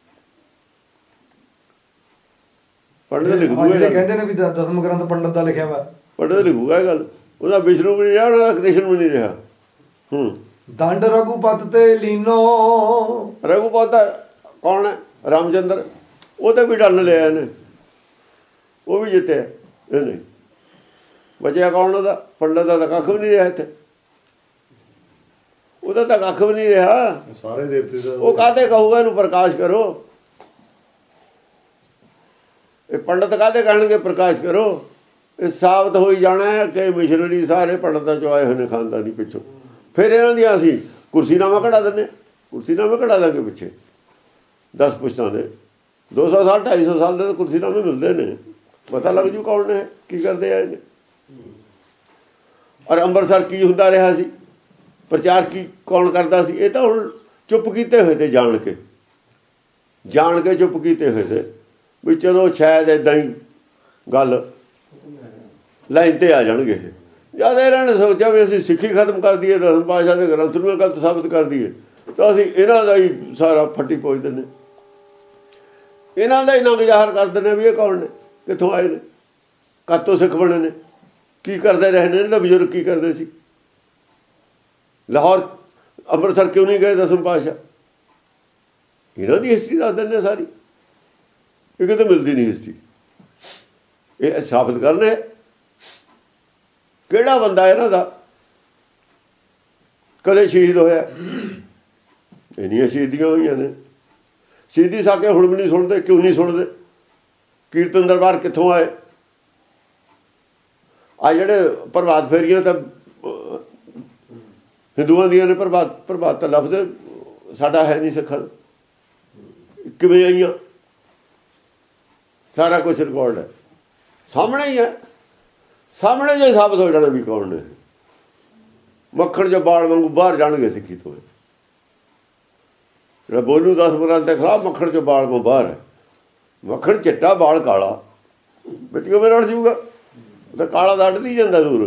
ਪੰਡਤ ਲਿਖ ਦੂਗਾ। ਜਿਹੜੇ ਕਹਿੰਦੇ ਨੇ ਵੀ ਦਸਮ ਗ੍ਰੰਥ ਪੰਡਤ ਦਾ ਲਿਖਿਆ ਵਾ, ਪੰਡਤ ਲਿਖੂਗਾ ਇਹ ਗੱਲ। ਉਹਦਾ ਵਿਸ਼ਨੂੰ ਵੀ ਨਹੀਂ ਰਿਹਾ, ਉਹਦਾ ਕ੍ਰਿਸ਼ਨ ਵੀ ਨਹੀਂ ਰਿਹਾ। ਦੰਡ ਰਘੂਪਤ ਤੇ ਲੀਨੋ। ਰਘੂਪਤ ਕੌਣ ਹੈ? ਰਾਮਚੰਦਰ। ਉਹ ਤਾਂ ਵੀ ਡੰਨ ਲਿਆ ਇਹਨੇ, ਉਹ ਵੀ ਜਿੱਤਿਆ ਇਹ ਨਹੀਂ। ਬਚਿਆ ਕੌਣ ਉਹਦਾ? ਪੰਡਤ ਦਾ ਤਾਂ ਕੱਖ ਵੀ ਨਹੀਂ ਰਿਹਾ ਇੱਥੇ, ਉਹਦਾ ਤਾਂ ਕੱਖ ਵੀ ਨਹੀਂ ਰਿਹਾ। ਸਾਰੇ ਦੇਵਤੇ ਦਾ ਉਹ ਕਾਹਦੇ ਕਹੂਗਾ ਇਹਨੂੰ ਪ੍ਰਕਾਸ਼ ਕਰੋ? ਇਹ ਪੰਡਤ ਕਾਹਦੇ ਕਹਿਣਗੇ ਪ੍ਰਕਾਸ਼ ਕਰੋ? ਇਹ ਸਾਬਤ ਹੋਈ ਜਾਣਾ ਹੈ ਕਿ ਮਿਸ਼ਨਰੀ ਸਾਰੇ ਪੰਡਤਾਂ ਚੋਂ ਆਏ ਹੋਏ ਨੇ, ਖਾਨਦਾਨੀ ਪਿੱਛੋਂ। ਫਿਰ ਇਹਨਾਂ ਦੀਆਂ ਅਸੀਂ ਕੁਰਸੀਨਾਮਾ ਕਢਾ ਦਿੰਦੇ, ਕੁਰਸੀਨਾਮੇ ਕਢਾ ਦਾਂਗੇ ਪਿੱਛੇ 10 ਪੁਸ਼ਤਾਂ ਦੇ। 200 ਸਾਲ 250 ਸਾਲ ਦੇ ਤਾਂ ਕੁਰਸੀਨਾਮੇ ਮਿਲਦੇ ਨੇ, ਪਤਾ ਲੱਗ ਜੂ ਕੌਣ ਨੇ, ਕੀ ਕਰਦੇ ਆਏ ਨੇ। ਔਰ ਅੰਮ੍ਰਿਤਸਰ ਕੀ ਹੁੰਦਾ ਰਿਹਾ ਸੀ, ਪ੍ਰਚਾਰ ਕੀ ਕੌਣ ਕਰਦਾ ਸੀ? ਇਹ ਤਾਂ ਹੁਣ ਚੁੱਪ ਕੀਤੇ ਹੋਏ ਤੇ, ਜਾਣ ਕੇ ਚੁੱਪ ਕੀਤੇ ਹੋਏ ਤੇ ਵੀ ਚਲੋ ਸ਼ਾਇਦ ਇੱਦਾਂ ਹੀ ਗੱਲ ਲਾਈਨ 'ਤੇ ਆ ਜਾਣਗੇ। ਜਦ ਇਹਨਾਂ ਨੇ ਸੋਚਿਆ ਵੀ ਅਸੀਂ ਸਿੱਖੀ ਖਤਮ ਕਰ ਦਈਏ, ਦਸਮ ਪਾਤਸ਼ਾਹ ਦੇ ਗ੍ਰੰਥ ਨੂੰ ਗਲਤ ਸਾਬਿਤ ਕਰ ਦਈਏ, ਤਾਂ ਅਸੀਂ ਇਹਨਾਂ ਦਾ ਹੀ ਸਾਰਾ ਫੱਟੀ ਪੋਚ ਦਿੰਦੇ, ਇਹਨਾਂ ਦਾ ਹੀ ਨੰਗ ਜ਼ਾਹਰ ਕਰ ਦਿੰਦੇ ਵੀ ਇਹ ਕੌਣ ਨੇ, ਕਿੱਥੋਂ ਆਏ ਨੇ, ਕਦ ਤੋਂ ਸਿੱਖ ਬਣੇ ਨੇ, ਕੀ ਕਰਦੇ ਰਹੇ ਨੇ, ਇਹਨਾਂ ਦਾ ਬਜ਼ੁਰਗ ਕੀ ਕਰਦੇ ਸੀ, ਲਾਹੌਰ ਅੰਮ੍ਰਿਤਸਰ ਕਿਉਂ ਨਹੀਂ ਗਏ ਦਸਮ ਪਾਤਸ਼ਾਹ। ਇਹਨਾਂ ਦੀ ਹਿਸਟਰੀ ਦੱਸ ਦਿੰਦੇ ਸਾਰੀ। ਇਹ ਕਿਤੇ ਮਿਲਦੀ ਨਹੀਂ ਹਿਸਟਰੀ। ਇਹ ਸਾਬਿਤ ਕਰਨੇ ਕਿਹੜਾ ਬੰਦਾ ਇਹਨਾਂ ਦਾ ਕਦੇ ਸ਼ਹੀਦ ਹੋਇਆ। ਇੰਨੀਆਂ ਸ਼ਹੀਦੀਆਂ ਹੋਈਆਂ ਨੇ। ਸ਼ਹੀਦੀ ਸਾਕੇ ਹੁਣ ਵੀ ਨਹੀਂ ਸੁਣਦੇ। ਕਿਉਂ ਨਹੀਂ ਸੁਣਦੇ? ਕੀਰਤਨ ਦਰਬਾਰ ਕਿੱਥੋਂ ਆਏ? ਆ ਜਿਹੜੇ ਪ੍ਰਭਾਤ ਫੇਰੀਆਂ ਤਾਂ ਹਿੰਦੂਆਂ ਦੀਆਂ ਨੇ। ਪ੍ਰਭਾਤ ਤਾਂ ਲਫ਼ਜ਼ ਸਾਡਾ ਹੈ ਨਹੀਂ ਸਿੱਖਾਂ। ਕਿਵੇਂ ਆਈਆਂ? ਸਾਰਾ ਕੁਛ ਰਿਕਾਰਡ ਹੈ, ਸਾਹਮਣੇ ਹੀ ਹੈ। ਸਾਹਮਣੇ ਜੋ ਸਾਬਤ ਹੋ ਜਾਣਾ ਵੀ ਕੌਣ ਨੇ। ਮੱਖਣ ਜੋ ਬਾਲ ਵਾਂਗੂ ਬਾਹਰ ਜਾਣਗੇ ਸਿੱਖੀ ਤੋਂ। ਜਿਹੜਾ ਬੋਲੂ 10 ਬੁਰਾਨ ਦੇ ਖਿਲਾਫ, ਮੱਖਣ ਚੋਂ ਬਾਲ ਵਾਂਗੂ ਬਾਹਰ ਹੈ। ਮੱਖਣ ਚਿੱਟਾ, ਬਾਲ ਕਾਲਾ, ਵਿੱਚ ਕਿਵੇਂ ਰੜ ਜੂਗਾ? ਤਾਂ ਕਾਲਾ ਤਾਂ ਅੱਡਦੀ ਜਾਂਦਾ ਦੂਰੋਂ।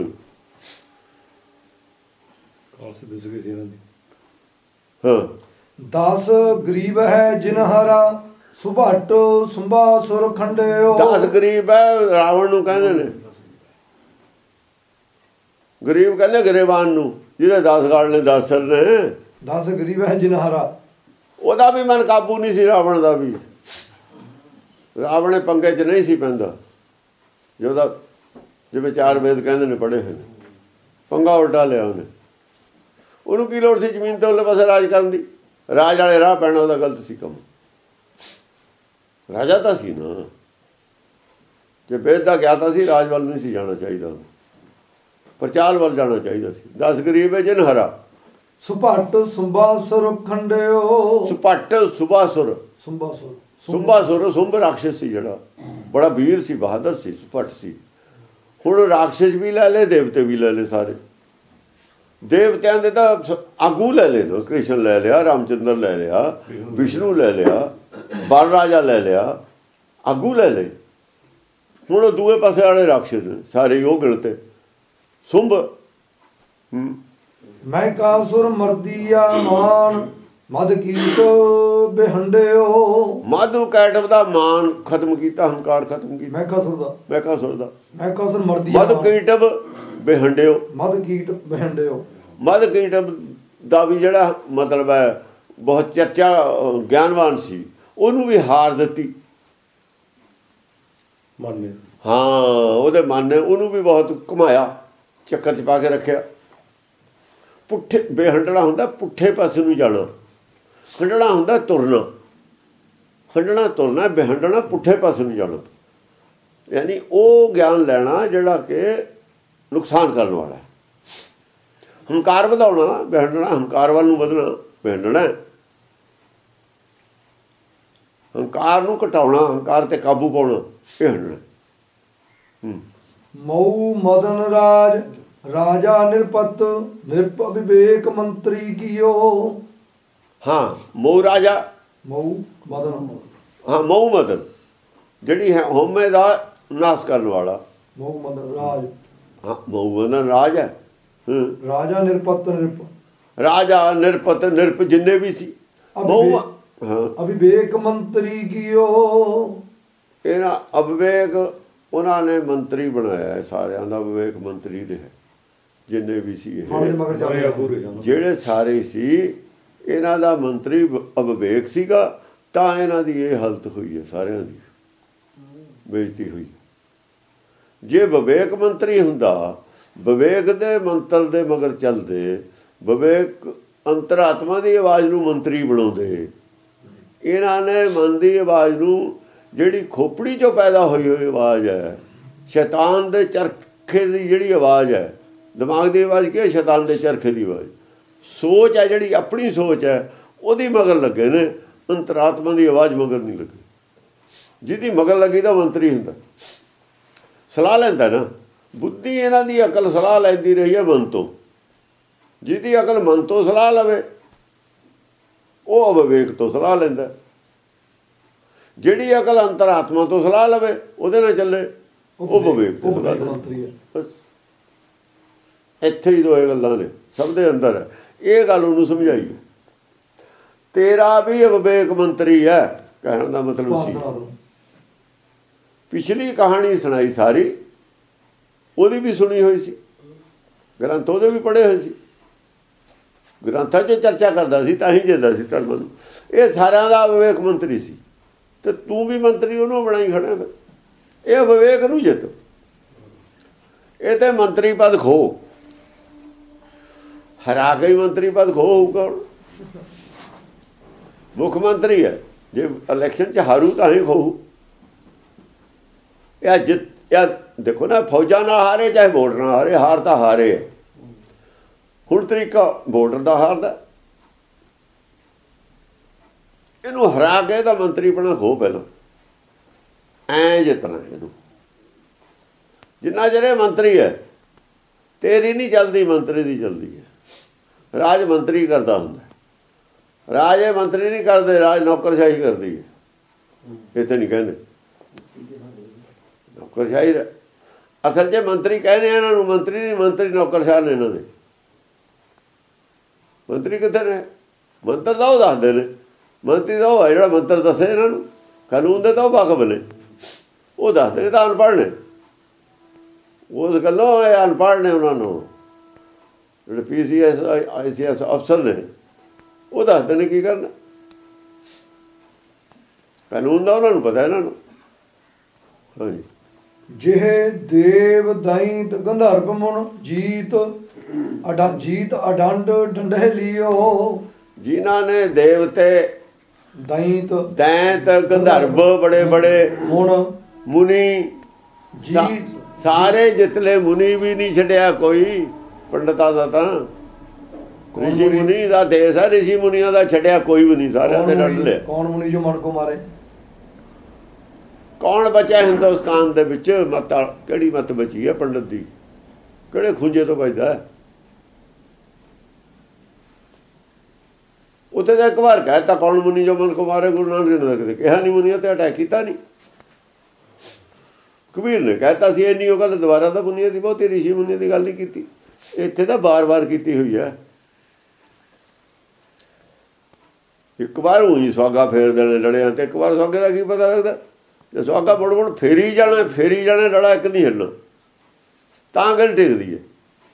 ਹਾਂ, 10 ਗਰੀਬ ਹੈ ਜਿਨ ਹਰਾ ਸੁਭਾਟ ਸੁੰਭਾ ਸੁਰ ਖੰਡਿਓ। 10 ਗਰੀਬ ਹੈ, ਰਾਵਣ ਨੂੰ ਕਹਿੰਦੇ ਨੇ। ਗਰੀਬ ਕਹਿੰਦੇ ਗਰੇਬਾਨ ਨੂੰ, ਜਿਹਦੇ 10 ਗਾਲ ਨੇ, 10 ਸਿਰ ਨੇ। 10 ਗਰੀਬ ਹੈ ਜਿਨ ਹਰਾ। ਉਹਦਾ ਵੀ ਮਨ ਕਾਬੂ ਨਹੀਂ ਸੀ, ਰਾਵਣ ਦਾ ਵੀ। ਰਾਵਣ ਪੰਗੇ 'ਚ ਨਹੀਂ ਸੀ ਪੈਂਦਾ। ਜਿਹਦਾ ਜਿਵੇਂ 4 ਵੇਦ ਕਹਿੰਦੇ ਨੇ ਪੜ੍ਹੇ ਹੋਏ ਨੇ, ਪੰਗਾ ਉਲਟਾ ਲਿਆ ਉਹਨੇ। ਉਹਨੂੰ ਕੀ ਲੋੜ ਸੀ ਜ਼ਮੀਨ ਤੇ ਉਹਲੇ ਪਾਸੇ ਰਾਜ ਕਰਨ ਦੀ? ਰਾਜ ਵਾਲੇ ਰਾਹ ਪੈਣਾ ਉਹਦਾ ਗਲਤ ਸੀ ਕੰਮ। ਰਾਜਾ ਤਾਂ ਸੀ ਨਾ, ਜੇ ਵੇਦ ਦਾ ਗਿਆਤਾ ਸੀ, ਰਾਜ ਵੱਲ ਨਹੀਂ ਸੀ ਜਾਣਾ ਚਾਹੀਦਾ ਉਹਨੂੰ, ਪ੍ਰਚਾਰ ਵੱਲ ਜਾਣਾ ਚਾਹੀਦਾ ਸੀ। 10 ਗਰੀਬ ਹੈ ਜਿਨ ਹਰਾ ਸੁਭਟ ਸੁੰਬਾਸੁਰ ਖੰਡਿਓ। ਸੁਭਟ ਸੁਬਾਸੁਰ, ਸੁੰਬਾਸੁਰ ਸੁੰਬਾਸੁਰ ਸੁੰਭ ਰਾਖਸ਼ ਸੀ ਜਿਹੜਾ, ਬੜਾ ਵੀਰ ਸੀ, ਬਹਾਦਰ ਸੀ, ਸੁਭਟ ਸੀ। ਹੁਣ ਰਾਖਸ਼ ਵੀ ਲੈ ਲਏ, ਦੇਵਤੇ ਵੀ ਲੈ ਲਏ ਸਾਰੇ। ਦੇਵਤਿਆਂ ਦੇ ਤਾਂ ਆਗੂ ਲੈ ਲਏ ਨਾ, ਕ੍ਰਿਸ਼ਨ ਲੈ ਲਿਆ, ਰਾਮਚੰਦਰ ਲੈ ਲਿਆ, ਵਿਸ਼ਨੂੰ ਲੈ ਲਿਆ, ਬਲ ਰਾਜਾ ਲੈ ਲਿਆ, ਆਗੂ ਲੈ ਲਏ। ਹੁਣ ਉਹ ਦੂਏ ਪਾਸੇ ਵਾਲੇ ਰਾਖਸ਼ ਨੇ ਸਾਰੇ, ਉਹ ਗਿਣਤੇ ਸੁੰਭ। ਮੈਂ ਕਾਸੁਰ ਮਰਦੀਆ ਮਾਨ ਮਦ ਕੀਟ ਬਿਹੰਡਿਓ। ਮਾਧੂ ਕੈਟਵ ਦਾ ਮਾਨ ਖਤਮ ਕੀਤਾ, ਹੰਕਾਰ ਖਤਮ ਕੀਤਾ। ਮੈਕਾਸੁਰ ਦਾ, ਮੈਕਾਸੁਰ ਦਾ ਮੈਂ ਕਾਸੁਰ ਮਰਦੀਆ ਮਦ ਕੀਟਵ ਬਿਹੰਡਿਓ। ਮਦ ਕੀਟ ਬਿਹੰਡਿਓ। ਮਦ ਕੀਟਵ ਦਾ ਵੀ ਜਿਹੜਾ ਮਤਲਬ ਹੈ ਬਹੁਤ ਚਰਚਾ, ਗਿਆਨਵਾਨ ਸੀ, ਉਹਨੂੰ ਵੀ ਹਾਰ ਦਿੱਤੀ। ਹਾਂ, ਉਹਦੇ ਮਨ ਨੇ ਉਹਨੂੰ ਵੀ ਬਹੁਤ ਘੁਮਾਇਆ, ਚੱਕਰ 'ਚ ਪਾ ਕੇ ਰੱਖਿਆ। ਪੁੱਠੇ ਬੇਹੰਡਣਾ ਹੁੰਦਾ ਪੁੱਠੇ ਪਾਸੇ ਨੂੰ ਜਾਣਾ, ਹੰਡਣਾ ਹੁੰਦਾ ਤੁਰਨਾ। ਹੰਡਣਾ ਤੁਰਨਾ, ਬੇਹੰਡਣਾ ਪੁੱਠੇ ਪਾਸੇ ਨੂੰ ਜਾਣਾ। ਯਾਨੀ ਉਹ ਗਿਆਨ ਲੈਣਾ ਜਿਹੜਾ ਕਿ ਨੁਕਸਾਨ ਕਰਨ ਵਾਲਾ ਹੈ। ਹੰਕਾਰ ਵਧਾਉਣਾ ਬੇਹੰਡਣਾ, ਹੰਕਾਰ ਵੱਲ ਨੂੰ ਵਧਣਾ ਬੇਹੰਡਣਾ। ਹੰਕਾਰ ਨੂੰ ਘਟਾਉਣਾ, ਹੰਕਾਰ ਤੇ ਕਾਬੂ ਪਾਉਣਾ ਇਹ ਹੰਡਣਾ। ਮਊ ਮਦਨ ਰਾਜ ਰਾਜਾ ਨਿਰਪਤ ਨਿਰਪ ਵਿਵੇਕ ਮੰਤਰੀ ਕੀਓ। ਹਾਂ, ਮਊ ਰਾਜਾ, ਮਊ ਮਦਨ, ਹਾਂ ਮਊ ਮਦਨ ਜਿਹੜੀ ਹੈ ਹਉਮੈ ਦਾ ਨਾਸ਼ ਕਰਨ ਵਾਲਾ। ਮਊ ਮਦਨ ਰਾਜ, ਹਾਂ ਮਊ ਮਦਨ ਰਾਜ ਹੈ। ਰਾਜਾ ਨਿਰਪਤ ਨਿਰਪ, ਰਾਜਾ ਨਿਰਪਤ ਨਿਰਪ ਜਿੰਨੇ ਵੀ ਸੀ। ਮਊ, ਹਾਂ ਅਵਿਵੇਕ ਮੰਤਰੀ ਕੀਓ। ਇਹਨਾਂ ਅਵਿਵੇਕ ਉਹਨਾਂ ਨੇ ਮੰਤਰੀ ਬਣਾਇਆ ਸਾਰਿਆਂ ਦਾ, ਵਿਵੇਕ ਮੰਤਰੀ ਰਿਹਾ ਜਿੰਨੇ ਵੀ ਸੀ। ਇਹ ਜਿਹੜੇ ਸਾਰੇ ਸੀ ਇਹਨਾਂ ਦਾ ਮੰਤਰੀ ਅਵਿਵੇਕ ਸੀਗਾ, ਤਾਂ ਇਹਨਾਂ ਦੀ ਇਹ ਹਾਲਤ ਹੋਈ ਹੈ, ਸਾਰਿਆਂ ਦੀ ਬੇਇੱਜ਼ਤੀ ਹੋਈ। ਜੇ ਵਿਵੇਕ ਮੰਤਰੀ ਹੁੰਦਾ, ਵਿਵੇਕ ਦੇ ਮੰਤਰ ਦੇ ਮਗਰ ਚੱਲਦੇ, ਵਿਵੇਕ ਅੰਤਰਾਤਮਾ ਦੀ ਆਵਾਜ਼ ਨੂੰ ਮੰਤਰੀ ਬਣਾਉਂਦੇ, ਇਹਨਾਂ ਨੇ ਮਨ ਦੀ ਆਵਾਜ਼ ਨੂੰ, ਜਿਹੜੀ ਖੋਪੜੀ 'ਚੋਂ ਪੈਦਾ ਹੋਈ ਹੋਈ ਆਵਾਜ਼ ਹੈ, ਸ਼ੈਤਾਨ ਦੇ ਚਰਖੇ ਦੀ ਜਿਹੜੀ ਆਵਾਜ਼ ਹੈ, ਦਿਮਾਗ ਦੀ ਆਵਾਜ਼ ਕੀ ਹੈ? ਸ਼ੈਤਾਨ ਦੇ ਚਰਖੇ ਦੀ ਆਵਾਜ਼। ਸੋਚ ਹੈ ਜਿਹੜੀ ਆਪਣੀ ਸੋਚ ਹੈ, ਉਹਦੀ ਮਗਰ ਲੱਗੇ ਨੇ, ਅੰਤਰਾਤਮਾ ਦੀ ਆਵਾਜ਼ ਮਗਰ ਨਹੀਂ ਲੱਗੀ। ਜਿਹਦੀ ਮਗਰ ਲੱਗੀ ਤਾਂ ਮੰਤਰੀ ਹੁੰਦਾ, ਸਲਾਹ ਲੈਂਦਾ ਨਾ। ਬੁੱਧੀ ਇਹਨਾਂ ਦੀ ਅਕਲ ਸਲਾਹ ਲੈਂਦੀ ਰਹੀ ਹੈ ਮਨ ਤੋਂ। ਜਿਹਦੀ ਅਕਲ ਮਨ ਤੋਂ ਸਲਾਹ ਲਵੇ ਉਹ ਅਵਿਵੇਕ ਤੋਂ ਸਲਾਹ ਲੈਂਦਾ। ਜਿਹੜੀ ਅਕਲ ਅੰਤਰਾਤਮਾ ਤੋਂ ਸਲਾਹ ਲਵੇ ਉਹਦੇ ਨਾਲ ਚੱਲੇ, ਉਹ ਵਿਵੇਕ ਤੋਂ ਸਲਾਹ ਲੈਂਦਾ। ਬਸ ਇੱਥੇ ਹੀ ਦੋ ਇਹ ਗੱਲਾਂ ਨੇ, ਸਭ ਦੇ ਅੰਦਰ ਹੈ। ਇਹ ਗੱਲ ਉਹਨੂੰ ਸਮਝਾਈ। ਤੇਰਾ ਵੀ ਵਿਵੇਕ ਮੰਤਰੀ ਹੈ, ਕਹਿਣ ਦਾ ਮਤਲਬ ਸੀ। ਪਿਛਲੀ ਕਹਾਣੀ ਸੁਣਾਈ ਸਾਰੀ, ਉਹਦੀ ਵੀ ਸੁਣੀ ਹੋਈ ਸੀ, ਗ੍ਰੰਥ ਉਹਦੇ ਵੀ ਪੜ੍ਹੇ ਹੋਏ ਸੀ, ਗ੍ਰੰਥਾਂ 'ਚ ਚਰਚਾ ਕਰਦਾ ਸੀ, ਤਾਂ ਹੀ ਜਿੱਦਾ ਸੀ ਧਰਮ ਨੂੰ। ਇਹ ਸਾਰਿਆਂ ਦਾ ਵਿਵੇਕ ਮੰਤਰੀ ਸੀ, ਤੇ ਤੂੰ ਵੀ ਮੰਤਰੀ ਉਹਨੂੰ ਬਣਾਈ ਖੜਾ। ਫਿਰ ਇਹ ਵਿਵੇਕ ਨੂੰ ਜਿੱਤ, ਇਹ ਤੇ ਮੰਤਰੀ ਪਦ ਖੋ, ਹਰਾ ਕੇ ਹੀ ਮੰਤਰੀ ਪਦ ਖੋ ਹੋਊਗਾ। ਮੁੱਖ ਮੰਤਰੀ ਹੈ, ਜੇ ਇਲੈਕਸ਼ਨ 'ਚ ਹਾਰੂ ਤਾਂ ਹੀ ਖੋਹੂ। ਇਹ ਜਿੱਤ, ਇਹ ਦੇਖੋ ਨਾ, ਫੌਜਾਂ ਨਾਲ ਹਾਰੇ ਚਾਹੇ ਵੋਟਰ ਨਾਲ ਹਾਰੇ, ਹਾਰ ਤਾਂ ਹਾਰੇ ਹੈ। ਹੁਣ ਤਰੀਕਾ ਵੋਟਰ ਦਾ ਹਾਰਦਾ, ਇਹਨੂੰ ਹਰਾ ਕੇ ਤਾਂ ਮੰਤਰੀ ਬਣਾ ਖੋ ਪਹਿਲਾਂ, ਐਂ ਜਿੱਤਣਾ ਇਹਨੂੰ। ਜਿੰਨਾ ਚਿਰ ਇਹ ਮੰਤਰੀ ਹੈ, ਤੇਰੀ ਨਹੀਂ ਚੱਲਦੀ, ਮੰਤਰੀ ਦੀ ਚੱਲਦੀ ਹੈ। ਰਾਜ ਮੰਤਰੀ ਕਰਦਾ ਹੁੰਦਾ, ਰਾਜ ਇਹ ਮੰਤਰੀ ਨਹੀਂ ਕਰਦੇ, ਰਾਜ ਨੌਕਰਸ਼ਾਹੀ ਕਰਦੀ ਹੈ। ਇੱਥੇ ਨਹੀਂ ਕਹਿੰਦੇ ਨੌਕਰਸ਼ਾਹੀ। ਅਸਲ 'ਚ ਮੰਤਰੀ ਕਹਿੰਦੇ ਇਹਨਾਂ ਨੂੰ, ਮੰਤਰੀ ਨਹੀਂ, ਮੰਤਰੀ ਨੌਕਰਸ਼ਾਹ ਨੇ ਇਹਨਾਂ ਦੇ। ਮੰਤਰੀ ਕਿੱਥੇ ਨੇ? ਮੰਤਰ ਤਾਂ ਉਹ ਦੱਸਦੇ ਨੇ, ਮੰਤਰੀ ਤਾਂ ਉਹ ਹੈ ਜਿਹੜਾ ਮੰਤਰ ਦੱਸੇ ਇਹਨਾਂ ਨੂੰ। ਕਾਨੂੰਨ ਦੇ ਤਾਂ ਉਹ ਵਾਕਫ ਨੇ, ਉਹ ਦੱਸਦੇ ਨੇ, ਤਾਂ ਅਨਪੜ੍ਹ ਨੇ। ਉਸ ਗੱਲੋਂ ਇਹ ਅਨਪੜ੍ਹ ਨੇ, ਉਹਨਾਂ ਨੂੰ ਜਿਹੜੇ PCS ICS ਅਫਸਰ ਨੇ, ਉਹ ਦੱਸਦੇ ਨੇ ਕੀ ਕਰਨਾ। ਕਾਨੂੰਨ ਦਾ ਉਹਨਾਂ ਨੂੰ ਪਤਾ, ਇਹਨਾਂ ਨੂੰ। ਹਾਂਜੀ। ਜਿਹੇ ਦੇਵ ਦੈਂਤ ਗੰਧਰਵ ਮੁਨ ਜੀਤ ਜੀਤ ਅਡੰਡ ਡੰਡੇ ਲਿਓ। ਜਿਨ੍ਹਾਂ ਨੇ ਦੇਵਤੇ ਦੈਂਤ ਦੈਂਤ ਗੰਧਰਵ ਬੜੇ ਬੜੇ ਮੁਨੀ ਸਾਰੇ ਜਿਤਲੇ ਮੁਨੀ ਵੀ ਨਹੀਂ ਛੱਡਿਆ ਕੋਈ ਪੰਡਤਾਂ ਦਾ। ਤਾਂ ਰਿਸ਼ੀ ਮੁਨੀ ਦਾ ਦੇਸ ਹੈ, ਰਿਸ਼ੀ ਮੁਨੀਆਂ ਦਾ ਛੱਡਿਆ ਕੋਈ ਵੀ ਨਹੀਂ, ਸਾਰਿਆਂ ਦੇ ਡੰਡ ਲਿਆ। ਕੌਣ ਮੁਨੀ ਜੋ ਮਨ ਕੋ ਮਾਰੇ? ਕੌਣ ਬਚਿਆ ਹਿੰਦੁਸਤਾਨ ਦੇ ਵਿੱਚ? ਮਤ ਕਿਹੜੀ ਮਤ ਬਚੀ ਹੈ ਪੰਡਤ ਦੀ? ਕਿਹੜੇ ਖੁੰਝੇ ਤੋਂ ਬਚਦਾ? ਉੱਥੇ ਤਾਂ ਇੱਕ ਵਾਰ ਕਹਿਤਾ ਕੌਣ ਮੁਨੀ ਜੋ ਮਨ ਕੋ ਮਾਰੇ, ਗੁਰੂ ਨਾਨਕ ਦੇਵ ਨੇ ਕਦੇ ਕਿਹਾ ਨਹੀਂ, ਮੁਨੀਆਂ ਤੇ ਅਟੈਕ ਕੀਤਾ ਨਹੀਂ। ਕਬੀਰ ਨੇ ਕਹਿਤਾ ਸੀ ਇੰਨੀ, ਉਹ ਗੱਲ ਦੁਬਾਰਾ ਤਾਂ ਮੁਨੀਆਂ ਦੀ ਬਹੁਤੀ ਰਿਸ਼ੀ ਮੁਨੀਆਂ ਦੀ ਗੱਲ ਨਹੀਂ ਕੀਤੀ, ਇੱਥੇ ਤਾਂ ਬਾਰ-ਬਾਰ ਕੀਤੀ ਹੋਈ ਹੈ। ਇੱਕ ਵਾਰ ਉਹੀ ਸੁਹਾਗਾ ਫੇਰ ਦੇਣੇ ਲੜਿਆਂ ਤੇ, ਇੱਕ ਵਾਰ ਸੁਹਾਗੇ ਦਾ ਕੀ ਪਤਾ ਲੱਗਦਾ? ਜੇ ਸੁਹਾਗਾ ਮੁੜ ਫੇਰੀ ਜਾਣਾ ਲੜਾ ਇੱਕ ਨਹੀਂ ਹਿੱਲਣਾ, ਤਾਂ ਗੱਲ ਟਿਕਦੀ ਹੈ।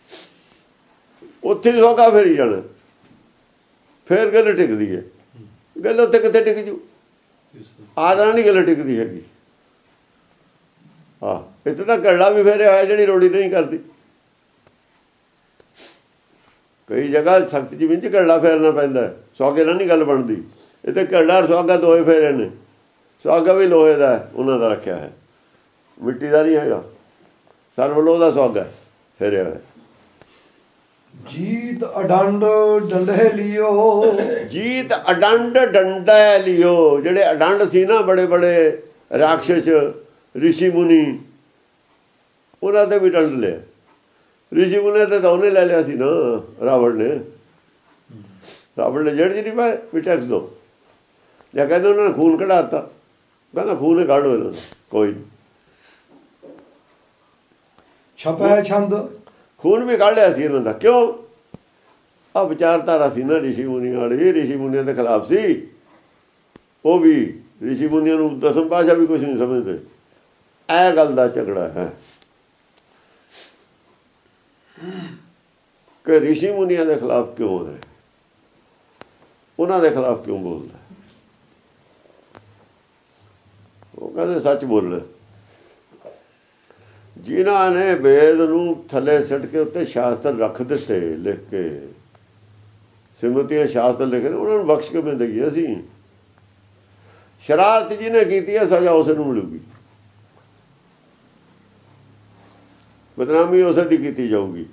ਉੱਥੇ ਸੁਹਾਗਾ ਫੇਰੀ ਜਾਣਾ, ਫੇਰ ਗੱਲ ਟਿਕਦੀ ਹੈ। ਗੱਲ ਉੱਥੇ ਕਿੱਥੇ ਟਿਕ ਜੂ? ਆਦਰਾਂ ਨਹੀਂ ਗੱਲ ਟਿਕਦੀ ਹੈਗੀ। ਹਾਂ, ਇੱਥੇ ਤਾਂ ਘੜਾ ਵੀ ਫੇਰਿਆ ਹੋਇਆ ਜਿਹੜੀ ਰੋੜੀ ਨਹੀਂ ਕਰਦੀ। ਕਈ ਜਗ੍ਹਾ ਸਖਤ ਜ਼ਮੀਨ 'ਚ ਘੜਾ ਫੇਰਨਾ ਪੈਂਦਾ, ਸੁਹਾਗੇ ਨਾਲ ਨਹੀਂ ਗੱਲ ਬਣਦੀ। ਇੱਥੇ ਘੜਾ ਸੁਹਾਗਾ ਦੋਏ ਫੇਰੇ ਨੇ। ਸੁਹਾਗਾ ਵੀ ਲੋਹੇ ਦਾ ਉਹਨਾਂ ਦਾ ਰੱਖਿਆ ਹੈ, ਮਿੱਟੀ ਦਾ ਨਹੀਂ ਹੈਗਾ। ਸਰਵ ਲੋਹ ਦਾ ਸੁਹਾਗਾ ਫੇਰਿਆ ਹੋਇਆ। ਜੀਤ ਅਡੰਡ ਡੰਡੇ ਲਿਓ, ਜੀਤ ਅਡੰਡ ਡੰਡਾ ਲਿਓ। ਜਿਹੜੇ ਅਡੰਡ ਸੀ ਨਾ, ਬੜੇ ਬੜੇ ਰਾਖਸ਼ ਰਿਸ਼ੀ ਮੁਨੀ, ਉਹਨਾਂ ਤੇ ਵੀ ਡੰਡ ਲਿਆ। ਰਿਸ਼ੀ ਮੁਨੀ ਤੇ ਤਾਂ ਉਹਨੇ ਲੈ ਲਿਆ ਸੀ ਨਾ, ਰਾਵਣ ਨੇ ਜੜ ਜੀ ਨਹੀਂ ਪਾਏ ਵੀ ਟੈਕਸ ਦੋ। ਜਾਂ ਕਹਿੰਦੇ ਉਹਨਾਂ ਨੇ ਖੂਨ ਕਢਾਤਾ, ਕਹਿੰਦਾ ਖੂਨ ਹੀ ਕੱਢੋ ਇਹਨਾਂ ਦਾ, ਕੋਈ ਨਹੀਂ। ਛਪੈ ਛੰਦ, ਖੂਨ ਵੀ ਕੱਢ ਲਿਆ ਸੀ ਇਹਨਾਂ ਦਾ। ਕਿਉਂ? ਆਹ ਵਿਚਾਰਧਾਰਾ ਸੀ ਨਾ ਰਿਸ਼ੀ ਮੁਨੀਆਂ ਵਾਲੀ, ਰਿਸ਼ੀ ਮੁਨੀਆਂ ਦੇ ਖਿਲਾਫ ਸੀ। ਉਹ ਵੀ ਰਿਸ਼ੀ ਮੁਨੀਆਂ ਨੂੰ ਦਸਮ ਪਾਤਸ਼ਾਹ ਵੀ ਕੁਛ ਨਹੀਂ ਸਮਝਦੇ। ਇਹ ਗੱਲ ਦਾ ਝਗੜਾ ਹੈ ਕਿ ਰਿਸ਼ੀ ਮੁਨੀਆਂ ਦੇ ਖਿਲਾਫ ਕਿਉਂ ਹੈ, ਉਹਨਾਂ ਦੇ ਖਿਲਾਫ ਕਿਉਂ ਬੋਲਦਾ? ਉਹ ਕਹਿੰਦੇ ਸੱਚ ਬੋਲਣਾ। ਜਿਨ੍ਹਾਂ ਨੇ ਵੇਦ ਨੂੰ ਥੱਲੇ ਸਿੱਟ ਕੇ ਉੱਤੇ ਸ਼ਾਸਤਰ ਰੱਖ ਦਿੱਤੇ ਲਿਖ ਕੇ, ਸਿਮਰਤੀਆਂ ਸ਼ਾਸਤਰ ਲਿਖੇ ਨੇ, ਉਹਨਾਂ ਨੂੰ ਬਖਸ਼ ਕਿਵੇਂ ਦਈਏ ਅਸੀਂ? ਸ਼ਰਾਰਤ ਜਿਹਨੇ ਕੀਤੀ ਹੈ ਸਜ਼ਾ ਉਸੇ ਨੂੰ ਮਿਲੂਗੀ, ਬਦਨਾਮੀ ਉਸੇ ਦੀ ਕੀਤੀ ਜਾਊਗੀ।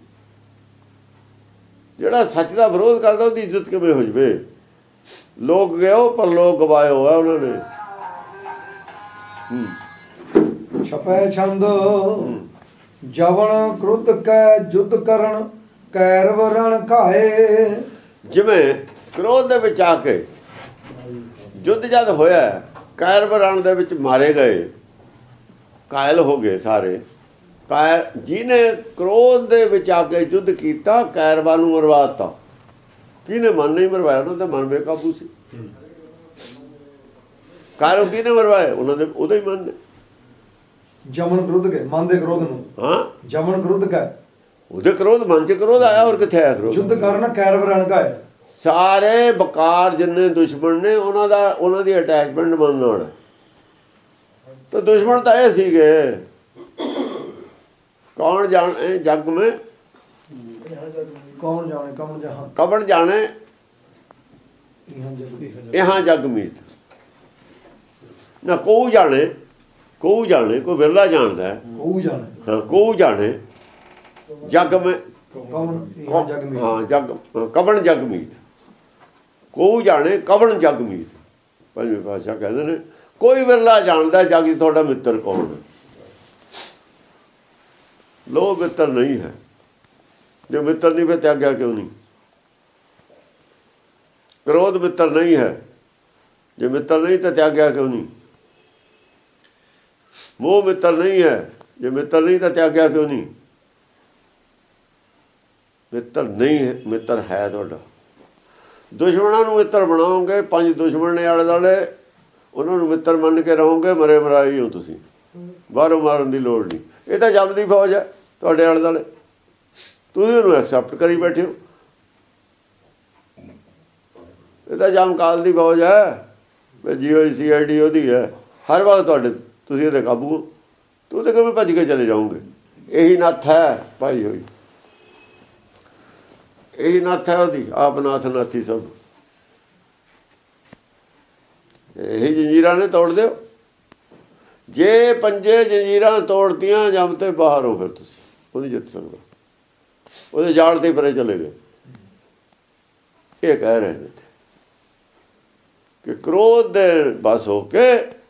ਜਿਹੜਾ ਸੱਚ ਦਾ ਵਿਰੋਧ ਕਰਦਾ ਉਹਦੀ ਇੱਜ਼ਤ ਕਿਵੇਂ ਹੋ ਜਾਵੇ? ਲੋਕ ਗਏ ਪਰ ਲੋਕ ਗਵਾਇਓ ਹੈ ਉਹਨਾਂ ਨੇ। ਛਪੈ ਛੰਦ, ਜਵਨ ਕ੍ਰੁੱਧ ਕੈ ਜੁੱਧ ਕਰਨ, ਕੈਰਵ ਰਣ ਖਾਏ। ਜਿਵੇਂ ਕ੍ਰੋਧ ਦੇ ਵਿੱਚ ਆ ਕੇ ਯੁੱਧ ਜਦ ਹੋਇਆ, ਕੈਰਵ ਰਣ ਦੇ ਵਿੱਚ ਮਾਰੇ ਗਏ, ਕਾਇਲ ਹੋ ਗਏ ਸਾਰੇ। ਜਿਹਨੇ ਕ੍ਰੋਧ ਦੇ ਵਿੱਚ ਆ ਕੇ ਯੁੱਧ ਕੀਤਾ, ਕੈਰਵਾਂ ਨੂੰ ਮਰਵਾ ਦਿੱਤਾ। ਕਿਹਨੇ? ਮਨ ਨਹੀਂ ਮਰਵਾਇਆ, ਉਹਨਾਂ ਦਾ ਮਨ ਬੇਕਾਬੂ ਸੀ। ਕਾਇਰਵ ਕਿਹਨੇ ਮਰਵਾਏ? ਉਹਨਾਂ ਦੇ ਉਹਦਾ ਹੀ ਮਨ ਨੇ। ਜਮਨ ਕ੍ਰੋਧ ਕੇ, ਮਨ ਦੇ ਕ੍ਰੋਧ ਨੂੰ। ਹਾਂ, ਜਮਨ ਕ੍ਰੋਧ ਕੈ, ਉਹਦੇ ਕ੍ਰੋਧ, ਮਨ 'ਚ ਕ੍ਰੋਧ ਆਇਆ। ਹੋਰ ਕਿੱਥੇ ਆਇਆ ਕ੍ਰੋਧ? ਯੁੱਧ ਕਰਨ ਕੈਰਵ ਰਣ ਖਾਏ। ਸਾਰੇ ਬਕਾਰ ਜਿੰਨੇ ਦੁਸ਼ਮਣ ਨੇ, ਉਹਨਾਂ ਦੀ ਅਟੈਚਮੈਂਟ ਮਨ ਨਾਲ। ਤਾਂ ਦੁਸ਼ਮਣ ਤਾਂ ਇਹ ਸੀਗੇ, ਕੌਣ ਜਾਣੇ ਜਗ ਮੈਂ, ਕੌਣ ਜਾਣੇ ਕੌਣ ਜਹਾਂ, ਕਬਣ ਜਾਣੇ ਇਹਾਂ ਜਗ ਮੀਤ। ਨਾ ਕੋਊ ਜਾਣੇ, ਕੋਊ ਜਾਣੇ, ਕੋਈ ਬਿਰਲਾ ਜਾਣਦਾ। ਕੋਊ ਜਾਣੇ, ਹਾਂ, ਕੋਊ ਜਾਣੇ ਜਗ ਮੈਂ, ਕੌਣ ਇਹਾਂ ਜਗ ਮੀਤ। ਹਾਂ, ਜਗ ਕਬਣ ਜਗ ਮੀਤ। ਕੋਊ ਜਾਣੇ ਕਬਣ ਜਗ ਮੀਤ। ਪੰਜਵੇਂ ਪਾਤਸ਼ਾਹ ਕਹਿੰਦੇ ਨੇ ਕੋਈ ਬਿਰਲਾ ਜਾਣਦਾ ਜਗ 'ਚ ਤੁਹਾਡਾ ਮਿੱਤਰ ਕੌਣ ਹੈ। ਲੋਭ ਮਿੱਤਰ ਨਹੀਂ ਹੈ। ਜੇ ਮਿੱਤਰ ਨਹੀਂ ਫਿਰ ਤਿਆਗਿਆ ਕਿਉਂ ਨਹੀਂ? ਕ੍ਰੋਧ ਮਿੱਤਰ ਨਹੀਂ ਹੈ। ਜੇ ਮਿੱਤਰ ਨਹੀਂ ਤਾਂ ਤਿਆਗਿਆ ਕਿਉਂ ਨਹੀਂ? ਮੋਹ ਮਿੱਤਰ ਨਹੀਂ ਹੈ। ਜੇ ਮਿੱਤਰ ਨਹੀਂ ਤਾਂ ਤਿਆਗਿਆ ਕਿਉਂ ਨਹੀਂ? ਮਿੱਤਰ ਨਹੀਂ ਹੈ, ਮਿੱਤਰ ਹੈ ਤੁਹਾਡਾ। ਦੁਸ਼ਮਣਾਂ ਨੂੰ ਮਿੱਤਰ ਬਣਾਓਗੇ, 5 ਦੁਸ਼ਮਣ ਨੇ ਆਲੇ ਦੁਆਲੇ, ਉਹਨਾਂ ਨੂੰ ਮਿੱਤਰ ਮੰਨ ਕੇ ਰਹੋਗੇ, ਮਰੇ ਮਰਾਈ ਹੋ ਤੁਸੀਂ। ਬਾਹਰੋਂ ਮਾਰਨ ਦੀ ਲੋੜ ਨਹੀਂ। ਇਹ ਤਾਂ ਜੰਮਦੀ ਫੌਜ ਹੈ ਤੁਹਾਡੇ ਆਲੇ ਦੁਆਲੇ, ਤੁਸੀਂ ਉਹਨੂੰ ਐਕਸੈਪਟ ਕਰੀ ਬੈਠੇ ਹੋ। ਇਹ ਤਾਂ ਜਮਕਾਲ ਦੀ ਫੌਜ ਹੈ, ਭੇਜੀ ਹੋਈ CID ਉਹਦੀ ਹੈ। ਹਰ ਵਕਤ ਤੁਹਾਡੇ, ਤੁਸੀਂ ਇਹਦੇ ਕਾਬੂ ਹੋ। ਤੂੰ ਤਾਂ ਕਿਵੇਂ ਭੱਜ ਕੇ ਚਲੇ ਜਾਓਗੇ? ਇਹੀ ਨੱਥ ਹੈ ਭਾਈ ਹੋਈ, ਇਹੀ ਨੱਥ ਹੈ ਉਹਦੀ। ਆਪ ਨਾਥ ਨਾਥੀ ਸਭ। ਇਹੀ ਜੰਜੀਰਾਂ ਨੇ ਤੋੜ ਦਿਓ। ਜੇ ਪੰਜੇ ਜੰਜੀਰਾਂ ਤੋੜਤੀਆਂ, ਜੰਮ ਤੇ ਬਾਹਰ ਹੋ ਫਿਰ ਤੁਸੀਂ। ਉਹ ਨਹੀਂ ਜਿੱਤ ਸਕਦਾ। ਉਹਦੇ ਜਾਲ ਤੇ ਪਰੇ ਚਲੇ ਗਏ। ਇਹ ਕਹਿ ਰਹੇ ਨੇ ਕਿ ਕ੍ਰੋਧ ਦੇ ਬਸ ਹੋ ਕੇ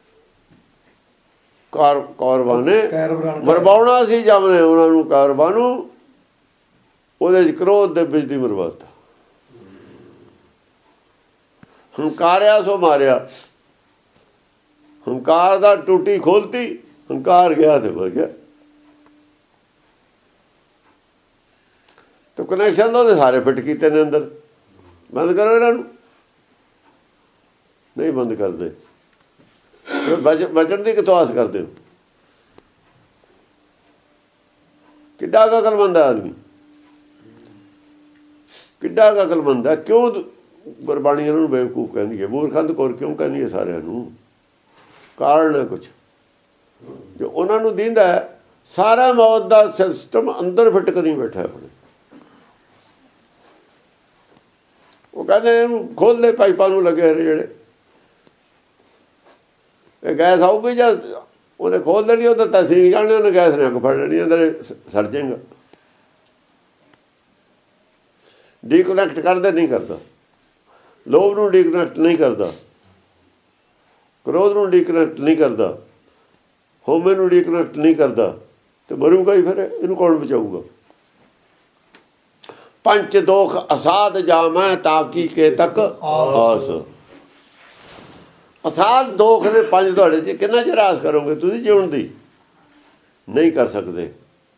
ਕੌਰਵਾਂ ਨੇ ਮਰਵਾਉਣਾ ਸੀ ਜਮਨੇ ਉਹਨਾਂ ਨੂੰ, ਕੌਰਵਾਂ ਨੂੰ ਉਹਦੇ 'ਚ ਕ੍ਰੋਧ ਦੇ ਵਿੱਚ ਦੀ ਮਰਵਾਤਾ। ਹੰਕਾਰਿਆ ਸੋ ਮਾਰਿਆ, ਹੰਕਾਰ ਦਾ ਟੂਟੀ ਖੋਲਤੀ, ਹੰਕਾਰ ਗਿਆ ਤੇ ਮਰ ਗਿਆ। ਤੇ ਕਨੈਕਸ਼ਨ ਤਾਂ ਉਹਦੇ ਸਾਰੇ ਫਿੱਟ ਕੀਤੇ ਨੇ ਅੰਦਰ। ਬੰਦ ਕਰੋ ਇਹਨਾਂ ਨੂੰ, ਨਹੀਂ ਬੰਦ ਕਰਦੇ। ਬਚਣ ਦੀ ਕਿੱਥੋਂ ਆਸ ਕਰਦੇ ਹੋ? ਕਿੱਡਾ ਅਕਲਮੰਦ ਹੈ ਆਦਮੀ, ਕਿੱਡਾ ਅਕਲਮੰਦ ਹੈ। ਕਿਉਂ ਗੁਰਬਾਣੀ ਇਹਨਾਂ ਨੂੰ ਬੇਵਕੂਫ ਕਹਿੰਦੀ ਹੈ, ਮੂਰਖੰਦ ਕੌਰ ਕਿਉਂ ਕਹਿੰਦੀ ਹੈ ਸਾਰਿਆਂ ਨੂੰ? ਕਾਰਨ ਹੈ ਕੁਛ ਜੋ ਉਹਨਾਂ ਨੂੰ ਦਿੰਦਾ ਹੈ। ਸਾਰਾ ਮੌਤ ਦਾ ਸਿਸਟਮ ਅੰਦਰ ਫਿੱਟ ਕਰੀ ਬੈਠਾ ਆਪਣੇ। ਉਹ ਕਹਿੰਦੇ ਇਹਨੂੰ ਖੋਲ੍ਹਦੇ ਪਾਈਪਾਂ ਨੂੰ ਲੱਗੇ ਨੇ ਜਿਹੜੇ, ਇਹ ਗੈਸ ਆਊਗੀ ਜਾਂ ਉਹਨੇ ਖੋਲ੍ਹ ਦੇਣੀ, ਉਹਦਾ ਤਸੀਕ ਜਾਣੇ, ਉਹਨੇ ਗੈਸ ਨੇ ਅੱਗ ਫੜ ਲੈਣੀ, ਅੰਦਰ ਸੜ ਜਾਏਗਾ। ਡੀਕਨੈਕਟ ਕਰਦੇ ਨਹੀਂ ਕਰਦਾ, ਲੋਭ ਨੂੰ ਡੀਕਨੈਕਟ ਨਹੀਂ ਕਰਦਾ, ਕ੍ਰੋਧ ਨੂੰ ਡੀਕਨੈਕਟ ਨਹੀਂ ਕਰਦਾ, ਹਉਮੈ ਨੂੰ ਡੀਕਨੈਕਟ ਨਹੀਂ ਕਰਦਾ, ਤੇ ਮਰੂਗਾ ਹੀ ਫਿਰ। ਇਹਨੂੰ ਕੌਣ ਬਚਾਊਗਾ? ਪੰਚ ਦੋਖ ਅਸਾਧ ਜਾਮੈ ਤਾਕੀ ਕੇ ਤੱਕ ਆਸ। ਅਸਾਧ ਦੋਖ ਨੇ ਪੰਜ ਤੁਹਾਡੇ 'ਚ, ਕਿੰਨਾ ਚਿਰ ਆਸ ਕਰੋਗੇ ਤੁਸੀਂ ਜਿਉਣ ਦੀ? ਨਹੀਂ ਕਰ ਸਕਦੇ।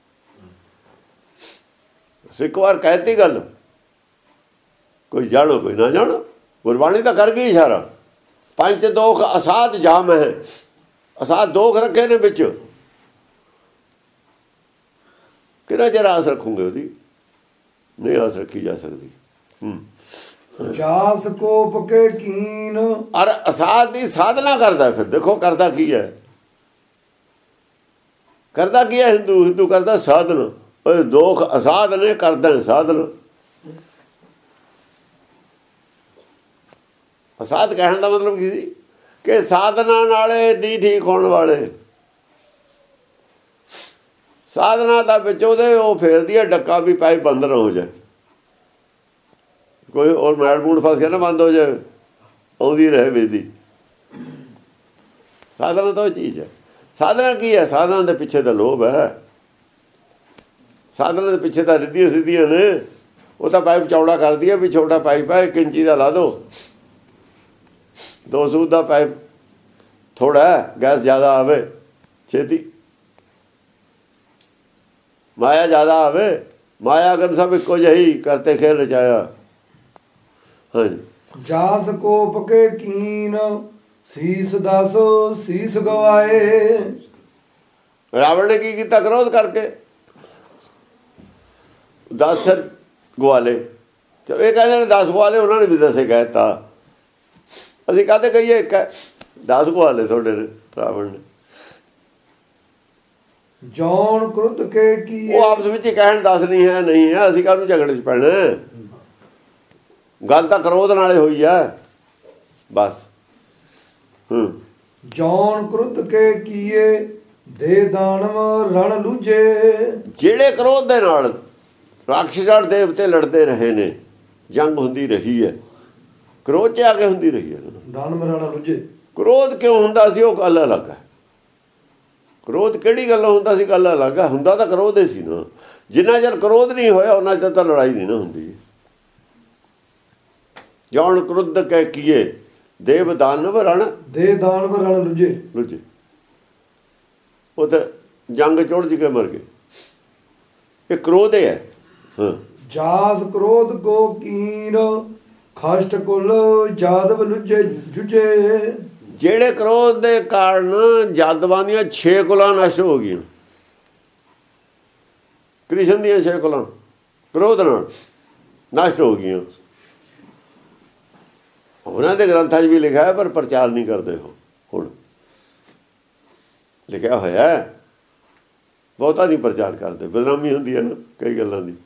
ਇੱਕ ਵਾਰ ਕਹਿਤੀ ਗੱਲ, ਕੋਈ ਜਾਣੋ ਕੋਈ ਨਾ ਜਾਣੋ, ਗੁਰਬਾਣੀ ਤਾਂ ਕਰ ਗਈ ਇਸ਼ਾਰਾ। ਪੰਜ ਦੋਖ ਅਸਾਧ ਜਾਮ ਹੈ, ਅਸਾਧ ਦੋਖ ਰੱਖੇ ਨੇ ਵਿੱਚ, ਕਿੰਨਾ ਚਿਰ ਆਸ ਰੱਖੋਗੇ ਉਹਦੀ? ਨਹੀਂ ਆਸ ਰੱਖੀ ਜਾ ਸਕਦੀ। ਜਾਸ ਕੋਪ ਕੇ ਕੀਨ, ਅਰ ਅਸਾਧ ਦੀ ਸਾਧਨਾ ਕਰਦਾ। ਫਿਰ ਦੇਖੋ ਕਰਦਾ ਕੀ ਹੈ, ਕਰਦਾ ਕੀ ਹੈ? ਹਿੰਦੂ ਕਰਦਾ ਸਾਧਨ। ਉਹ ਦੋਖ ਅਸਾਧ ਨੇ, ਕਰਦਾ ਸਾਧਨ। ਅਸਾਧ ਕਹਿਣ ਦਾ ਮਤਲਬ ਕੀ ਸੀ? ਕਿ ਸਾਧਨਾ ਨਾਲੇ ਨਹੀਂ ਠੀਕ ਹੋਣ ਵਾਲੇ। ਸਾਧਨਾ ਦਾ ਵਿੱਚ ਉਹਦੇ ਉਹ ਫੇਰਦੀ ਹੈ ਡੱਕਾ ਵੀ ਪਾਈਪ ਬੰਦ ਨਾ ਹੋ ਜਾਏ, ਕੋਈ ਹੋਰ ਮੈਲ ਮੂਡ ਫਸ ਗਿਆ ਨਾ, ਬੰਦ ਹੋ ਜਾਏ, ਆਉਂਦੀ ਰਹੇ ਵੇਦੀ। ਸਾਧਨਾ ਤਾਂ ਉਹ ਚੀਜ਼ ਹੈ। ਸਾਧਨਾ ਕੀ ਹੈ? ਸਾਧਨਾ ਦੇ ਪਿੱਛੇ ਤਾਂ ਲੋਭ ਹੈ, ਸਾਧਨਾ ਦੇ ਪਿੱਛੇ ਤਾਂ ਰਿੱਧੀਆਂ ਸਿੱਧੀਆਂ ਨੇ। ਉਹ ਤਾਂ ਪਾਈਪ ਚੌੜਾ ਕਰਦੀ ਹੈ ਵੀ ਛੋਟਾ ਪਾਈਪ ਹੈ, 1 ਇੰਚੀ ਦਾ ਲਾ ਦਿਓ, 2 ਸੂਤ ਦਾ ਪਾਈਪ ਥੋੜ੍ਹਾ, ਗੈਸ ਜ਼ਿਆਦਾ ਆਵੇ ਛੇਤੀ, ਮਾਇਆ ਜ਼ਿਆਦਾ ਆਵੇ। ਮਾਇਆ ਅਗਨ ਸਭ ਇੱਕੋ ਜਿਹੀ ਕਰਤੇ ਖੇਲ ਰਚਾਇਆ। ਹਾਂਜੀ। ਜਾਸ ਕੋਪ ਕੇ ਕੀਨ, ਸੀਸ ਦਸ ਸੀਸ ਗਵਾਏ। ਰਾਵਣ ਨੇ ਕੀ ਕੀਤਾ? ਕ੍ਰੋਧ ਕਰਕੇ 10 ਸਿਰ ਗਵਾਲੇ। ਚਲੋ ਇਹ ਕਹਿੰਦੇ ਨੇ 10 ਗਵਾਲੇ, ਉਹਨਾਂ ਨੇ ਵੀ 10 ਕਹਿ ਦਿੱਤਾ। ਅਸੀਂ ਕਾਹਦੇ ਕਹੀਏ? ਇੱਕ 10 ਗਵਾਲੇ ਤੁਹਾਡੇ ਨੇ ਰਾਵਣ ਨੇ। ਜੌਨ ਕ੍ਰੁੱਧ ਕੇ ਕੀ, ਉਹ ਆਪਸ ਵਿੱਚ ਹੀ ਕਹਿਣ 10 ਨਹੀਂ ਹੈ, ਨਹੀਂ ਹੈ, ਅਸੀਂ ਕਾਹਨੂੰ ਝਗੜੇ 'ਚ ਪੈਣਾ? ਗੱਲ ਤਾਂ ਕ੍ਰੋਧ ਨਾਲੇ ਹੋਈ ਹੈ ਬਸ। ਜੌਨ ਕ੍ਰੁੱਧ ਕੇ ਕੀਏ, ਦੇ ਦਾਨਵ ਰਣ ਲੂਝੇ। ਜਿਹੜੇ ਕ੍ਰੋਧ ਦੇ ਨਾਲ ਰਾਖਸ਼ ਦੇਵਤੇ ਲੜਦੇ ਰਹੇ ਨੇ, ਜੰਗ ਹੁੰਦੀ ਰਹੀ ਹੈ, ਕ੍ਰੋਧ 'ਚ ਆ ਕੇ ਹੁੰਦੀ ਰਹੀ ਹੈ। ਦਾਨਵ ਰਣ ਲੂਝੇ। ਕ੍ਰੋਧ ਕਿਉਂ ਹੁੰਦਾ ਸੀ? ਉਹ ਗੱਲ ਅਲੱਗ ਹੈ। ਕ੍ਰੋਧ ਕਿਹੜੀ ਗੱਲੋਂ ਹੁੰਦਾ ਸੀ? ਗੱਲ ਅਲੱਗ ਹੈ। ਹੁੰਦਾ ਤਾਂ ਕ੍ਰੋਧ ਹੀ ਸੀ ਨਾ। ਜਿੰਨਾ ਚਿਰ ਕ੍ਰੋਧ ਨਹੀਂ ਹੋਇਆ ਉਹਨਾਂ ਚਿਰ ਤਾਂ ਲੜਾਈ ਨਹੀਂ ਨਾ ਹੁੰਦੀ। ਜੌਨ ਕ੍ਰੁੱਧ ਕਹਿ ਕੀਏ, ਦੇਵ ਦਾਨਵ ਰਣ, ਦੇ ਦਾਨਵ ਰਣ ਲੁਝੇ। ਲੁਝੇ। ਉਹ ਤਾਂ ਜੰਗ ਚੁੜ ਕੇ ਮਰ ਗਏ। ਇਹ ਕ੍ਰੋਧ ਹੈ। ਹਾਂ। ਜਾਸ ਕ੍ਰੋਧ ਕੋ ਕੀਨ, ਖਸ਼ਟ ਕੁਲ ਜਾਦਵ ਲੁਝੇ ਜੁਝੇ। ਜਿਹੜੇ ਕ੍ਰੋਧ ਦੇ ਕਾਰਨ ਜਾਦਵਾਂ ਦੀਆਂ 6 ਕੁਲਾਂ ਨਸ਼ਟ ਹੋ ਗਈਆਂ। ਕ੍ਰਿਸ਼ਨ ਦੀਆਂ 6 ਕੁਲਾਂ ਕ੍ਰੋਧ ਨਾਲ ਨਸ਼ਟ ਹੋ ਗਈਆਂ। ਉਹਨਾਂ ਦੇ ਗ੍ਰੰਥਾਂ 'ਚ ਵੀ ਲਿਖਿਆ ਹੈ, ਪਰ ਪ੍ਰਚਾਰ ਨਹੀਂ ਕਰਦੇ। ਹੁਣ ਲਿਖਿਆ ਹੋਇਆ, ਬਹੁਤਾ ਨਹੀਂ ਪ੍ਰਚਾਰ ਕਰਦੇ। ਬਦਨਾਮੀ ਹੁੰਦੀ ਹੈ ਨਾ ਕਈ ਗੱਲਾਂ ਦੀ।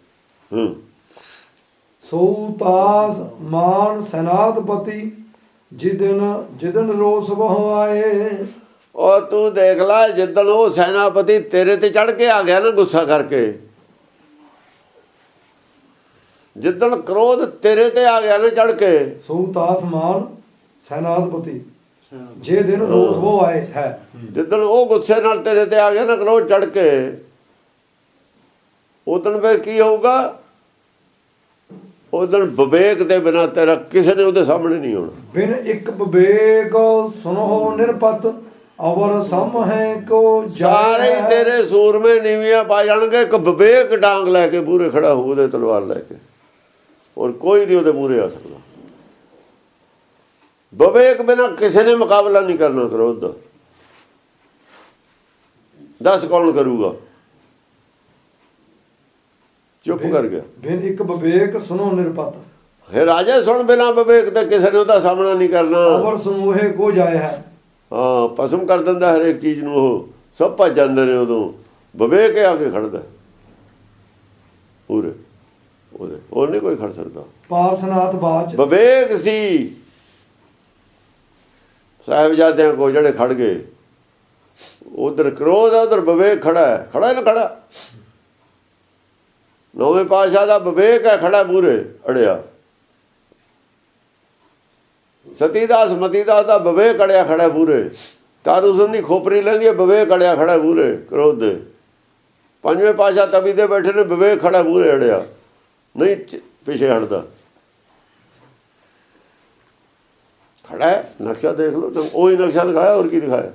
ਸੋਤਾਸ ਮਾਨ ਸੈਨਾਧਪਤੀ, ਜਿਦਨ ਰੋਸ ਬਹੁ ਆਏ। ਉਹ ਤੂੰ ਦੇਖ ਲੈ, ਜਿੱਦਣ ਉਹ ਸੈਨਾਪਤੀ ਤੇਰੇ ਤੇ ਚੜ੍ਹ ਕੇ ਆ ਗਿਆ ਨਾ ਗੁੱਸਾ ਕਰਕੇ, ਜਿੱਦਣ ਕ੍ਰੋਧ ਤੇਰੇ ਤੇ ਆ ਗਿਆ ਨਾ ਚੜ ਕੇ, ਸੋ ਤਾਸ ਮਾਨ ਸੈਨਾਧਪਤੀ, ਜੇ ਦਿਨ ਰੋਸ ਉਹ ਆਏ ਹੈ। ਜਿੱਦਣ ਉਹ ਗੁੱਸੇ ਨਾਲ ਤੇਰੇ ਤੇ ਆ ਗਿਆ ਨਾ ਕ੍ਰੋਧ ਚੜ ਕੇ, ਉਦਣ ਫਿਰ ਕੀ ਹੋਊਗਾ? ਉਦਣ ਵਿਵੇਕ ਦੇ ਬਿਨਾਂ ਤੇਰਾ ਕਿਸੇ ਨੇ ਉਹਦੇ ਸਾਹਮਣੇ ਨਹੀਂ ਆਉਣਾ। ਬਿਨ ਇੱਕ ਵਿਵੇਕ ਸੁਨੋ ਨਿਰਪਤ, ਅਵਰ ਸਮ ਹੈ ਕੋ ਸਾਰੇ ਹੀ ਤੇਰੇ ਸੂਰਮੇ ਨੀਵੀਆਂ ਪਾ ਜਾਣਗੇ। ਇੱਕ ਵਿਵੇਕ ਡਾਂਗ ਲੈ ਕੇ ਮੂਹਰੇ ਖੜਾ ਹੋਊ, ਉਹਦੇ ਤਲਵਾਰ ਲੈ ਕੇ, ਔਰ ਕੋਈ ਨਹੀਂ ਉਹਦੇ ਮੂਹਰੇ ਆ ਸਕਦਾ। ਵਿਵੇਕ ਬਿਨਾਂ ਕਿਸੇ ਨੇ ਮੁਕਾਬਲਾ ਨਹੀਂ ਕਰਨਾ ਕ੍ਰੋਧ ਦਾ। ਦੱਸ ਕੌਣ ਕਰੂਗਾ? ਚੁੱਪ ਕਰ ਗਿਆ। ਬਿਨ ਇੱਕ ਵਿਵੇਕ ਸੁਨੋ ਨਿਰਪਤ, ਹੈ ਰਾਜੇ ਸੁਣ, ਬਿਨਾਂ ਵਿਵੇਕ ਦੇ ਕਿਸੇ ਨੇ ਉਹਦਾ ਸਾਹਮਣਾ ਨਹੀਂ ਕਰਨਾ। ਅਵਰ ਸਮੂਹੇ ਕੋ ਜਾਏ ਹੈ। ਹਾਂ, ਭਸਮ ਕਰ ਦਿੰਦਾ ਹਰੇਕ ਚੀਜ਼ ਨੂੰ। ਉਹ ਸਭ ਭੱਜ ਜਾਂਦੇ ਨੇ ਉਦੋਂ। ਵਿਵੇਕ ਆ ਕੇ ਖੜਦਾ ਪੂਰੇ ਉਹਦੇ, ਹੋਰ ਨਹੀਂ ਕੋਈ ਖੜ ਸਕਦਾ। ਪਾਰਸਨਾਥ ਬਾਚ, ਵਿਵੇਕ ਸੀ ਸਾਹਿਬਜ਼ਾਦਿਆਂ ਕੋ ਜਿਹੜੇ ਖੜ ਗਏ। ਉਧਰ ਕ੍ਰੋਧ ਹੈ, ਉਧਰ ਵਿਵੇਕ ਖੜਾ ਹੈ। ਖੜਾ ਨਾ ਖੜਾ, ਨੌਵੇਂ ਪਾਤਸ਼ਾਹ ਦਾ ਵਿਵੇਕ ਹੈ ਖੜਾ ਮੂਹਰੇ ਅੜਿਆ। ਸਤੀਦਾਸ ਮਤੀਦਾਸ ਦਾ ਵਿਵੇਕ ਅੜਿਆ ਖੜਾ ਮੂਹਰੇ। ਤਾਰੂ ਸੰਧੀ ਖੋਪਰੀ ਲੈਂਦੀ ਹੈ, ਵਿਵੇਕ ਅੜਿਆ ਖੜਾ ਮੂਹਰੇ ਕ੍ਰੋਧ ਦੇ। ਪੰਜਵੇਂ ਪਾਤਸ਼ਾਹ ਤਵੀ ਦੇ ਬੈਠੇ ਨੇ, ਵਿਵੇਕ ਖੜਾ ਮੂਹਰੇ ਅੜਿਆ, ਨਹੀਂ ਪਿੱਛੇ ਹਟਦਾ। ਖੜਾ ਹੈ, ਨਕਸ਼ਾ ਦੇਖ ਲਓ, ਉਹੀ ਨਕਸ਼ਾ ਦਿਖਾਇਆ, ਹੋਰ ਕੀ ਦਿਖਾਇਆ?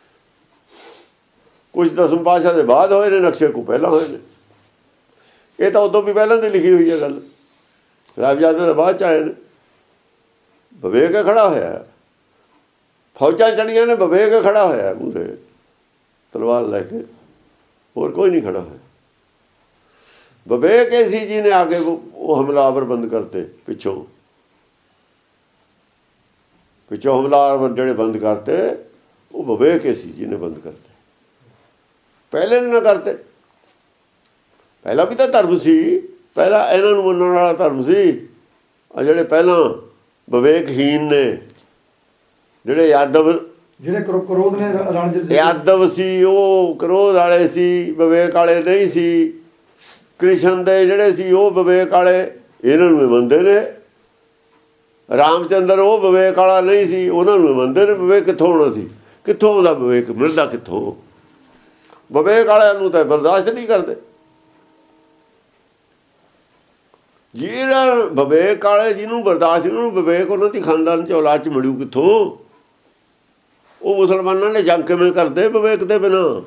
ਕੁਝ ਦਸਮ ਪਾਤਸ਼ਾਹ ਦੇ ਬਾਅਦ ਹੋਏ ਨੇ ਨਕਸ਼ੇ, ਕੋ ਪਹਿਲਾਂ ਹੋਏ ਨੇ। ਇਹ ਤਾਂ ਉਦੋਂ ਵੀ ਪਹਿਲਾਂ ਦੀ ਲਿਖੀ ਹੋਈ ਹੈ ਗੱਲ, ਸਾਹਿਬਜ਼ਾਦੇ ਦੇ ਬਾਅਦ 'ਚ ਆਏ ਨੇ। ਵਿਵੇਕ ਖੜਾ ਹੋਇਆ, ਫੌਜਾਂ ਚੜੀਆਂ ਨੇ, ਵਿਵੇਕ ਖੜਾ ਹੋਇਆ ਮੂਹਰੇ ਤਲਵਾਰ ਲੈ ਕੇ, ਹੋਰ ਕੋਈ ਨਹੀਂ ਖੜਾ ਹੋਇਆ। ਵਿਵੇਕ ਸੀ ਜੀ ਨੇ ਆ ਕੇ ਉਹ ਹਮਲਾਵਰ ਬੰਦ ਕਰਤੇ ਪਿੱਛੋਂ ਹਮਲਾਵਰ ਜਿਹੜੇ ਬੰਦ ਕਰਤੇ, ਉਹ ਵਿਵੇਕ ਸੀ ਜੀ ਨੇ ਬੰਦ ਕਰਤੇ। ਪਹਿਲੇ ਨੇ ਨਾ ਕਰਤੇ। ਪਹਿਲਾਂ ਵੀ ਤਾਂ ਧਰਮ ਸੀ, ਪਹਿਲਾਂ ਇਹਨਾਂ ਨੂੰ ਮੰਨਣ ਵਾਲਾ ਧਰਮ ਸੀ। ਆ ਜਿਹੜੇ ਪਹਿਲਾਂ ਵਿਵੇਕਹੀਨ ਨੇ, ਜਿਹੜੇ ਯਾਦਵ, ਜਿਹੜੇ ਕ੍ਰੋਧ ਨੇ ਯਾਦਵ ਸੀ, ਉਹ ਕ੍ਰੋਧ ਵਾਲੇ ਸੀ, ਵਿਵੇਕ ਵਾਲੇ ਨਹੀਂ ਸੀ। ਕ੍ਰਿਸ਼ਨ ਦੇ ਜਿਹੜੇ ਸੀ ਉਹ ਵਿਵੇਕ ਵਾਲੇ, ਇਹਨਾਂ ਨੂੰ ਮੰਨਦੇ ਨੇ। ਰਾਮਚੰਦਰ ਉਹ ਵਿਵੇਕ ਵਾਲਾ ਨਹੀਂ ਸੀ, ਉਹਨਾਂ ਨੂੰ ਮੰਨਦੇ ਨੇ। ਵਿਵੇਕ ਕਿੱਥੋਂ ਆਉਣਾ ਸੀ? ਕਿੱਥੋਂ ਆਉਂਦਾ ਵਿਵੇਕ? ਮਿਲਦਾ ਕਿੱਥੋਂ? ਵਿਵੇਕ ਵਾਲਿਆਂ ਨੂੰ ਤਾਂ ਬਰਦਾਸ਼ਤ ਨਹੀਂ ਕਰਦੇ। ਜਿਹੜਾ ਵਿਵੇਕ ਵਾਲੇ ਜਿਹਨੂੰ ਬਰਦਾਸ਼ਤ, ਉਹਨੂੰ ਵਿਵੇਕ ਉਹਨਾਂ ਦੀ ਖਾਨਦਾਨ 'ਚ ਔਲਾਦ 'ਚ ਮਿਲੂ ਕਿੱਥੋਂ? ਉਹ ਮੁਸਲਮਾਨਾਂ ਨੇ ਜੰਗ ਕਿਵੇਂ ਕਰਦੇ ਵਿਵੇਕ ਦੇ ਬਿਨਾਂ?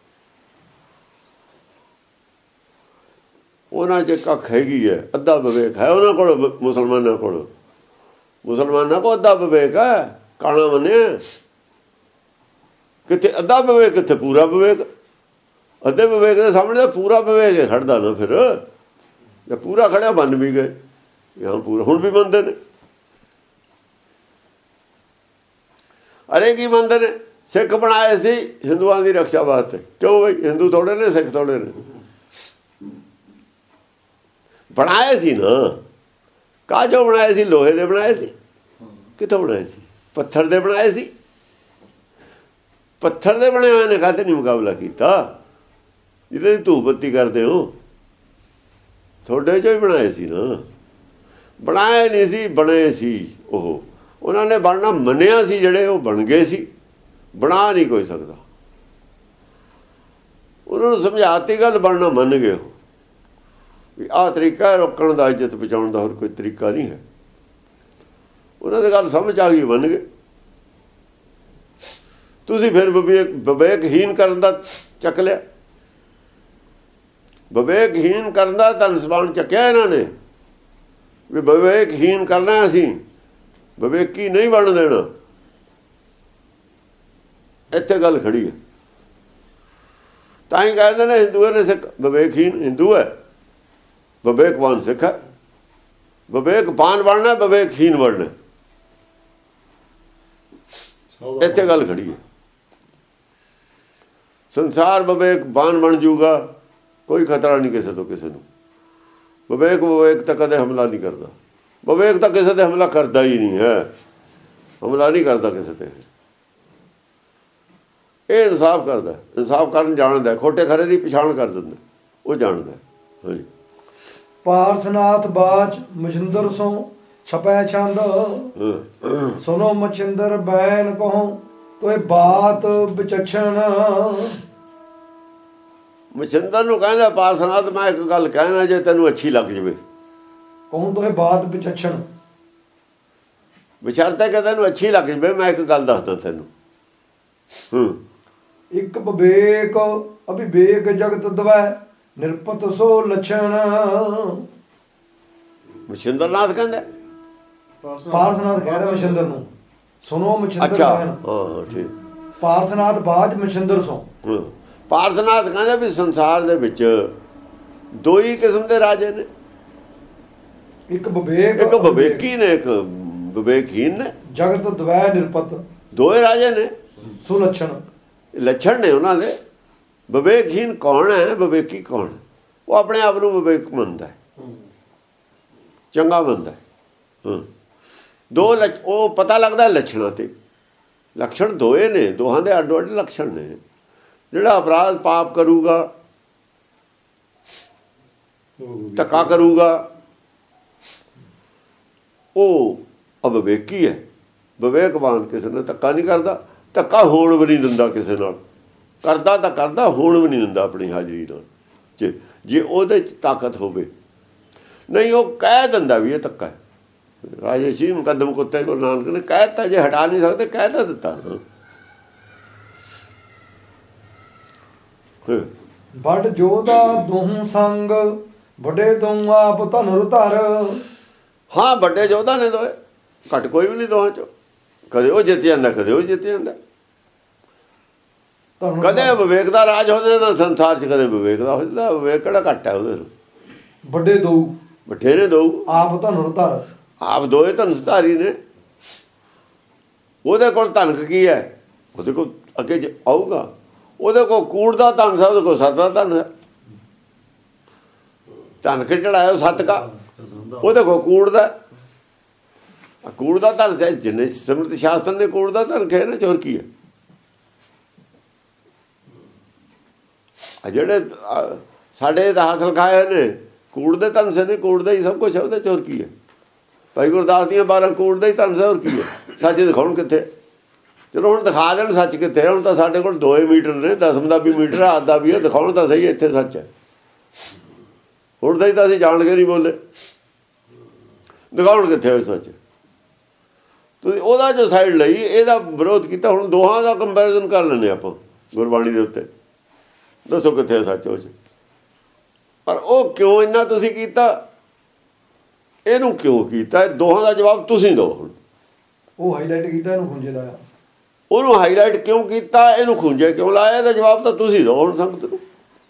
ਉਹਨਾਂ 'ਚ ਕੱਖ ਹੈਗੀ ਹੈ, ਅੱਧਾ ਵਿਵੇਕ ਹੈ ਉਹਨਾਂ ਕੋਲ। ਮੁਸਲਮਾਨਾਂ ਕੋਲ ਅੱਧਾ ਵਿਵੇਕ ਹੈ, ਕਾਣਾ ਮੰਨਿਆ। ਕਿੱਥੇ ਅੱਧਾ ਵਿਵੇਕ, ਕਿੱਥੇ ਪੂਰਾ ਵਿਵੇਕ? ਅੱਧੇ ਵਿਵੇਕ ਦੇ ਸਾਹਮਣੇ ਤਾਂ ਪੂਰਾ ਵਿਵੇਕ ਖੜਦਾ ਨਾ। ਫਿਰ ਜੇ ਪੂਰਾ ਖੜਿਆ ਮੰਨ ਵੀ ਗਏ, ਜਾਂ ਪੂਰਾ ਹੁਣ ਵੀ ਮੰਨਦੇ ਨੇ। ਅਰੇ ਕੀ ਮੰਨਦੇ ਨੇ? ਸਿੱਖ ਬਣਾਏ ਸੀ ਹਿੰਦੂਆਂ ਦੀ ਰਕਸ਼ਾ ਵਾਸਤੇ। ਕਿਉਂ ਬਈ? ਹਿੰਦੂ ਥੋੜੇ ਨੇ, ਸਿੱਖ ਥੋੜੇ ਨੇ। ਬਣਾਏ ਸੀ ਨਾ। ਕਾਜੋ ਬਣਾਏ ਸੀ? ਲੋਹੇ ਦੇ ਬਣਾਏ ਸੀ। ਕਿੱਥੋਂ ਬਣਾਏ ਸੀ? ਪੱਥਰ ਦੇ ਬਣਾਏ ਸੀ। ਪੱਥਰ ਦੇ ਬਣੇ ਹੋਏ ਨੇ ਕਾਹਤੇ ਨਹੀਂ ਮੁਕਾਬਲਾ ਕੀਤਾ? ਜਿਹਦੇ ਦੀ ਧੂਪ ਬੱਤੀ ਕਰਦੇ ਹੋ, ਤੁਹਾਡੇ 'ਚੋਂ ਹੀ ਬਣਾਏ ਸੀ ਨਾ। ਬਣਾਏ ਨਹੀਂ ਸੀ, ਬਣੇ ਸੀ। ਉਹ ਉਹਨਾਂ ਨੇ ਬਣਨਾ ਮੰਨਿਆ ਸੀ, ਜਿਹੜੇ ਉਹ ਬਣ ਗਏ ਸੀ। ਬਣਾ ਨਹੀਂ ਕੋਈ ਸਕਦਾ। ਉਹਨਾਂ ਨੂੰ ਸਮਝਾਤੀ ਗੱਲ, ਬਣਨਾ ਮੰਨ ਗਏ ਉਹ ਵੀ ਆਹ ਤਰੀਕਾ ਹੈ ਰੋਕਣ ਦਾ, ਇੱਜ਼ਤ ਬਚਾਉਣ ਦਾ, ਹੋਰ ਕੋਈ ਤਰੀਕਾ ਨਹੀਂ ਹੈ। ਉਹਨਾਂ ਦੀ ਗੱਲ ਸਮਝ ਆ ਗਈ, ਮੰਨ ਗਏ। ਤੁਸੀਂ ਫਿਰ ਵਿਵੇਕਹੀਨ ਕਰਨ ਦਾ ਚੱਕ ਲਿਆ। ਵਿਵੇਕਹੀਨ ਕਰਨ ਦਾ ਧਨ ਸਮਾਨ ਚੱਕਿਆ ਇਹਨਾਂ ਨੇ ਵੀ ਵਿਵੇਕਹੀਨ ਕਰਨਾ, ਅਸੀਂ ਵਿਵੇਕੀ ਨਹੀਂ ਬਣ ਦੇਣਾ। ਇੱਥੇ ਗੱਲ ਖੜੀ ਹੈ। ਤਾਂ ਹੀ ਕਹਿੰਦੇ ਨੇ ਹਿੰਦੂਆਂ ਨੇ ਸਿੱਖ ਵਿਵੇਕਹੀਨ ਹਿੰਦੂ ਹੈ, ਵਿਵੇਕਵਾਨ ਸਿੱਖ ਹੈ। ਵਿਵੇਕਵਾਨ ਬਣਨਾ, ਵਿਵੇਕਹੀਨ ਬਣਨਾ, ਇੱਥੇ ਗੱਲ ਖੜੀ ਹੈ। ਸੰਸਾਰ ਵਿਵੇਕਵਾਨ ਬਣ ਜੂਗਾ, ਕੋਈ ਖਤਰਾ ਨਹੀਂ ਕਿਸੇ ਤੋਂ ਕਿਸੇ ਨੂੰ। ਵਿਵੇਕ ਤਾਂ ਕਦੇ ਹਮਲਾ ਨਹੀਂ ਕਰਦਾ। ਵਿਵੇਕ ਤਾਂ ਕਿਸੇ ਤੇ ਹਮਲਾ ਕਰਦਾ ਹੀ ਨਹੀਂ ਹੈ, ਹਮਲਾ ਨਹੀਂ ਕਰਦਾ ਕਿਸੇ ਤੇ। ਇਹ ਇਨਸਾਫ ਕਰਦਾ, ਇਨਸਾਫ ਕਰਨ ਜਾਣਦਾ, ਖੋਟੇ ਖਰੇ ਦੀ ਪਛਾਣ ਕਰ ਦਿੰਦਾ, ਉਹ ਜਾਣਦਾ। ਹਾਂਜੀ। ਪਾਰਸਨਾਥ ਬਾਚ ਮਛਿੰਦਰ ਸੋ ਛਪੈ ਛੰਦ ਸੁਨੋ ਮਛਿੰਦਰ ਬੈਨ ਕਹੋ ਤੋਏ ਬਾਤ ਵਿਚਛਣ। ਮਛਿੰਦਰ ਨੂੰ ਕਹਿੰਦਾ ਪਾਰਸਨਾਥ ਮੈਂ ਇੱਕ ਗੱਲ ਕਹਿਣਾ ਜੇ ਤੈਨੂੰ ਅੱਛੀ ਲੱਗ ਜਵੇ। ਕਹੂੰ ਤੋਏ ਬਾਤ ਵਿਚਛਣ, ਬਸ਼ਰਤੇ ਕਿ ਤੈਨੂੰ ਅੱਛੀ ਲੱਗ ਜਵੇ ਮੈਂ ਇੱਕ ਗੱਲ ਦੱਸਦਾ ਤੈਨੂੰ। ਇੱਕ ਵਿਵੇਕ ਅਭਿਵੇਕ ਜਗਤ ਦਵੈ ਨਿਰਪਤ ਸੋ ਲੱਛਣ। ਮਛਿੰਦਰਨਾਥ ਕਹਿੰਦਾ, ਪਾਰਸਨਾਥ ਕਹਿੰਦਾ ਮਛਿੰਦਰ ਨੂੰ, ਸੁਨੋ ਮਛਿੰਦਰ ਅੱਛਾ ਬੈਨ। ਹਾਂ ਠੀਕ। ਪਾਰਸਨਾਥ ਬਾਜ ਮਛਿੰਦਰ ਸੋ। ਪਾਰਸਨਾਥ ਕਹਿੰਦਾ ਵੀ ਸੰਸਾਰ ਦੇ ਵਿੱਚ ਦੋ ਹੀ ਕਿਸਮ ਦੇ ਰਾਜੇ ਨੇ, ਇੱਕ ਵਿਵੇਕ, ਇੱਕ ਵਿਵੇਕੀ ਨੇ ਇੱਕ ਵਿਵੇਕਹੀਨ ਨੇ। ਜਗਤ ਦਵੈ ਨਿਰਪਤ, ਦੋਏ ਰਾਜੇ ਨੇ, ਸੁਲੱਛਣ ਲੱਛਣ ਨੇ ਉਹਨਾਂ ਦੇ। ਵਿਵੇਕਹੀਨ ਕੌਣ ਹੈ, ਵਿਵੇਕੀ ਕੌਣ ਹੈ? ਉਹ ਆਪਣੇ ਆਪ ਨੂੰ ਵਿਵੇਕ ਮੰਨਦਾ ਹੈ, ਚੰਗਾ ਮੰਨਦਾ ਹੈ। ਦੋ ਉਹ ਪਤਾ ਲੱਗਦਾ ਲੱਛਣਾਂ ਤੇ। ਲੱਛਣ ਦੋਏ ਨੇ, ਦੋਹਾਂ ਦੇ ਅੱਡੋ ਅੱਡ ਲੱਛਣ ਨੇ। ਜਿਹੜਾ ਅਪਰਾਧ ਪਾਪ ਕਰੂਗਾ, ਧੱਕਾ ਕਰੂਗਾ, ਉਹ ਅਵਿਵੇਕੀ ਹੈ। ਵਿਵੇਕਵਾਨ ਕਿਸੇ ਨਾਲ ਧੱਕਾ ਨਹੀਂ ਕਰਦਾ, ਧੱਕਾ ਹੋਣ ਵੀ ਨਹੀਂ ਦਿੰਦਾ ਕਿਸੇ ਨਾਲ। ਕਰਦਾ ਤਾਂ ਕਰਦਾ, ਹੋਣ ਵੀ ਨਹੀਂ ਦਿੰਦਾ ਆਪਣੀ ਹਾਜ਼ਰੀ ਨਾਲ, ਜੇ ਉਹਦੇ 'ਚ ਤਾਕਤ ਹੋਵੇ। ਨਹੀਂ ਉਹ ਕਹਿ ਦਿੰਦਾ ਵੀ ਇਹ ਧੱਕਾ ਹੈ। ਰਾਜੇ ਸੀ ਮੁਕੱਦਮ ਕੁੱਤੇ ਗੁਰੂ ਨਾਨਕ ਨੇ ਕਹਿ ਦਿੱਤਾ, ਜੇ ਹਟਾ ਨਹੀਂ ਸਕਦੇ ਕਹਿ ਤਾਂ ਦਿੱਤਾ। ਵੱਡ ਜੋਧਾ ਦੋਹੂ ਸੰਗ ਵੱਡੇ ਦੋਹ ਆਪ ਧਨੁਰ ਧਰ। ਹਾਂ ਵੱਡੇ ਯੋਧਾ ਨੇ ਦੋਏ, ਘੱਟ ਕੋਈ ਵੀ ਨਹੀਂ ਦੋਹਾਂ ਚੋਂ। ਕਦੇ ਉਹ ਜਿੱਤ ਜਾਂਦਾ, ਕਦੇ ਉਹ ਜਿੱਤ ਜਾਂਦਾ। ਕਦੇ ਵਿਵੇਕ ਦਾ ਰਾਜ ਹੋ ਜਾਂਦਾ ਸੰਸਾਰ 'ਚ, ਕਦੇ ਵਿਵੇਕ ਦਾ ਹੋ ਜਾਂਦਾ। ਵਿਵੇਕ ਕਿਹੜਾ ਘੱਟ ਹੈ ਉਹਦੇ ਤੋਂ। ਵੱਡੇ ਦੋ ਬਠੇਰੇ ਦੋ ਆਪ ਧਨੁਰ ਧਰ। ਆਪ ਦੋਏ ਧਨੁਰਧਾਰੀ ਨੇ। ਉਹਦੇ ਕੋਲ ਧਨਕ ਕੀ ਹੈ? ਉਹਦੇ ਕੋਲ ਅੱਗੇ ਆਊਗਾ, ਉਹਦੇ ਕੋਲ ਕੂੜ ਦਾ ਧਨ ਹੈ, ਉਹਦੇ ਕੋਲ ਸੱਤ ਦਾ ਧਨ ਹੈ। ਧਨਕ ਚੜਾਇਆ ਉਹ ਸੱਤ ਕਾ, ਉਹਦੇ ਕੋਲ ਕੂੜ ਦਾ। ਕੂੜ ਦਾ ਧਨ ਹੈ, ਜਿੰਨੇ ਸਮਿਤ ਸ਼ਾਸਤਰ ਨੇ ਕੂੜ ਦਾ ਧਨ ਕਿਹਾ ਨਾ, ਚੋਰ ਕੀ ਹੈ? ਜਿਹੜੇ ਸਾਡੇ ਇਤਿਹਾਸ ਲਿਖਾਏ ਨੇ ਕੂੜ ਦੇ ਧਨ ਸੇ ਨੇ, ਕੂੜ ਦਾ ਹੀ ਸਭ ਕੁਛ ਹੈ, ਉਹਦੇ ਚੋਰ ਕੀ ਹੈ? ਭਾਈ ਗੁਰਦਾਸ ਦੀਆਂ 12 ਕੂੜ ਦਾ ਹੀ ਧਨ ਸੇ, ਹੋਰ ਕੀ ਹੈ? ਸੱਚ ਦਿਖਾਉਣ ਕਿੱਥੇ? ਚਲੋ ਹੁਣ ਦਿਖਾ ਦੇਣ ਸੱਚ ਕਿੱਥੇ। ਹੁਣ ਤਾਂ ਸਾਡੇ ਕੋਲ 2 ਮੀਟਰ ਨੇ, 10 ਦਾ ਵੀ ਮੀਟਰ ਹੈ, ਅੱਧਾ ਵੀ ਹੈ। ਦਿਖਾਉਣ ਤਾਂ ਸਹੀ ਇੱਥੇ ਸੱਚ ਹੈ। ਹੁਣ ਤਾਂ ਹੀ ਤਾਂ ਅਸੀਂ ਜਾਣ ਕੇ ਨਹੀਂ ਬੋਲੇ, ਦਿਖਾਉਣ ਕਿੱਥੇ ਹੋਏ ਸੱਚ? ਤੁਸੀਂ ਉਹਦਾ ਜੋ ਸਾਈਡ ਲਈ ਇਹਦਾ ਵਿਰੋਧ ਕੀਤਾ। ਹੁਣ ਦੋਹਾਂ ਦਾ ਕੰਪੈਰੀਜ਼ਨ ਕਰ ਲੈਂਦੇ ਆਪਾਂ ਗੁਰਬਾਣੀ ਦੇ ਉੱਤੇ। ਦੱਸੋ ਕਿੱਥੇ ਸੱਚ ਉਹ 'ਚ? ਪਰ ਉਹ ਕਿਉਂ ਇੰਨਾ ਤੁਸੀਂ ਕੀਤਾ? ਇਹਨੂੰ ਕਿਉਂ ਕੀਤਾ? ਦੋਹਾਂ ਦਾ ਜਵਾਬ ਤੁਸੀਂ ਦਿਓ। ਹੁਣ ਉਹ ਹਾਈਲਾਈਟ ਕੀਤਾ, ਇਹਨੂੰ ਖੁੰਝੇ ਲਾਇਆ। ਉਹਨੂੰ ਹਾਈਲਾਈਟ ਕਿਉਂ ਕੀਤਾ, ਇਹਨੂੰ ਖੁੰਝੇ ਕਿਉਂ ਲਾਇਆ? ਇਹਦਾ ਜਵਾਬ ਤਾਂ ਤੁਸੀਂ ਦਿਓ ਹੁਣ ਸੰਗਤ ਨੂੰ।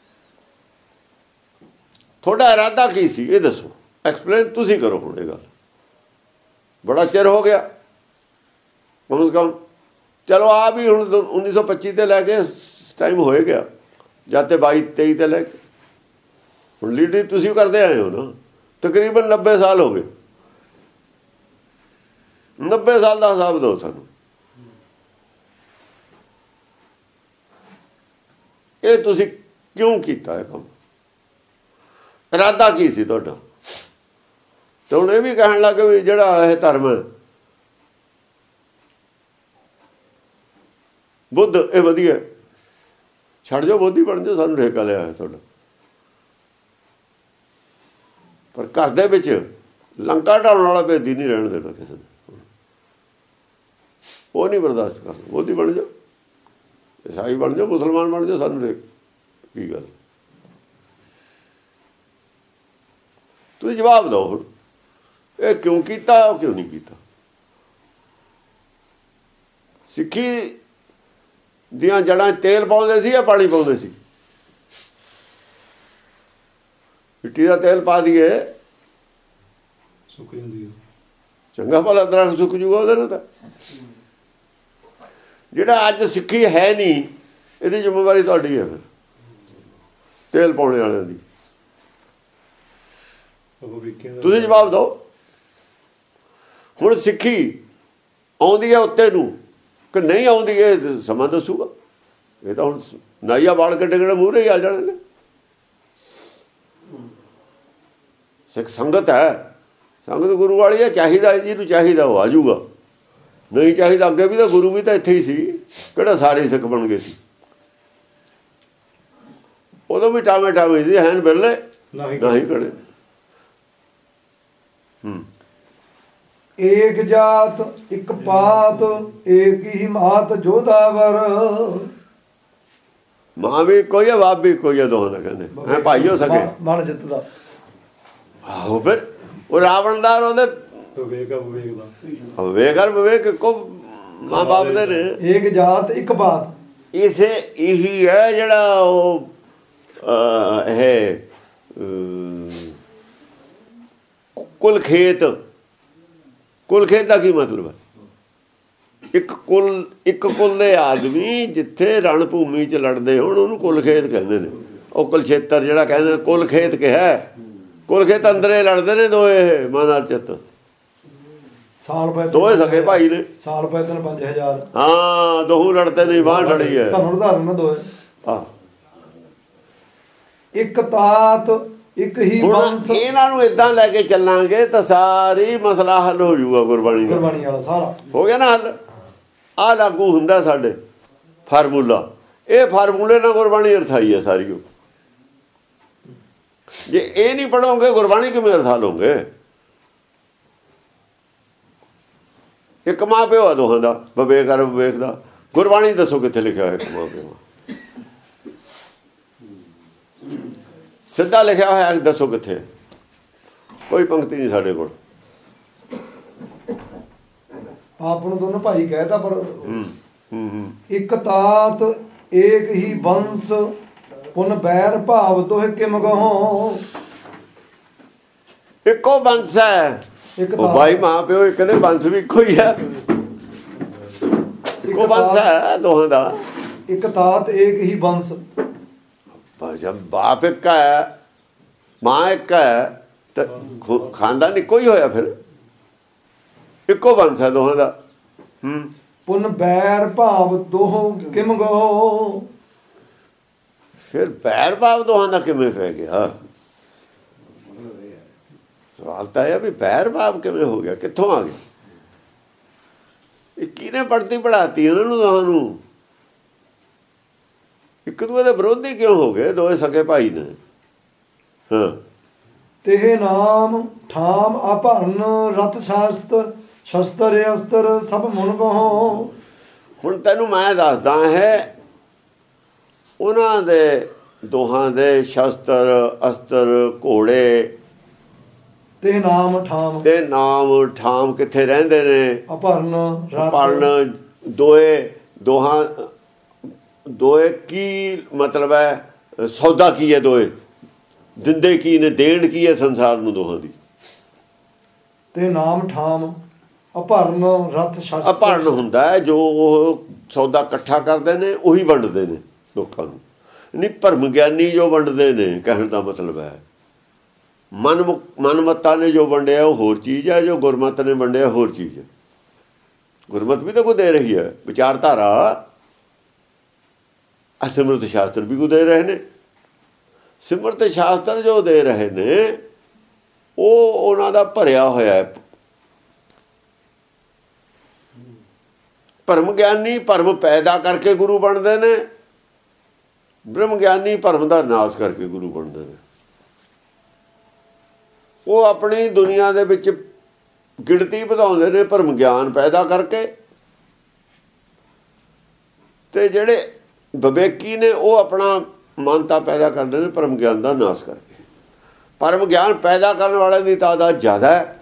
ਤੁਹਾਡਾ ਇਰਾਦਾ ਕੀ ਸੀ ਇਹ ਦੱਸੋ, ਐਕਸਪਲੇਨ ਤੁਸੀਂ ਕਰੋ ਹੁਣ ਇਹ ਗੱਲ। ਬੜਾ ਚਿਰ ਹੋ ਗਿਆ ਕਮ ਸੇ ਕਮ। ਚਲੋ ਆ ਵੀ ਹੁਣ 1925 ਤੇ ਲੈ ਕੇ ਟਾਈਮ ਹੋਏ ਗਿਆ, ਜਦ ਤੇ 22 23 ਤੇ ਲੈ ਕੇ ਹੁਣ ਲੀਡਰ ਤੁਸੀਂ ਕਰਦੇ ਆਏ ਹੋ ਨਾ। ਤਕਰੀਬਨ 90 ਸਾਲ ਹੋ ਗਏ। 90 ਸਾਲ ਦਾ ਹਿਸਾਬ ਦਿਓ ਸਾਨੂੰ। ਇਹ ਤੁਸੀਂ ਕਿਉਂ ਕੀਤਾ ਇਹ ਕੰਮ? ਇਰਾਦਾ ਕੀ ਸੀ ਤੁਹਾਡਾ? ਤੇ ਹੁਣ ਇਹ ਵੀ ਕਹਿਣ ਲੱਗੇ ਵੀ ਜਿਹੜਾ ਇਹ ਧਰਮ ਹੈ ਬੁੱਧ ਇਹ ਵਧੀਆ, ਛੱਡ ਜਾਓ ਬੋਧੀ ਬਣ ਜਾਓ, ਸਾਨੂੰ ਠੇਕਾ ਲਿਆ ਹੈ ਤੁਹਾਡਾ। ਪਰ ਘਰ ਦੇ ਵਿੱਚ ਲੰਕਾ ਢਾਉਣ ਵਾਲਾ ਭੇਦੀ ਨਹੀਂ ਰਹਿਣ ਦੇਣਾ ਕਿਸੇ ਨੂੰ। ਉਹ ਨਹੀਂ ਬਰਦਾਸ਼ਤ ਕਰਨਾ। ਬੋਧੀ ਬਣ ਜਾਓ, ਈਸਾਈ ਬਣ ਜਾਓ, ਮੁਸਲਮਾਨ ਬਣ ਜਾਓ, ਸਾਨੂੰ ਕੀ ਗੱਲ? ਤੁਸੀਂ ਜਵਾਬ ਦਿਓ ਹੁਣ, ਇਹ ਕਿਉਂ ਕੀਤਾ, ਉਹ ਕਿਉਂ ਨਹੀਂ ਕੀਤਾ? ਸਿੱਖੀ ਦੀਆਂ ਜੜ੍ਹਾਂ ਤੇਲ ਪਾਉਂਦੇ ਸੀ ਜਾਂ ਪਾਣੀ ਪਾਉਂਦੇ ਸੀ? ਮਿੱਟੀ ਦਾ ਤੇਲ ਪਾ ਦਈਏ ਸੁੱਕ ਜਾਂਦੀ ਹੈ, ਚੰਗਾ ਭਲਾ ਦਰਖਤ ਸੁੱਕ ਜੂਗਾ ਉਹਦੇ ਨਾਲ। ਤਾਂ ਜਿਹੜਾ ਅੱਜ ਸਿੱਖੀ ਹੈ ਨਹੀਂ, ਇਹਦੀ ਜ਼ਿੰਮੇਵਾਰੀ ਤੁਹਾਡੀ ਹੈ। ਫਿਰ ਤੇਲ ਪਾਉਣੇ ਵਾਲਿਆਂ ਦੀ ਤੁਸੀਂ ਜਵਾਬ ਦਿਓ। ਹੁਣ ਸਿੱਖੀ ਆਉਂਦੀ ਹੈ ਉੱਤੇ ਨੂੰ ਕਿ ਨਹੀਂ ਆਉਂਦੀ, ਇਹ ਸਮਾਂ ਦੱਸੂਗਾ। ਇਹ ਤਾਂ ਹੁਣ ਨਾਈਆ ਬਾਲ ਕੱਢੇ ਕਿਹੜੇ ਮੂਹਰੇ ਹੀ ਆ ਜਾਣੇ ਨੇ। ਸਿੱਖ ਸੰਗਤ ਹੈ, ਸੰਗਤ ਗੁਰੂ ਵਾਲੀ ਹੈ। ਚਾਹੀਦਾ ਜਿਹਨੂੰ ਚਾਹੀਦਾ ਉਹ ਆ ਜਾਊਗਾ, ਨਹੀਂ ਚਾਹੀਦਾ ਅੱਗੇ ਵੀ ਤਾਂ ਗੁਰੂ ਵੀ ਤਾਂ ਇੱਥੇ ਹੀ ਸੀ, ਕਿਹੜਾ ਸਾਰੇ ਸਿੱਖ ਬਣ ਗਏ ਸੀ? ਉਦੋਂ ਵੀ ਟਾਵੇਂ ਟਾਵੇਂ ਸੀ, ਹੈਨ ਬਿਰਲੇ ਨਹੀਂ ਖੜੇ। ਏਕ ਜਾਤ ਇੱਕ ਪਾਤ ਏਕ ਹੀ ਮਾਤ ਜੋਧਾਵਰ। ਮਾਂ ਵੀ ਕੋਈ ਹੈ, ਬਾਪ ਵੀ ਕੋਈ ਹੈ, ਦੋਹਾਂ ਦਾ ਕਹਿੰਦੇ ਐ ਭਾਈ ਹੋ ਸਕੇ ਮਨ ਜਿੱਤਦਾ। ਆਹੋ ਫਿਰ ਉਹ ਰਾਵਣ ਦਾ ਉਹਦੇ ਵਿਵੇਕ ਕੋ ਮਾਂ ਬਾਪ ਦੇ ਨੇ। ਏਕ ਜਾਤ ਇੱਕ ਬਾਤ, ਇਸੇ ਇਹੀ ਹੈ ਜਿਹੜਾ ਉਹ ਇਹ ਕੁਲ ਖੇਤ ਦਾ ਕੀ ਮਤਲਬ ਹੈ? ਇੱਕ ਕੁਲ ਦੇ ਆਦਮੀ ਜਿੱਥੇ ਰਣ ਭੂਮੀ 'ਚ ਲੜਦੇ ਹੋਣ ਉਹਨੂੰ ਕੁਲ ਖੇਤ ਕਹਿੰਦੇ ਨੇ। ਉਹ ਕੁਲਛੇਤਰ ਜਿਹੜਾ ਕਹਿੰਦੇ ਨੇ ਕੁਲ ਖੇਤ ਕਿਹਾ। ਕੁਲ ਖੇਤ ਅੰਦਰੇ ਲੜਦੇ ਨੇ ਦੋਏ ਮਾਂ ਨਾਲ ਚਿੱਤ। ਸਾਲ ਪੈ ਦੋਏ ਸਕੇ ਭਾਈ ਨੇ, ਸਾਲ ਪੈ 5000। ਹਾਂ ਦੋਹੂ ਲੜਦੇ ਨਹੀਂ, ਬਾਂਹ ਠੜੀ ਹੈ ਤੁਹਾਨੂੰ ਉਦਾਹਰਨ ਨਾ ਦੋਏ। ਆਹ ਇੱਕ ਤਾਤ ਇੱਕ ਹੀ ਬੰਸ। ਇਹਨਾਂ ਨੂੰ ਏਦਾਂ ਲੈ ਕੇ ਚੱਲਾਂਗੇ ਤਾਂ ਸਾਰੀ ਮਸਲਾ ਹੱਲ ਹੋ ਜਾਊਗਾ। ਗੁਰਬਾਣੀ ਵਾਲਾ ਸਾਰਾ ਹੋ ਗਿਆ ਨਾ ਹੱਲ। ਆਹ ਲਾਗੂ ਹੁੰਦਾ ਸਾਡੇ ਫਾਰਮੂਲਾ। ਇਹ ਫਾਰਮੂਲੇ ਨਾਲ ਗੁਰਬਾਣੀ ਅਰਥਾਈ ਹੈ ਸਾਰੀ। ਉਹ ਜੇ ਇਹ ਨਹੀਂ ਪੜ੍ਹੋਗੇ ਗੁਰਬਾਣੀ ਕਿਵੇਂ ਅਰਥਾ ਲਓਗੇ? ਇੱਕ ਮਾਂ ਪਿਓ ਆ ਦੋਹਾਂ ਦਾ, ਵਿਵੇਕ ਅਰ ਵਿਵੇਕ ਦਾ। ਗੁਰਬਾਣੀ ਦੱਸੋ ਕਿੱਥੇ ਲਿਖਿਆ ਹੋਇਆ ਇੱਕ ਮਾਂ ਪਿਓ? ਸਿੱਧਾ ਲਿਖਿਆ ਹੋਇਆ ਦੱਸੋ ਕਿੱਥੇ? ਕੋਈ ਪੰਕਤੀ ਨਹੀਂ ਸਾਡੇ ਕੋਲ। ਆਪ ਨੂੰ ਦੋਨੋਂ ਭਾਈ ਕਹਿਤਾ, ਪਰ ਇੱਕ ਤਾਤ ਏਕ ਹੀ ਬੰਸ ਪੁਨ ਬੈਰ ਭਾਵ ਤੋਹਿ ਕਿਮ ਗਹੋ। ਇੱਕੋ ਬੰਸ ਹੈ ਉਹ ਭਾਈ ਮਾਂ ਪਿਓ ਇੱਕ ਨੇ, ਬੰਸ ਵੀ ਇੱਕੋ ਹੀ ਹੈ। ਇੱਕੋ ਬੰਸ ਹੈ ਦੋਹਾਂ ਦਾ। ਇੱਕ ਤਾਤ ਏਕ ਹੀ ਬੰਸ। जब बाप एक का है मां एक का है तो खानदान इको ही होया, फिर इको वंश है दोहां दा। पुन बैर भाव दोहो किम गहो। फिर बैर भाव दोहां दा किवें पै गया? सवाल तो है भी बैर भाव किवें हो गया, कित्थों आ गया? किहने पढ़ती पढ़ाती इन्हां नूं दोहां नूं? ਇੱਕ ਦੂਜੇ ਦੇ ਵਿਰੋਧੀ ਕਿਉਂ ਹੋ ਗਏ? ਦੋਏ ਸਕੇ ਭਾਈ ਨੇ। ਹਾਂ ਤੇਹ ਨਾਮ ਠਾਮ ਅਭਰਨ ਰਤ ਸ਼ਸਤਰ ਅਸਤਰ ਸਭ ਮੁਨ ਕਹੋ। ਹੁਣ ਤੈਨੂੰ ਮੈਂ ਦੱਸਦਾ ਹੈ ਉਹਨਾਂ ਦੇ ਦੋਹਾਂ ਦੇ ਸ਼ਸਤਰ ਅਸਤਰ ਘੋੜੇ ਤੇ ਨਾਮ ਠਾਮ ਠਾਮ ਕਿੱਥੇ ਰਹਿੰਦੇ ਨੇ? ਅਭਰਨ ਦੋਏ ਕੀ ਮਤਲਬ ਹੈ? ਸੌਦਾ ਕੀ ਹੈ? ਦੋਏ ਦਿੰਦੇ ਕੀ ਨੇ? ਦੇਣ ਕੀ ਹੈ ਸੰਸਾਰ ਨੂੰ ਦੋਹਾਂ ਦੀ? ਤੇ ਨਾਮ ਠਾਮ ਅਭਰਨ ਰਥ ਸ਼ਸਤਰ। ਅਭਰਨ ਹੁੰਦਾ ਹੈ ਜੋ ਉਹ ਸੌਦਾ ਇਕੱਠਾ ਕਰਦੇ ਨੇ, ਉਹੀ ਵੰਡਦੇ ਨੇ ਲੋਕਾਂ ਨੂੰ। ਨਹੀਂ ਭਰਮ ਗਿਆਨੀ ਜੋ ਵੰਡਦੇ ਨੇ, ਕਹਿਣ ਦਾ ਮਤਲਬ ਹੈ ਮਨਮੱਤਾ ਨੇ ਜੋ ਵੰਡਿਆ ਉਹ ਹੋਰ ਚੀਜ਼ ਹੈ, ਜੋ ਗੁਰਮਤ ਨੇ ਵੰਡਿਆ ਹੋਰ ਚੀਜ਼ ਹੈ। ਗੁਰਮਤ ਵੀ ਤਾਂ ਕੋਈ ਦੇ ਰਹੀ ਹੈ ਵਿਚਾਰਧਾਰਾ। ਸਿਮਰਤ ਸ਼ਾਸਤਰ ਵੀ ਕੋ ਦੇ ਰਹੇ ਨੇ। ਸਿਮਰਤ ਸ਼ਾਸਤਰ ਜੋ ਦੇ ਰਹੇ ਨੇ ਉਹ ਉਹਨਾਂ ਦਾ ਭਰਿਆ ਹੋਇਆ ਹੈ। ਭਰਮ ਗਿਆਨੀ ਭਰਮ ਪੈਦਾ ਕਰਕੇ ਗੁਰੂ ਬਣਦੇ ਨੇ, ਬ੍ਰਹਮ ਗਿਆਨੀ ਭਰਮ ਦਾ ਨਾਸ਼ ਕਰਕੇ ਗੁਰੂ ਬਣਦੇ ਨੇ। ਉਹ ਆਪਣੀ ਦੁਨੀਆ ਦੇ ਵਿੱਚ ਗਿਣਤੀ ਵਧਾਉਂਦੇ ਨੇ ਭਰਮ ਗਿਆਨ ਪੈਦਾ ਕਰਕੇ, ਤੇ ਜਿਹੜੇ ਵਿਵੇਕੀ ਨੇ ਉਹ ਆਪਣਾ ਮਾਨਤਾ ਪੈਦਾ ਕਰਦੇ ਨੇ ਭਰਮ ਗਿਆਨ ਦਾ ਨਾਸ਼ ਕਰਕੇ। ਭਰਮ ਗਿਆਨ ਪੈਦਾ ਕਰਨ ਵਾਲਿਆਂ ਦੀ ਤਾਦਾਦ ਜ਼ਿਆਦਾ ਹੈ,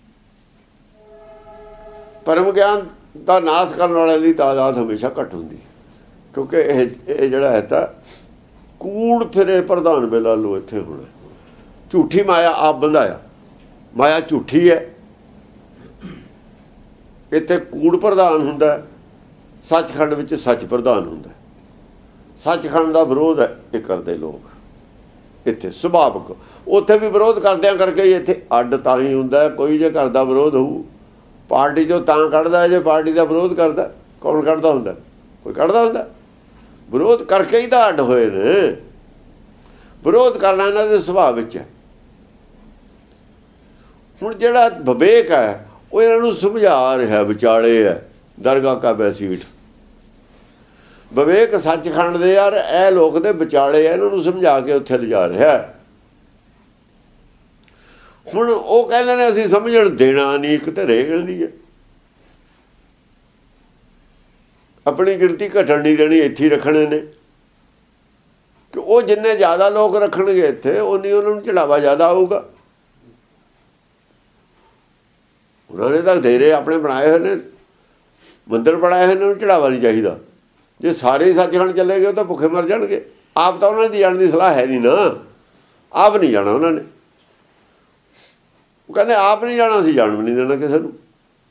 ਭਰਮ ਗਿਆਨ ਦਾ ਨਾਸ਼ ਕਰਨ ਵਾਲਿਆਂ ਦੀ ਤਾਦਾਦ ਹਮੇਸ਼ਾ ਘੱਟ ਹੁੰਦੀ ਹੈ। ਕਿਉਂਕਿ ਇਹ ਜਿਹੜਾ ਹੈ ਤਾਂ ਕੂੜ ਫਿਰੇ ਪ੍ਰਧਾਨ ਵੇਲਾ ਲੋ ਇੱਥੇ ਹੋਣਾ। ਝੂਠੀ ਮਾਇਆ ਆਪ ਬੰਧਾਇਆ, ਮਾਇਆ ਝੂਠੀ ਹੈ। ਇੱਥੇ ਕੂੜ ਪ੍ਰਧਾਨ ਹੁੰਦਾ, ਸੱਚਖੰਡ ਵਿੱਚ ਸੱਚ ਪ੍ਰਧਾਨ ਹੁੰਦਾ। ਸੱਚਖੰਡ ਦਾ ਵਿਰੋਧ ਹੈ ਇਹ ਕਰਦੇ ਲੋਕ ਇੱਥੇ ਸੁਭਾਵਿਕ। ਉੱਥੇ ਵੀ ਵਿਰੋਧ ਕਰਦਿਆਂ ਕਰਕੇ ਹੀ ਇੱਥੇ ਅੱਡ ਤਾਂ ਹੀ ਹੁੰਦਾ। ਕੋਈ ਜੇ ਘਰ ਦਾ ਵਿਰੋਧ ਹੋਊ ਪਾਰਟੀ 'ਚੋਂ ਤਾਂ ਕੱਢਦਾ ਜੇ ਪਾਰਟੀ ਦਾ ਵਿਰੋਧ ਕਰਦਾ। ਕੌਣ ਕੱਢਦਾ ਹੁੰਦਾ? ਕੋਈ ਕੱਢਦਾ ਹੁੰਦਾ? ਵਿਰੋਧ ਕਰਕੇ ਹੀ ਤਾਂ ਅੱਡ ਹੋਏ ਨੇ। ਵਿਰੋਧ ਕਰਨਾ ਇਹਨਾਂ ਦੇ ਸੁਭਾਅ ਵਿੱਚ ਹੈ। ਹੁਣ ਜਿਹੜਾ ਵਿਵੇਕ ਹੈ ਉਹ ਇਹਨਾਂ ਨੂੰ ਸਮਝਾ ਰਿਹਾ, ਵਿਚਾਲੇ ਹੈ ਦਰਗਾਹ ਕਾ ਬੈਸੀਠ। ਵਿਵੇਕ ਸੱਚਖੰਡ ਦੇ ਯਾਰ ਇਹ ਲੋਕ ਦੇ ਵਿਚਾਲੇ ਹੈ, ਇਹਨਾਂ ਨੂੰ ਸਮਝਾ ਕੇ ਉੱਥੇ ਲਿਜਾ ਰਿਹਾ। ਹੁਣ ਉਹ ਕਹਿੰਦੇ ਨੇ ਅਸੀਂ ਸਮਝਣ ਦੇਣਾ ਨਹੀਂ, ਇੱਕ ਧਿਰੇ ਕਹਿੰਦੀ ਹੈ ਆਪਣੀ ਗਿਣਤੀ ਘਟਣ ਨਹੀਂ ਦੇਣੀ, ਇੱਥੇ ਹੀ ਰੱਖਣੇ ਨੇ ਕਿ ਉਹ ਜਿੰਨੇ ਜ਼ਿਆਦਾ ਲੋਕ ਰੱਖਣਗੇ ਇੱਥੇ ਉਨੀ ਉਹਨਾਂ ਨੂੰ ਚੜਾਵਾ ਜ਼ਿਆਦਾ ਆਊਗਾ। ਉਹਨਾਂ ਨੇ ਤਾਂ ਡੇਰੇ ਆਪਣੇ ਬਣਾਏ ਹੋਏ ਨੇ, ਮੰਦਰ ਬਣਾਏ ਹੋਏ, ਇਹਨਾਂ ਨੂੰ ਚੜਾਵਾ ਨਹੀਂ ਚਾਹੀਦਾ। ਜੇ ਸਾਰੇ ਹੀ ਸੱਚਖੰਡ ਚਲੇ ਗਏ ਉਹ ਤਾਂ ਭੁੱਖੇ ਮਰ ਜਾਣਗੇ। ਆਪ ਤਾਂ ਉਹਨਾਂ ਦੀ ਜਾਣ ਦੀ ਸਲਾਹ ਹੈ ਨਹੀਂ ਨਾ, ਆਪ ਨਹੀਂ ਜਾਣਾ ਉਹਨਾਂ ਨੇ। ਉਹ ਕਹਿੰਦੇ ਆਪ ਨਹੀਂ ਜਾਣਾ, ਅਸੀਂ ਜਾਣ ਵੀ ਨਹੀਂ ਦੇਣਾ ਕਿਸੇ ਨੂੰ।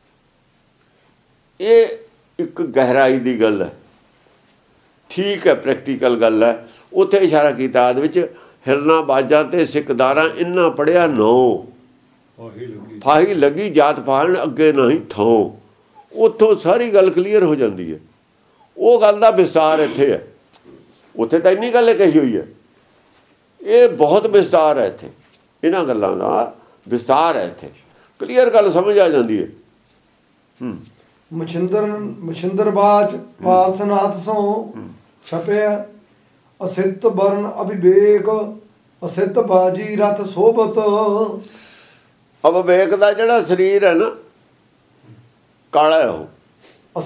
ਇਹ ਇੱਕ ਗਹਿਰਾਈ ਦੀ ਗੱਲ ਹੈ, ਠੀਕ ਹੈ, ਪ੍ਰੈਕਟੀਕਲ ਗੱਲ ਹੈ। ਉੱਥੇ ਇਸ਼ਾਰਾ ਕੀਤਾ ਆਦ ਵਿੱਚ ਹਿਰਨਾ ਬਾਜਾਂ ਤੇ ਸਿੱਕਦਾਰਾਂ ਇੰਨਾ ਪੜਿਆ ਨੋ ਫਾਹੀ ਲੱਗੀ ਜਾਤ ਪਾਣ ਅੱਗੇ ਨਹੀਂ ਥੋਂ। ਉੱਥੋਂ ਸਾਰੀ ਗੱਲ ਕਲੀਅਰ ਹੋ ਜਾਂਦੀ ਹੈ। ਉਹ ਗੱਲ ਦਾ ਵਿਸਤਾਰ ਇੱਥੇ ਹੈ, ਉੱਥੇ ਤਾਂ ਇੰਨੀ ਗੱਲ ਕਹੀ ਹੋਈ ਹੈ। ਇਹ ਬਹੁਤ ਵਿਸਤਾਰ ਹੈ ਇੱਥੇ, ਇਹਨਾਂ ਗੱਲਾਂ ਦਾ ਵਿਸਤਾਰ ਹੈ ਇੱਥੇ, ਕਲੀਅਰ ਗੱਲ ਸਮਝ ਆ ਜਾਂਦੀ ਹੈ। ਮਛਿੰਦਰਬਾਜ ਪਾਰਸਨਾਥ ਸੋ ਛਪਿਆ ਅਸਿੱਤ ਬਰਨ ਅਭਿਵੇਕ ਅਸਿੱਤ ਬਾਜੀ ਰਥ ਸੋਭਤ। ਅਵਿਵੇਕ ਦਾ ਜਿਹੜਾ ਸਰੀਰ ਹੈ ਨਾ ਕਾਲਾ ਹੈ, ਉਹ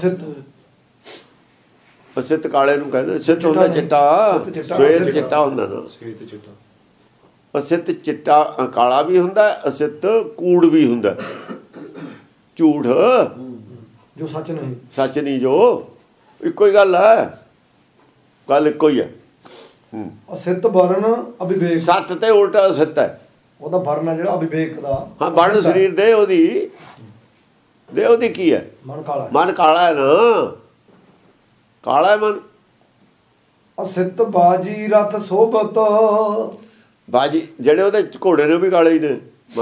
ਅਸਿੱਤ ਕਾਲੇ ਨੂੰ ਕਹਿੰਦੇ। ਸਿੱਤ ਹੁੰਦਾ ਚਿੱਟਾ, ਸਵੇਤ ਚਿੱਟਾ ਹੁੰਦਾ ਨਾ, ਅਸਿੱਤ ਚਿੱਟਾ ਕਾਲਾ ਵੀ ਹੁੰਦਾ, ਅਸਿੱਤ ਕੂੜ ਵੀ ਹੁੰਦਾ, ਝੂਠ ਜੋ ਸੱਚ ਨਹੀਂ, ਸੱਚ ਨਹੀਂ, ਜੋ ਇੱਕੋ ਹੀ ਗੱਲ ਹੈ, ਗੱਲ ਇੱਕੋ ਹੀ ਹੈ। ਅਸਿੱਤ ਵਰਨ ਅਭਿਵੇਕ, ਸੱਤ ਤੇ ਉਲਟਾ ਅਸਿੱਤ ਹੈ। ਉਹਦਾ ਵਰਨ ਹੈ ਜਿਹੜਾ ਅਭਿਵੇਕ ਦਾ, ਹਾਂ ਵਰਨ ਸਰੀਰ ਦੇ ਉਹਦੀ ਕੀ ਹੈ? ਮਨ ਕਾਲਾ, ਮਨ ਕਾਲਾ ਹੈ ਨਾ, ਕਾਲਾ ਹੈ ਮਨ। ਅਸਿੱਤ ਬਾਜੀ ਰਥ ਸੋਭਤ, ਬਾਜੀ ਜਿਹੜੇ ਉਹਦੇ ਘੋੜੇ ਨੇ ਉਹ ਵੀ ਕਾਲੇ ਹੀ ਨੇ।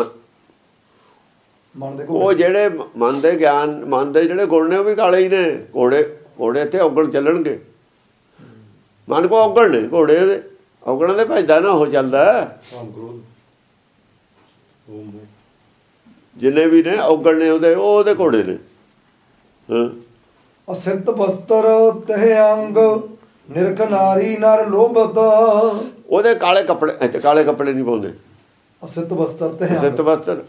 ਉਹ ਜਿਹੜੇ ਮਨ ਦੇ ਗਿਆਨ, ਮਨ ਦੇ ਜਿਹੜੇ ਗੁਣ ਨੇ ਉਹ ਵੀ ਕਾਲੇ ਹੀ ਨੇ। ਘੋੜੇ ਇੱਥੇ ਔਗਣ ਚੱਲਣਗੇ, ਮਨ ਕੋ ਔਗਣ ਨੇ ਘੋੜੇ ਦੇ, ਔਗਣਾਂ ਦੇ ਭਜਦਾ ਨਾ ਉਹ ਚੱਲਦਾ। ਜਿੰਨੇ ਵੀ ਨੇ ਔਗਣ ਨੇ ਉਹਦੇ ਘੋੜੇ ਨੇ। ਅਸਿੱਧ ਬਸਤਰ ਤਹਿ ਅੰਗ ਨਿਰਖ ਨਾਰੀ ਨਰ ਲੋਭਤ, ਉਹਦੇ ਕਾਲੇ ਕੱਪੜੇ, ਇੱਥੇ ਕਾਲੇ ਕੱਪੜੇ ਨਹੀਂ ਪਾਉਂਦੇ। ਅਸਿੱਧ ਬਸਤਰ ਤਹਿ, ਅਸਿੱਧ ਬਸਤਰ।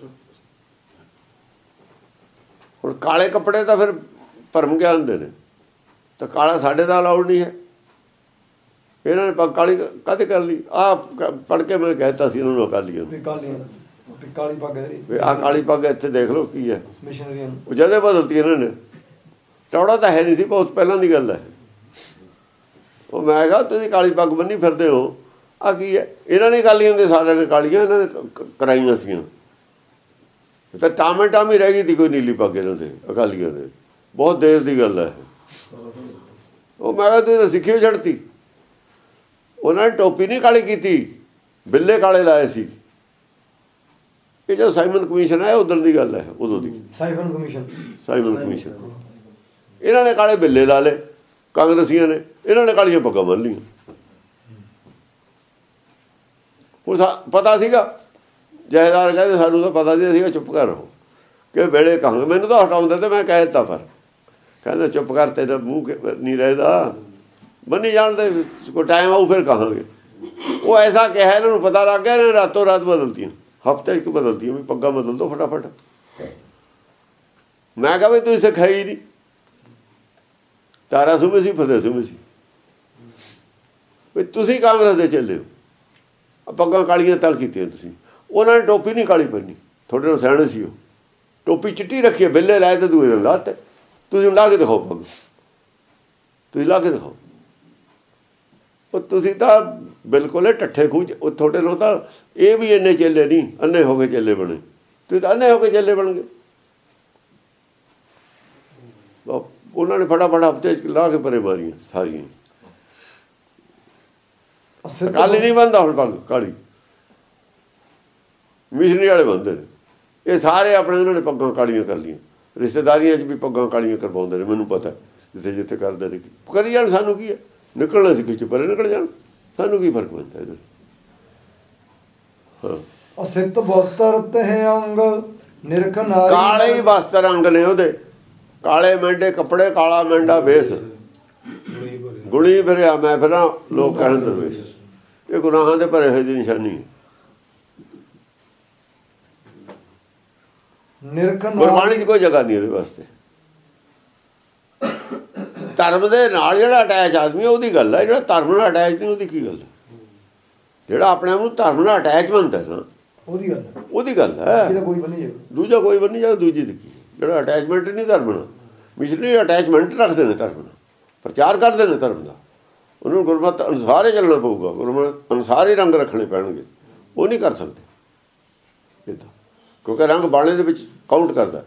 ਹੁਣ ਕਾਲੇ ਕੱਪੜੇ ਤਾਂ ਫਿਰ ਭਰਮ ਗਿਆਨ ਦੇ ਨੇ, ਤਾਂ ਕਾਲਾ ਸਾਡੇ ਦਾ ਅਲਾਉਡ ਨਹੀਂ ਹੈ। ਇਹਨਾਂ ਨੇ ਪੱਗ ਕਾਲੀ ਕਾਹਤੇ ਕਰ ਲਈ? ਆਹ ਪੜ੍ਹ ਕੇ ਮੈਂ ਕਹਿਤਾ ਸੀ ਇਹਨਾਂ ਨੂੰ ਅਕਾਲੀਆਂ ਨੂੰ, ਕਾਲੀ ਪੱਗ ਆਹ ਕਾਲੀ ਪੱਗ ਇੱਥੇ ਦੇਖ ਲਓ ਕੀ ਹੈ। ਮਿਸ਼ਨਰੀਆਂ ਉਹ ਜਦੇ ਬਦਲਤੀ ਇਹਨਾਂ ਨੇ, ਟੌੜਾ ਤਾਂ ਹੈ ਨਹੀਂ ਸੀ, ਬਹੁਤ ਪਹਿਲਾਂ ਦੀ ਗੱਲ ਹੈ। ਉਹ ਮੈਂ ਕਿਹਾ ਤੁਸੀਂ ਕਾਲੀ ਪੱਗ ਬੰਨੀ ਫਿਰਦੇ ਹੋ, ਆਹ ਕੀ ਹੈ? ਇਹਨਾਂ ਨੇ ਕਾਲੀਆਂ ਦੇ, ਸਾਰਿਆਂ ਨੇ ਕਾਲੀਆਂ ਇਹਨਾਂ ਨੇ ਕਰਾਈਆਂ ਸੀਗੀਆਂ। ਤਾਂ ਟਾਮੇ ਟਾਮੀ ਰਹਿ ਗਈ ਸੀ ਕੋਈ ਨੀਲੀ ਪੱਗ ਇਹਨਾਂ ਦੇ ਅਕਾਲੀਆਂ ਦੇ, ਬਹੁਤ ਦੇਰ ਦੀ ਗੱਲ ਹੈ। ਉਹ ਮੈਂ ਕਿਹਾ ਤੁਸੀਂ ਤਾਂ ਸਿੱਖੀ ਵੀ ਛੱਡਤੀ। ਉਹਨਾਂ ਨੇ ਟੋਪੀ ਨਹੀਂ ਕਾਲੀ ਕੀਤੀ, ਬਿੱਲੇ ਕਾਲੇ ਲਾਏ ਸੀ। ਇਹ ਜੋ ਸਾਈਮਨ ਕਮਿਸ਼ਨ ਹੈ ਉਦੋਂ ਦੀ ਗੱਲ ਹੈ, ਉਦੋਂ ਦੀ ਸਾਈਮਨ ਕਮਿਸ਼ਨ। ਇਹਨਾਂ ਨੇ ਕਾਲੇ ਬਿੱਲੇ ਲਾ ਲਏ ਕਾਂਗਰਸੀਆਂ ਨੇ, ਇਹਨਾਂ ਨੇ ਕਾਲੀਆਂ ਪੱਗਾਂ ਬੰਨ੍ਹ ਲਈਆਂ। ਹੁਣ ਪਤਾ ਸੀਗਾ, ਜਹੇਦਾਰ ਕਹਿੰਦੇ ਸਾਨੂੰ ਤਾਂ ਪਤਾ ਸੀ, ਅਸੀਂ ਚੁੱਪ ਕਰ ਰਹੋ ਕਿ ਵੇਲੇ ਕਹਾਂਗੇ। ਮੈਨੂੰ ਤਾਂ ਹਟਾਉਂਦੇ ਤੇ ਮੈਂ ਕਹਿ ਦਿੱਤਾ, ਪਰ ਕਹਿੰਦੇ ਚੁੱਪ ਕਰ, ਤੇਰਾ ਮੂੰਹ ਨਹੀਂ ਰਹਿਦਾ, ਬੰਨੀ ਜਾਣਦੇ, ਕੋਈ ਟਾਈਮ ਆਊ ਫਿਰ ਕਹਾਂਗੇ। ਉਹ ਐਸਾ ਕਿਹਾ, ਇਹਨਾਂ ਨੂੰ ਪਤਾ ਲੱਗ ਗਿਆ, ਇਹਨਾਂ ਨੇ ਰਾਤੋਂ ਰਾਤ ਬਦਲਤੀਆਂ, ਹਫ਼ਤੇ ਇੱਕ ਬਦਲਤੀਆਂ ਵੀ ਪੱਗਾਂ ਬਦਲ ਦਿਓ ਫਟਾਫਟ। ਮੈਂ ਕਿਹਾ ਵੀ ਤੁਸੀਂ ਸਿੱਖਿਆ ਹੀ ਨਹੀਂ, ਤਾਰਾ ਸੁਭੇ ਸੀ ਫਤਿਹ ਸੁਭੇ ਸੀ ਵੀ ਤੁਸੀਂ ਕਾਂਗਰਸ ਦੇ ਚੱਲੇ ਹੋ। ਪੱਗਾਂ ਕਾਲੀਆਂ ਤਾਂ ਕੀਤੀਆਂ ਤੁਸੀਂ, ਉਹਨਾਂ ਨੇ ਟੋਪੀ ਨਹੀਂ ਕਾਲੀ ਬੰਨੀ, ਤੁਹਾਡੇ ਨਾਲ ਸਿਆਣੇ ਸੀ। ਉਹ ਟੋਪੀ ਚਿੱਟੀ ਰੱਖੀ, ਬਿੱਲੇ ਲਾਏ ਤੇ ਦੂਏ ਦਿਨ ਲਾਤੇ। ਤੁਸੀਂ ਲਾ ਕੇ ਦਿਖਾਓ ਪੱਗ, ਤੁਸੀਂ ਲਾ ਕੇ ਦਿਖਾਓ। ਉਹ ਤੁਸੀਂ ਤਾਂ ਬਿਲਕੁਲ ਠੱਠੇ ਖੂਹ। ਉਹ ਤੁਹਾਡੇ ਨਾਲ ਤਾਂ ਇਹ ਵੀ ਇੰਨੇ ਚੇਲੇ ਨਹੀਂ, ਅੰਨੇ ਹੋ ਕੇ ਚੇਲੇ ਬਣੇ। ਤੁਸੀਂ ਤਾਂ ਅੰਨੇ ਹੋ ਕੇ ਚੇਲੇ ਬਣ ਗਏ। ਉਹਨਾਂ ਨੇ ਫਟਾਫਟ ਹਫ਼ਤੇ ਲਾ ਕੇ ਪਰੇ ਮਾਰੀਆਂ ਸਾਰੀਆਂ। ਕਾਲੀ ਨਹੀਂ ਬਣਦਾ ਹੁਣ ਪੱਗ ਕਾਲੀ, ਮਿਸ਼ਨਰੀ ਵਾਲੇ ਬੰਦੇ ਨੇ। ਇਹ ਸਾਰੇ ਆਪਣੇ ਉਹਨਾਂ ਨੇ ਪੱਗਾਂ ਕਾਲੀਆਂ ਕਰ ਲਈਆਂ। ਰਿਸ਼ਤੇਦਾਰੀਆਂ 'ਚ ਵੀ ਪੱਗਾਂ ਕਾਲੀਆਂ ਕਰਵਾਉਂਦੇ ਨੇ, ਮੈਨੂੰ ਪਤਾ ਜਿੱਥੇ ਜਿੱਥੇ ਕਰਦੇ ਨੇ। ਕਰੀ ਜਾਣ, ਸਾਨੂੰ ਕੀ ਹੈ, ਨਿਕਲਣਾ ਸੀ ਖਿੱਚ ਪਰੇ ਨਿਕਲ ਜਾਣ, ਸਾਨੂੰ ਕੀ ਫਰਕ ਪੈਂਦਾ ਇਹਦੇ। ਅਸਿੱਧ ਬਸਤਰ ਤਹਿ ਅੰਗ ਨਿਰਖ ਨਾਰੀ ਕਾਲੇ ਹੀ ਵਸਤਰ ਰੰਗ ਨੇ ਉਹਦੇ, ਕਾਲੇ ਮਹਿੰਡੇ ਕੱਪੜੇ, ਕਾਲਾ ਮਹਿੰਡਾ ਵੇਸ, ਗੁਣੀ ਫਿਰਿਆ ਮੈਂ ਫਿਰਾਂ ਲੋਕ ਕਹਿਣ ਦਰਵੇਸ਼। ਇਹ ਗੁਨਾਹਾਂ ਦੇ ਭਰੇ ਹੋਏ ਦੀ ਨਿਸ਼ਾਨੀ ਹੈ। ਨਿਰਖ ਗੁਰਬਾਣੀ 'ਚ ਕੋਈ ਜਗ੍ਹਾ ਨਹੀਂ ਇਹਦੇ ਵਾਸਤੇ। ਧਰਮ ਦੇ ਨਾਲ ਜਿਹੜਾ ਅਟੈਚ ਆਦਮੀ ਉਹਦੀ ਗੱਲ ਹੈ, ਜਿਹੜਾ ਧਰਮ ਨਾਲ ਅਟੈਚ ਨਹੀਂ ਉਹਦੀ ਕੀ ਗੱਲ ਹੈ? ਜਿਹੜਾ ਆਪਣੇ ਆਪ ਨੂੰ ਧਰਮ ਨਾਲ ਅਟੈਚਮੈਂਟ ਹੈ ਨਾ ਉਹਦੀ ਗੱਲ ਹੈ। ਇਹਦਾ ਕੋਈ ਬਣੀ ਜਾਵੇ, ਦੂਜਾ ਕੋਈ ਬਣੀ ਜਾਵੇ, ਦੂਜੀ ਦੀ ਕੀ? ਜਿਹੜਾ ਅਟੈਚਮੈਂਟ ਨਹੀਂ ਧਰਮ ਨਾਲ, ਮਿਸ਼ਨਰੀ ਅਟੈਚਮੈਂਟ ਰੱਖਦੇ ਨੇ ਧਰਮ ਨਾਲ, ਪ੍ਰਚਾਰ ਕਰਦੇ ਨੇ ਧਰਮ ਦਾ, ਉਹਨੂੰ ਗੁਰਮਤਿ ਅਨੁਸਾਰ ਹੀ ਚੱਲਣਾ ਪਊਗਾ, ਗੁਰਮਤਿ ਅਨੁਸਾਰ ਹੀ ਰੰਗ ਰੱਖਣੇ ਪੈਣਗੇ। ਉਹ ਨਹੀਂ ਕਰ ਸਕਦੇ ਇੱਦਾਂ, ਕਿਉਂਕਿ ਰੰਗ ਬਾਣੇ ਦੇ ਵਿੱਚ ਕਾਊਂਟ ਕਰਦਾ,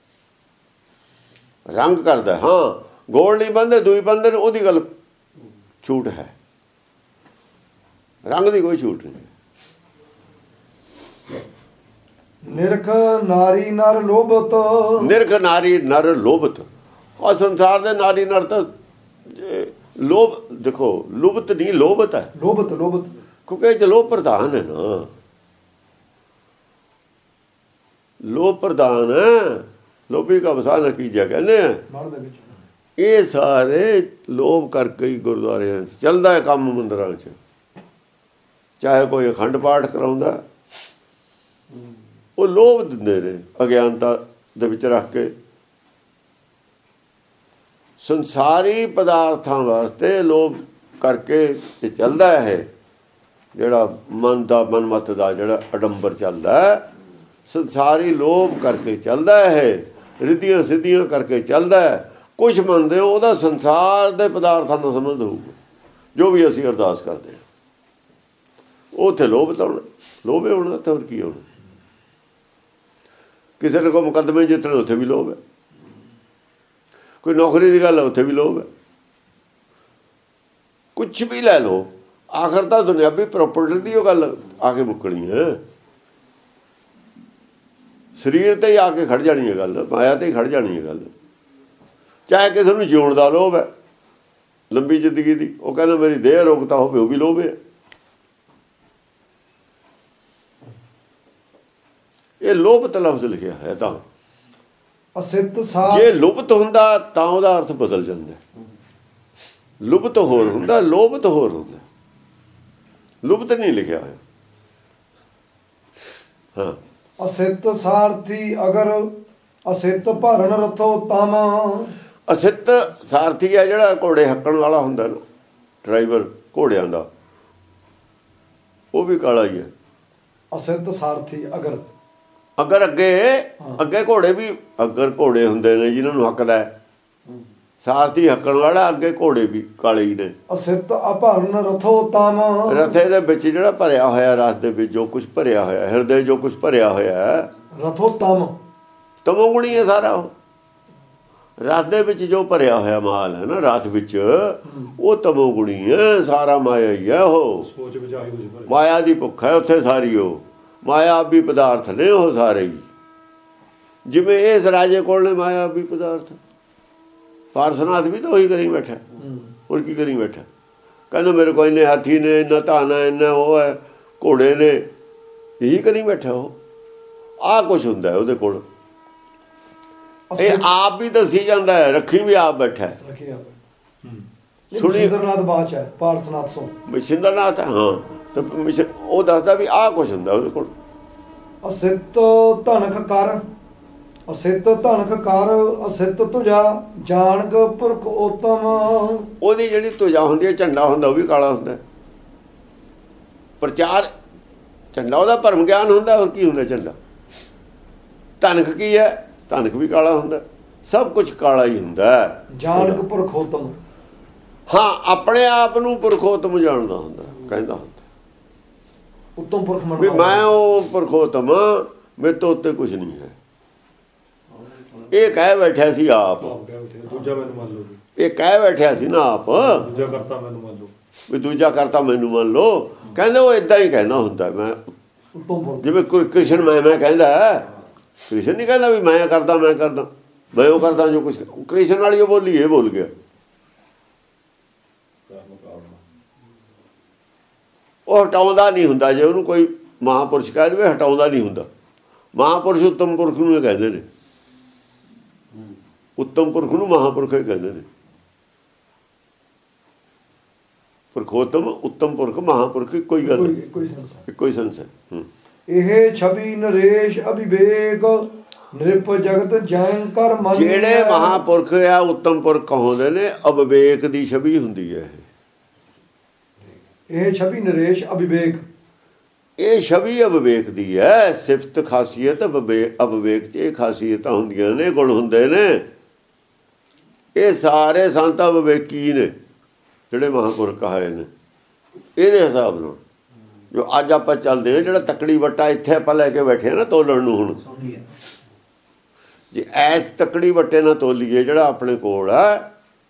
ਰੰਗ ਕਰਦਾ। ਹਾਂ, ਗੋਲ ਨਹੀਂ ਬੰਦੇ, ਦੂਈ ਬੰਦੇ ਨੇ, ਉਹਦੀ ਗੱਲ ਛੂਟ ਹੈ, ਰੰਗ ਦੀ ਕੋਈ ਛੂਟ ਨਹੀਂ। ਨਿਰਖ ਨਾਰੀ ਨਰ ਲੋਭਤ, ਨਿਰਖ ਨਾਰੀ ਨਰ ਲੋਭਤ। ਔਰ ਸੰਸਾਰ ਦੇ ਨਾਰੀ ਨਰ ਤਾਂ ਲੋਭ, ਦੇਖੋ ਲੁਭਤ ਨਹੀਂ ਲੋਭਤ ਹੈ। ਲੋਭਤ ਕਿਉਂਕਿ ਇਹ ਲੋਭ ਪ੍ਰਧਾਨ ਹੈ ਨਾ, ਲੋਭ ਪ੍ਰਧਾਨ ਹੈ। ਲੋਭੀ ਕਾ ਵਸਾ ਨਤੀਜਾ ਕਹਿੰਦੇ ਆ। ਮਨ ਦੇ ਵਿੱਚ ਇਹ ਸਾਰੇ ਲੋਭ ਕਰਕੇ ਹੀ ਗੁਰਦੁਆਰਿਆਂ 'ਚ ਚੱਲਦਾ ਹੈ ਕੰਮ, ਮੰਦਿਰਾਂ 'ਚ ਚਾਹੇ ਕੋਈ ਅਖੰਡ ਪਾਠ ਕਰਾਉਂਦਾ, ਉਹ ਲੋਭ ਦਿੰਦੇ ਨੇ ਅਗਿਆਨਤਾ ਦੇ ਵਿੱਚ ਰੱਖ ਕੇ। ਸੰਸਾਰੀ ਪਦਾਰਥਾਂ ਵਾਸਤੇ ਲੋਭ ਕਰਕੇ ਇਹ ਚੱਲਦਾ ਹੈ। ਜਿਹੜਾ ਮਨਮਤ ਦਾ ਜਿਹੜਾ ਅਡੰਬਰ ਚੱਲਦਾ ਹੈ, ਸੰਸਾਰੀ ਲੋਭ ਕਰਕੇ ਚੱਲਦਾ ਹੈ, ਰਿੱਧੀਆਂ ਸਿੱਧੀਆਂ ਕਰਕੇ ਚੱਲਦਾ ਹੈ। ਕੁਛ ਮੰਨਦੇ ਹੋ ਉਹਦਾ ਸੰਸਾਰ ਦੇ ਪਦਾਰਥਾਂ ਨਾਲ ਸੰਬੰਧ ਹੋਊਗਾ, ਜੋ ਵੀ ਅਸੀਂ ਅਰਦਾਸ ਕਰਦੇ ਹਾਂ ਉਹ ਉੱਥੇ ਲੋਭ ਤਾਉਣਾ, ਲੋਭ ਹੋਣਾ ਤਾਂ ਹੋਰ ਕੀ ਹੋਣਾ। ਕਿਸੇ ਨੇ ਕੋਈ ਮੁਕੱਦਮੇ ਜਿੱਤਣੇ, ਉੱਥੇ ਵੀ ਲੋਭ ਹੈ। ਕੋਈ ਨੌਕਰੀ ਦੀ ਗੱਲ ਹੈ, ਉੱਥੇ ਵੀ ਲੋਭ ਹੈ। ਕੁਛ ਵੀ ਲੈ ਲਓ, ਆਖਰ ਤਾਂ ਦੁਨਿਆਵੀ ਪ੍ਰੋਪਰਟੀ ਦੀ ਉਹ ਗੱਲ ਆ ਕੇ ਮੁੱਕਣੀ ਹੈ। ਸਰੀਰ ਤੇ ਹੀ ਆ ਕੇ ਖੜ ਜਾਣੀ ਹੈ ਗੱਲ, ਮਾਇਆ ਤੇ ਹੀ ਖੜ ਜਾਣੀ ਹੈ ਗੱਲ। ਚਾਹੇ ਕਿਸੇ ਨੂੰ ਜਿਉਣ ਦਾ ਲੋਭ ਹੈ, ਲੰਬੀ ਜ਼ਿੰਦਗੀ ਦੀ, ਉਹ ਕਹਿੰਦਾ ਮੇਰੀ ਦੇਹ ਰੋਗਤਾ ਹੋਵੇ, ਉਹ ਵੀ ਲੋਭ ਹੈ। ਇਹ ਲੋਭਤ ਲਫ਼ਜ਼ ਲਿਖਿਆ ਹੈ। ਤਾਂ ਅਸਿੱਧ ਸਾਧ, ਜੇ ਲੁਭਤ ਹੁੰਦਾ ਤਾਂ ਉਹਦਾ ਅਰਥ ਬਦਲ ਜਾਂਦਾ। ਲੁਭਤ ਹੋਰ ਹੁੰਦਾ, ਲੋਭਤ ਹੋਰ ਹੁੰਦਾ। ਲੁਭਤ ਨਹੀਂ ਲਿਖਿਆ ਹੋਇਆ। ਹਾਂ, ਅਸਿੱਧ ਸਾਰਥੀ ਅਗਰ ਅਸਿੱਧ ਭਰਨ ਰਥੋ ਤਮ। ਅਸਿੱਧ ਸਾਰਥੀ ਹੈ ਜਿਹੜਾ ਘੋੜੇ ਹੱਕਣ ਵਾਲਾ ਹੁੰਦਾ ਨਾ, ਡਰਾਈਵਰ ਘੋੜਿਆਂ ਦਾ, ਉਹ ਵੀ ਕਾਲਾ ਹੀ ਹੈ। ਅਸਿੱਧ ਸਾਰਥੀ ਅਗਰ ਅੱਗੇ ਘੋੜੇ ਵੀ, ਅਗਰ ਘੋੜੇ ਹੁੰਦੇ ਨੇ ਜਿਨ੍ਹਾਂ ਨੂੰ ਹੱਕਦਾ ਹੈ, ਸਾਰਥੀ ਹੱਕਣ ਵਾਲਾ, ਅੱਗੇ ਘੋੜੇ ਵੀ ਕਾਲੇ ਹੀ ਨੇ। ਅਸਿੱਧ ਅਭਰਨ ਰਥੋ ਤਮ। ਰਥੇ ਦੇ ਵਿੱਚ ਜਿਹੜਾ ਭਰਿਆ ਹੋਇਆ, ਰਸ ਦੇ ਵਿੱਚ ਜੋ ਕੁਛ ਭਰਿਆ ਹੋਇਆ, ਹਿਰਦੇ ਜੋ ਕੁਛ ਭਰਿਆ ਹੋਇਆ, ਰਥੋ ਤਮ, ਤਮੋਗੁਣੀ ਹੈ ਸਾਰਾ। ਉਹ ਰਸ ਦੇ ਵਿੱਚ ਜੋ ਭਰਿਆ ਹੋਇਆ ਮਾਲ ਹੈ ਨਾ, ਰਸ ਵਿੱਚ, ਉਹ ਤਮੋਗੁਣੀ ਹੈ, ਸਾਰਾ ਮਾਇਆ ਹੀ ਹੈ। ਉਹ ਮਾਇਆ ਦੀ ਭੁੱਖ ਹੈ ਉੱਥੇ ਸਾਰੀ। ਉਹ ਮਾਇਆ ਵੀ ਪਦਾਰਥ ਨੇ ਉਹ ਸਾਰੇ ਹੀ। ਜਿਵੇਂ ਇਸ ਰਾਜੇ ਕੋਲ ਨੇ ਮਾਇਆ ਵੀ ਪਦਾਰਥ, ਪਾਰਸਨਾਥ ਵੀ ਤਾਂ ਉਹੀ ਕਰੀ ਬੈਠਾ। ਹੋਰ ਕੀ ਕਰੀ ਬੈਠਾ? ਕਹਿੰਦਾ ਮੇਰੇ ਕੋਲ ਇੰਨੇ ਹਾਥੀ ਨੇ, ਇੰਨਾ ਧਨ ਹੈ, ਇੰਨਾ ਉਹ ਹੈ, ਘੋੜੇ ਨੇ, ਇਹੀ ਕਰੀ ਬੈਠਾ। ਉਹ ਆਹ ਕੁਛ ਹੁੰਦਾ ਉਹਦੇ ਕੋਲ। ਇਹ ਆਪ ਵੀ ਦੱਸੀ ਜਾਂਦਾ ਹੈ, ਰੱਖੀ ਵੀ ਆਪ ਬੈਠਾ ਹੈ। ਸੁਣੀ ਸਿੰਦਰਨਾਥ ਬਾਚ ਹੈ, ਪਾਰਸਨਾਥ ਸੋ ਸਿੰਦਰਨਾਥ ਹੈ। ਹਾਂ, ਤੇ ਉਹ ਦੱਸਦਾ ਵੀ ਆਹ ਕੁਛ ਹੁੰਦਾ ਉਹਦੇ ਕੋਲ। ਅਸਿੱਧ ਧਨਖ ਕਰ, ਅਸਿੱਧ ਧਨਖ ਕਰ, ਅਸਿੱਧ ਤੁਜਾ ਜਾਣਕ ਪੁਰਖ ਉਤਮ। ਉਹਦੀ ਜਿਹੜੀ ਤੁਜਾ ਹੁੰਦੀ ਹੈ, ਝੰਡਾ ਹੁੰਦਾ, ਉਹ ਵੀ ਕਾਲਾ ਹੁੰਦਾ। ਪ੍ਰਚਾਰ ਝੰਡਾ ਉਹਦਾ ਭਰਮ ਗਿਆਨ ਹੁੰਦਾ। ਹੋਰ ਕੀ ਹੁੰਦਾ ਝੰਡਾ? ਧਨਖ ਕੀ ਹੈ? ਧਨਖ ਵੀ ਕਾਲਾ ਹੁੰਦਾ। ਸਭ ਕੁਝ ਕਾਲਾ ਹੀ ਹੁੰਦਾ। ਜਾਣਕ ਪੁਰਖੋਤਮ। ਹਾਂ, ਆਪਣੇ ਆਪ ਨੂੰ ਪੁਰਖੋਤਮ ਜਾਣਦਾ ਹੁੰਦਾ, ਕਹਿੰਦਾ ਹੁੰਦਾ ਉੱਤਮ ਪੁਰਖ ਵੀ ਮੈਂ ਉਹ ਪੁਰਖੋਤਮ, ਮੇਰੇ ਤੋਂ ਉੱਤੇ ਕੁਝ ਨਹੀਂ ਹੈ। ਇਹ ਕਹਿ ਬੈਠਿਆ ਸੀ ਆਪ। ਇਹ ਕਹਿ ਬੈਠਿਆ ਸੀ ਨਾ ਆਪ, ਵੀ ਦੂਜਾ ਕਰਤਾ ਮੈਨੂੰ ਮੰਨ ਲਓ। ਕਹਿੰਦੇ ਉਹ ਏਦਾਂ ਹੀ ਕਹਿਣਾ ਹੁੰਦਾ। ਮੈਂ ਜਿਵੇਂ ਕ੍ਰਿਸ਼ਨ ਮੈਂ ਕਹਿੰਦਾ, ਕ੍ਰਿਸ਼ਨ ਨਹੀਂ ਕਹਿੰਦਾ ਵੀ ਮੈਂ ਕਰਦਾ, ਮੈਂ ਉਹ ਕਰਦਾ ਜੋ ਕੁਛ। ਕ੍ਰਿਸ਼ਨ ਵਾਲੀ ਉਹ ਬੋਲੀ, ਇਹ ਬੋਲ ਗਿਆ। ਉਹ ਹਟਾਉਂਦਾ ਨਹੀਂ ਹੁੰਦਾ। ਜੇ ਉਹਨੂੰ ਕੋਈ ਮਹਾਂਪੁਰਸ਼ ਕਹਿ ਦੇਵੇ, ਹਟਾਉਂਦਾ ਨਹੀਂ ਹੁੰਦਾ। ਮਹਾਂਪੁਰਸ਼ ਉੱਤਮ ਪੁਰਖ ਨੂੰ ਇਹ ਕਹਿੰਦੇ ਨੇ, ਉੱਤਮ ਪੁਰਖ ਨੂੰ ਮਹਾਂਪੁਰਖ ਹੀ ਕਹਿੰਦੇ ਨੇ। ਪੁਰਖੋਤਮ ਉੱਤਮ ਪੁਰਖ ਮਹਾਂਪੁਰਖ ਇੱਕੋ ਹੀ ਗੱਲ, ਇੱਕੋ ਹੀ ਸੰਸ ਹੈ। ਇਹ ਛਵੀ ਨਰੇਸ਼ ਅਭਿਵੇਕ ਨਿਰਪ ਜਗਤ ਜੈਨ ਕਰ ਮਨ। ਜਿਹੜੇ ਮਹਾਂਪੁਰਖ ਆ ਉੱਤਮ ਪੁਰਖ ਕਹਾਉਂਦੇ ਨੇ, ਅਵਿਵੇਕ ਦੀ ਛਵੀ ਹੁੰਦੀ ਹੈ ਇਹ ਛਵੀ ਨਰੇਸ਼ ਅਭਿਵੇਕ, ਇਹ ਛਵੀ ਅਵਿਵੇਕ ਦੀ ਹੈ। ਸਿਫਤ ਖਾਸੀਅਤ ਅਵਿਵੇਕ 'ਚ ਇਹ ਖਾਸੀਅਤਾਂ ਹੁੰਦੀਆਂ ਨੇ, ਗੁਣ ਹੁੰਦੇ ਨੇ। ਇਹ ਸਾਰੇ ਸੰਤ ਅਵਿਵੇਕੀ ਨੇ ਜਿਹੜੇ ਮਹਾਂਪੁਰਖ ਆਏ ਨੇ। ਇਹਦੇ ਹਿਸਾਬ ਨਾਲ ਜੋ ਅੱਜ ਆਪਾਂ ਚੱਲਦੇ ਹਾਂ, ਜਿਹੜਾ ਤੱਕੜੀ ਵੱਟਾ ਇੱਥੇ ਆਪਾਂ ਲੈ ਕੇ ਬੈਠੇ ਹਾਂ ਨਾ ਤੋਲਣ ਨੂੰ, ਹੁਣ ਜੇ ਐਸ ਤੱਕੜੀ ਵੱਟੇ ਨਾਲ ਤੋਲੀਏ ਜਿਹੜਾ ਆਪਣੇ ਕੋਲ ਹੈ,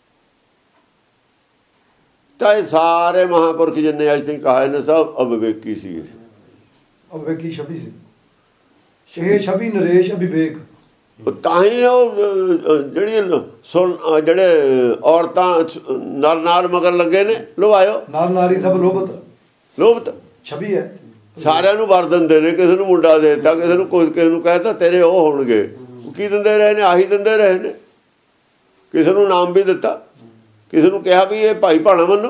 ਤਾਂ ਇਹ ਸਾਰੇ ਮਹਾਂਪੁਰਖ ਜਿੰਨੇ ਅੱਜ ਤੱਕ ਆਏ ਨੇ ਸਭ ਅਵਿਵੇਕੀ ਸੀ। ਅਵਿਵੇਕੀ ਛਵੀ ਸੀ ਇਹ ਛਵੀ ਨਰੇਸ਼ ਅਭਿਵੇਕ। ਤਾਂ ਹੀ ਉਹ ਜਿਹੜੀਆਂ ਜਿਹੜੇ ਔਰਤਾਂ ਨਰ ਨਾਰ ਮਗਰ ਲੱਗੇ ਨੇ, ਲੁਭਾਇਓ ਨਰ ਨਾਰੀ ਸਭ ਲੋਭਤ ਛਵੀ ਹੈ। ਸਾਰਿਆਂ ਨੂੰ ਵਰ ਦਿੰਦੇ ਨੇ, ਕਿਸੇ ਨੂੰ ਮੁੰਡਾ ਦੇ ਦਿੱਤਾ, ਕਿਸੇ ਨੂੰ ਕੁਝ, ਕਿਸੇ ਨੂੰ ਕਹਿਤਾ ਤੇਰੇ ਉਹ ਹੋਣਗੇ। ਕੀ ਦਿੰਦੇ ਰਹੇ ਨੇ? ਆਹੀ ਦਿੰਦੇ ਰਹੇ ਨੇ। ਕਿਸੇ ਨੂੰ ਨਾਮ ਵੀ ਦਿੱਤਾ, ਕਿਸੇ ਨੂੰ ਕਿਹਾ ਵੀ ਇਹ ਭਾਈ ਭਾਣਾ ਮੰਨੋ।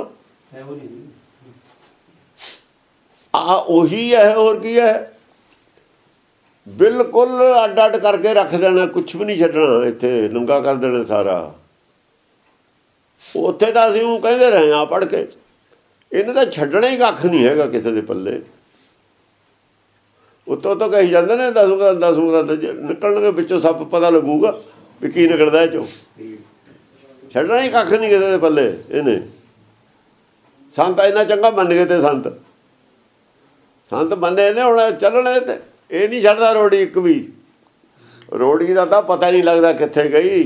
ਉਹੀ ਹੈ, ਹੋਰ ਕੀ ਹੈ? ਬਿਲਕੁਲ ਅੱਡ ਅੱਡ ਕਰਕੇ ਰੱਖ ਦੇਣਾ, ਕੁਛ ਵੀ ਨਹੀਂ ਛੱਡਣਾ, ਇੱਥੇ ਨੰਗਾ ਕਰ ਦੇਣਾ ਸਾਰਾ। ਉੱਥੇ ਤਾਂ ਅਸੀਂ ਉਹ ਕਹਿੰਦੇ ਰਹੇ ਹਾਂ ਪੜ੍ਹ ਕੇ, ਇਹਨੇ ਤਾਂ ਛੱਡਣਾ ਹੀ ਕੱਖ ਨਹੀਂ ਹੈਗਾ ਕਿਸੇ ਦੇ ਪੱਲੇ। ਉੱਤੋਂ ਤੋਂ ਕਹੀ ਜਾਂਦੇ ਨੇ 10 ਨਿਕਲਣਗੇ ਵਿੱਚੋਂ, ਸੱਪ ਪਤਾ ਲੱਗੂਗਾ ਵੀ ਕੀ ਨਿਕਲਦਾ ਇਹ 'ਚੋਂ। ਛੱਡਣਾ ਹੀ ਕੱਖ ਨਹੀਂ ਕਿਸੇ ਦੇ ਪੱਲੇ ਇਹਨੇ। ਸੰਤ ਇੰਨਾ ਚੰਗਾ ਮੰਨ ਗਏ, ਤੇ ਸੰਤ ਮੰਨੇ ਨੇ, ਹੁਣ ਚੱਲਣੇ ਤੇ ਇਹ ਨਹੀਂ ਛੱਡਦਾ ਰੋੜੀ ਇੱਕ ਵੀ। ਰੋੜੀ ਦਾ ਤਾਂ ਪਤਾ ਨਹੀਂ ਲੱਗਦਾ ਕਿੱਥੇ ਗਈ।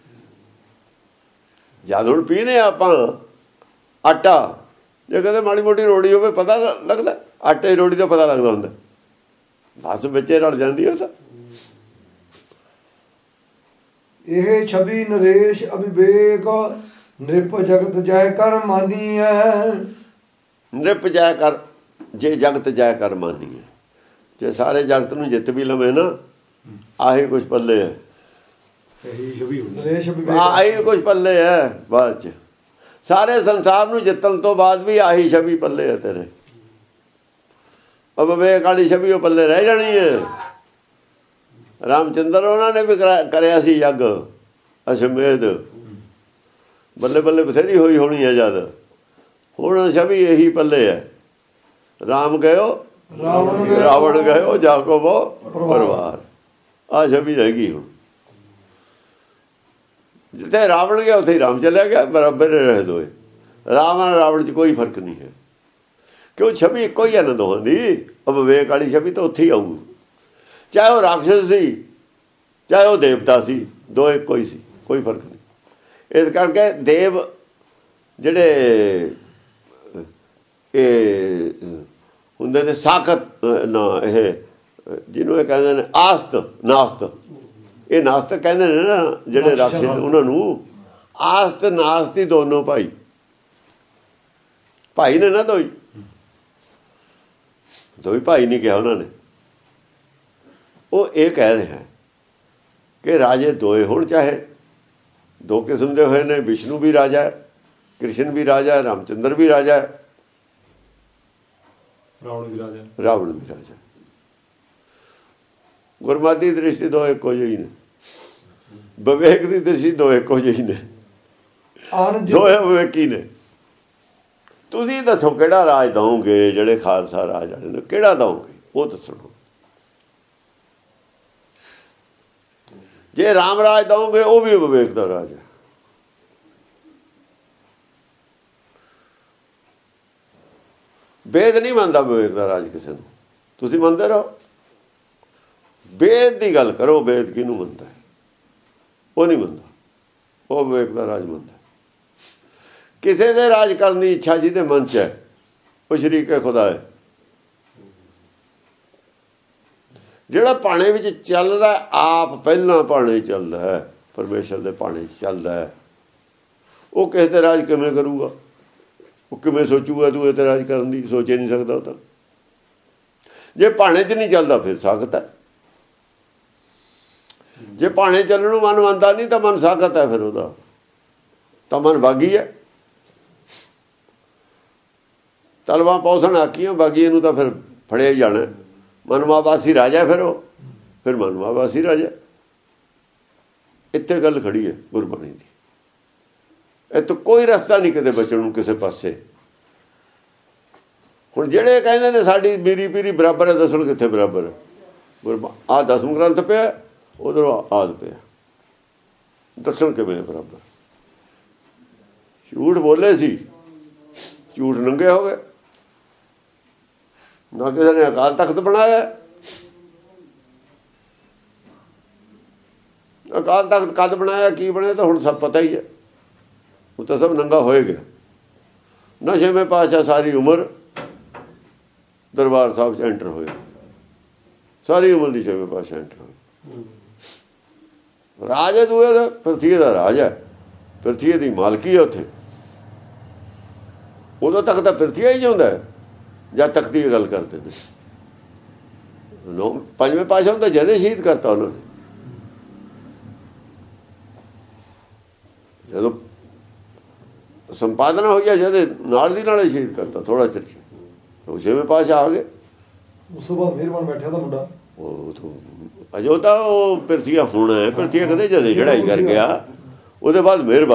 ਜਦ ਹੁਣ ਪੀਨੇ ਆਪਾਂ ਆਟਾ, ਜੇ ਕਦੇ ਮਾੜੀ ਮੋਟੀ ਰੋੜੀ ਹੋਵੇ ਪਤਾ ਲੱਗਦਾ, ਆਟੇ ਦੀ ਰੋੜੀ ਦਾ ਪਤਾ ਲੱਗਦਾ ਹੁੰਦਾ, ਬਸ ਵਿੱਚੇ ਰਲ ਜਾਂਦੀ ਉਹ ਤਾਂ। ਇਹ ਛਵੀ ਨਰੇਸ਼ ਅਭਿਵੇਕ ਨਿਰਪ ਜਗਤ ਜੈ ਕਰ ਮਾਨੀ ਹੈ। ਨਿਰਪ ਜੈ ਕਰ, ਜੇ ਜਗਤ ਜੈ ਕਰ ਮਾਨੀ ਹੈ, ਜੇ ਸਾਰੇ ਜਗਤ ਨੂੰ ਜਿੱਤ ਵੀ ਲਵੇ ਨਾ, ਆਹੀ ਕੁਛ ਪੱਲੇ ਹੈ। ਆਹੀ ਕੁਛ ਪੱਲੇ ਹੈ। ਬਾਅਦ 'ਚ ਸਾਰੇ ਸੰਸਾਰ ਨੂੰ ਜਿੱਤਣ ਤੋਂ ਬਾਅਦ ਵੀ ਆਹੀ ਛਵੀ ਪੱਲੇ ਹੈ ਤੇਰੇ। ਅਵਿਵੇਕ ਵਾਲੀ ਛਵੀ ਉਹ ਪੱਲੇ ਰਹਿ ਜਾਣੀ ਹੈ। ਰਾਮਚੰਦਰ ਉਹਨਾਂ ਨੇ ਵੀ ਕਰਿਆ ਸੀ ਯੱਗ ਅਸ਼ਮੇਧ, ਬੱਲੇ ਬੱਲੇ ਬਥੇਰੀ ਹੋਈ ਹੋਣੀ ਹੈ ਜਦ। ਹੁਣ ਛਵੀ ਇਹੀ ਪੱਲੇ ਹੈ। ਰਾਮ ਗਇਓ ਰਾਵਣ ਗਇਓ ਜਾਕੋ ਵੋ ਪਰਿਵਾਰ, ਆਹ ਛਵੀ ਰਹਿ ਗਈ। ਹੁਣ ਜਿੱਥੇ ਰਾਵਣ ਗਿਆ ਉੱਥੇ ਹੀ ਰਾਮ ਚਲਿਆ ਗਿਆ, ਬਰਾਬਰ ਰਹੇ ਦੋਏ। ਰਾਮ ਨਾਲ ਰਾਵਣ 'ਚ ਕੋਈ ਫਰਕ ਨਹੀਂ ਹੈ, ਕਿਉਂ ਛਵੀ ਇੱਕੋ ਹੀ ਹੈ ਨਾ ਦੋਹਾਂ ਦੀ। ਅਵਿਵੇਕ ਵਾਲੀ ਛਵੀ ਤਾਂ ਉੱਥੇ ਹੀ ਆਊ, ਚਾਹੇ ਉਹ ਰਾਖਸ਼ ਸੀ ਚਾਹੇ ਉਹ ਦੇਵਤਾ ਸੀ, ਦੋ ਇੱਕੋ ਹੀ ਸੀ, ਕੋਈ ਫਰਕ ਨਹੀਂ। ਇਸ ਕਰਕੇ ਦੇਵ ਜਿਹੜੇ ਇਹ ਹੁੰਦੇ ਨੇ ਸਾਖਤ ਨਾ, ਇਹ ਜਿਹਨੂੰ ਇਹ ਕਹਿੰਦੇ ਨੇ ਆਸਤ ਨਾਸਤ, ਇਹ ਨਾਸਤਕ ਕਹਿੰਦੇ ਨੇ ਨਾ ਜਿਹੜੇ ਰਾਖਸ਼, ਉਹਨਾਂ ਨੂੰ ਆਸਤ ਨਾਸਤ ਹੀ ਦੋਨੋਂ ਭਾਈ ਨੇ ਨਾ, ਦੋਈ ਭਾਈ ਨਹੀਂ ਕਿਹਾ ਉਹਨਾਂ ਨੇ। ਉਹ ਇਹ ਕਹਿ ਰਿਹਾ ਕਿ ਰਾਜੇ ਦੋਏ ਹੋਣ, ਚਾਹੇ ਦੋ ਕਿਸਮ ਦੇ ਹੋਏ ਨੇ। ਵਿਸ਼ਨੂੰ ਵੀ ਰਾਜਾ ਹੈ, ਕ੍ਰਿਸ਼ਨ ਵੀ ਰਾਜਾ ਹੈ, ਰਾਮਚੰਦਰ ਵੀ ਰਾਜਾ ਹੈ, ਰਾਵਣ ਵੀ ਰਾਜਾ। ਗੁਰਮਤਿ ਦੀ ਦ੍ਰਿਸ਼ਟੀ ਦੋ ਇੱਕੋ ਜਿਹੀ ਨੇ, ਵਿਵੇਕ ਦੀ ਦ੍ਰਿਸ਼ਟੀ ਦੋ ਇੱਕੋ ਜਿਹੀ ਨੇ, ਦੋਏ ਵਿਵੇਕੀ ਨੇ। ਤੁਸੀਂ ਦੱਸੋ ਕਿਹੜਾ ਰਾਜ ਦਓਗੇ? ਜਿਹੜੇ ਖਾਲਸਾ ਰਾਜ ਵਾਲੇ ਨੇ ਕਿਹੜਾ ਦਓਗੇ ਉਹ ਦੱਸੋ। ਜੇ ਰਾਮ ਰਾਜ ਦਓਗੇ ਉਹ ਵੀ ਵਿਵੇਕ ਦਾ ਰਾਜ ਹੈ। ਵੇਦ ਨਹੀਂ ਮੰਨਦਾ ਵਿਵੇਕ ਦਾ ਰਾਜ ਕਿਸੇ ਨੂੰ, ਤੁਸੀਂ ਮੰਨਦੇ ਰਹੋ। ਵੇਦ ਦੀ ਗੱਲ ਕਰੋ, ਵੇਦ ਕਿਹਨੂੰ ਮੰਨਦਾ ਹੈ? ਉਹ ਨਹੀਂ ਮੰਨਦਾ, ਉਹ ਵਿਵੇਕ ਦਾ ਰਾਜ ਮੰਨਦਾ। ਕਿਸੇ ਦੇ ਰਾਜ ਕਰਨ ਦੀ ਇੱਛਾ ਜਿਹਦੇ ਮਨ 'ਚ ਹੈ ਉਹ ਸ਼ਰੀਕ ਹੈ ਖੁਦਾ ਹੈ। ਜਿਹੜਾ ਭਾਣੇ ਵਿੱਚ ਚੱਲਦਾ, ਆਪ ਪਹਿਲਾਂ ਭਾਣੇ ਚੱਲਦਾ ਹੈ, ਪਰਮੇਸ਼ਰ ਦੇ ਭਾਣੇ 'ਚ ਚੱਲਦਾ ਹੈ, ਉਹ ਕਿਸੇ ਤੇ ਰਾਜ ਕਿਵੇਂ ਕਰੂਗਾ? ਉਹ ਕਿਵੇਂ ਸੋਚੂਗਾ ਤੂੰ ਇਹ ਤੇ ਰਾਜ ਕਰਨ ਦੀ? ਸੋਚ ਹੀ ਨਹੀਂ ਸਕਦਾ ਉਹ ਤਾਂ। ਜੇ ਭਾਣੇ 'ਚ ਨਹੀਂ ਚੱਲਦਾ ਫਿਰ ਸਾਖਤ ਹੈ। ਜੇ ਭਾਣੇ ਚੱਲਣ ਨੂੰ ਮਨ ਮੰਨਦਾ ਨਹੀਂ ਤਾਂ ਮਨ ਸਾਖਤ ਹੈ, ਫਿਰ ਉਹਦਾ ਤਾਂ ਮਨ ਬਾਗੀ ਹੈ। ਤਲਵਾਂ ਪੌਸਣ ਆਕੀਆਂ, ਬਾਗੀ ਨੂੰ ਤਾਂ ਫਿਰ ਫੜਿਆ ਹੀ ਜਾਣਾ। ਮਨਮਾਵਾਸੀ ਰਾਜਾ ਫਿਰ ਉਹ, ਫਿਰ ਮਨਮਾਵਾਸੀ ਰਾਜਾ। ਇੱਥੇ ਗੱਲ ਖੜੀ ਹੈ ਗੁਰਬਾਣੀ ਦੀ। ਇਹ ਤਾਂ ਕੋਈ ਰਸਤਾ ਨਹੀਂ ਕਿਤੇ ਬਚਣ ਨੂੰ ਕਿਸੇ ਪਾਸੇ। ਹੁਣ ਜਿਹੜੇ ਕਹਿੰਦੇ ਨੇ ਸਾਡੀ ਮੀਰੀ ਪੀਰੀ ਬਰਾਬਰ ਹੈ, ਦੱਸਣ ਕਿੱਥੇ ਬਰਾਬਰ ਹੈ? ਆਹ 10ਵਾਂ ਗ੍ਰੰਥ ਪਿਆ, ਉਧਰੋਂ ਆਦ ਪਿਆ, ਦੱਸਣ ਕਿਵੇਂ ਬਰਾਬਰ? ਝੂਠ ਬੋਲੇ ਸੀ, ਝੂਠ ਨੰਗੇ ਹੋ ਗਏ। ਨਾ ਕਿਸੇ ਨੇ ਅਕਾਲ ਤਖਤ ਬਣਾਇਆ। ਅਕਾਲ ਤਖਤ ਕਦ ਬਣਾਇਆ, ਕੀ ਬਣਿਆ, ਤਾਂ ਹੁਣ ਸਭ ਪਤਾ ਹੀ ਹੈ। ਉਹ ਤਾਂ ਸਭ ਨੰਗਾ ਹੋਏਗਾ। ਨਾ 6ਵੇਂ ਪਾਤਸ਼ਾਹ ਸਾਰੀ ਉਮਰ ਦਰਬਾਰ ਸਾਹਿਬ 'ਚ ਐਂਟਰ ਹੋਏ, ਸਾਰੀ ਉਮਰ ਦੀ 6ਵੇਂ ਪਾਤਸ਼ਾਹ ਐਂਟਰ ਹੋਏ। ਰਾਜ ਹੈ ਦੂਏ ਦਾ, ਪ੍ਰਿਥਵੀ ਦਾ ਰਾਜ ਹੈ, ਪ੍ਰਿਥਵੀ ਦੀ ਮਾਲਕੀ ਹੈ ਉੱਥੇ। ਉਦੋਂ ਤੱਕ ਤਾਂ ਪ੍ਰਿਥਵੀ ਹੀ ਜਿਉਂਦਾ ਹੈ ਜਦ ਤੱਕ ਦੀ ਗੱਲ ਕਰਦੇ ਨੇ। 5ਵੇਂ ਪਾਤਸ਼ਾਹ ਨੂੰ ਤਾਂ ਜਦੇ ਸ਼ਹੀਦ ਕਰਤਾ ਉਹਨਾਂ ਨੇ। ਜਦੋਂ ਸੰਪਾਦਨਾ ਹੋਈ ਹੈ ਜਦੇ ਨਾਲ ਦੀ ਨਾਲ ਸ਼ਹੀਦ ਕਰਤਾ, ਥੋੜਾ ਚਿਰ 'ਚ। 6ਵੇਂ ਪਾਤਸ਼ਾਹ ਆ ਗਏ। ਉਸ ਤੋਂ ਬਾਅਦ ਫਿਰ ਬਣ ਬੈਠਿਆ ਤਾਂ ਮੁੰਡਾ ਉਹ ਅਜੋ ਤਾਂ ਉਹ ਪ੍ਰਿਥਵੀ ਹੁਣ ਹੈ। ਪ੍ਰਿਥਵੀ ਕਦੇ ਜਦੇ ਚੜਾਈ ਕਰ ਗਿਆ, ਉਹਦੇ ਬਾਅਦ ਮਿਹਰ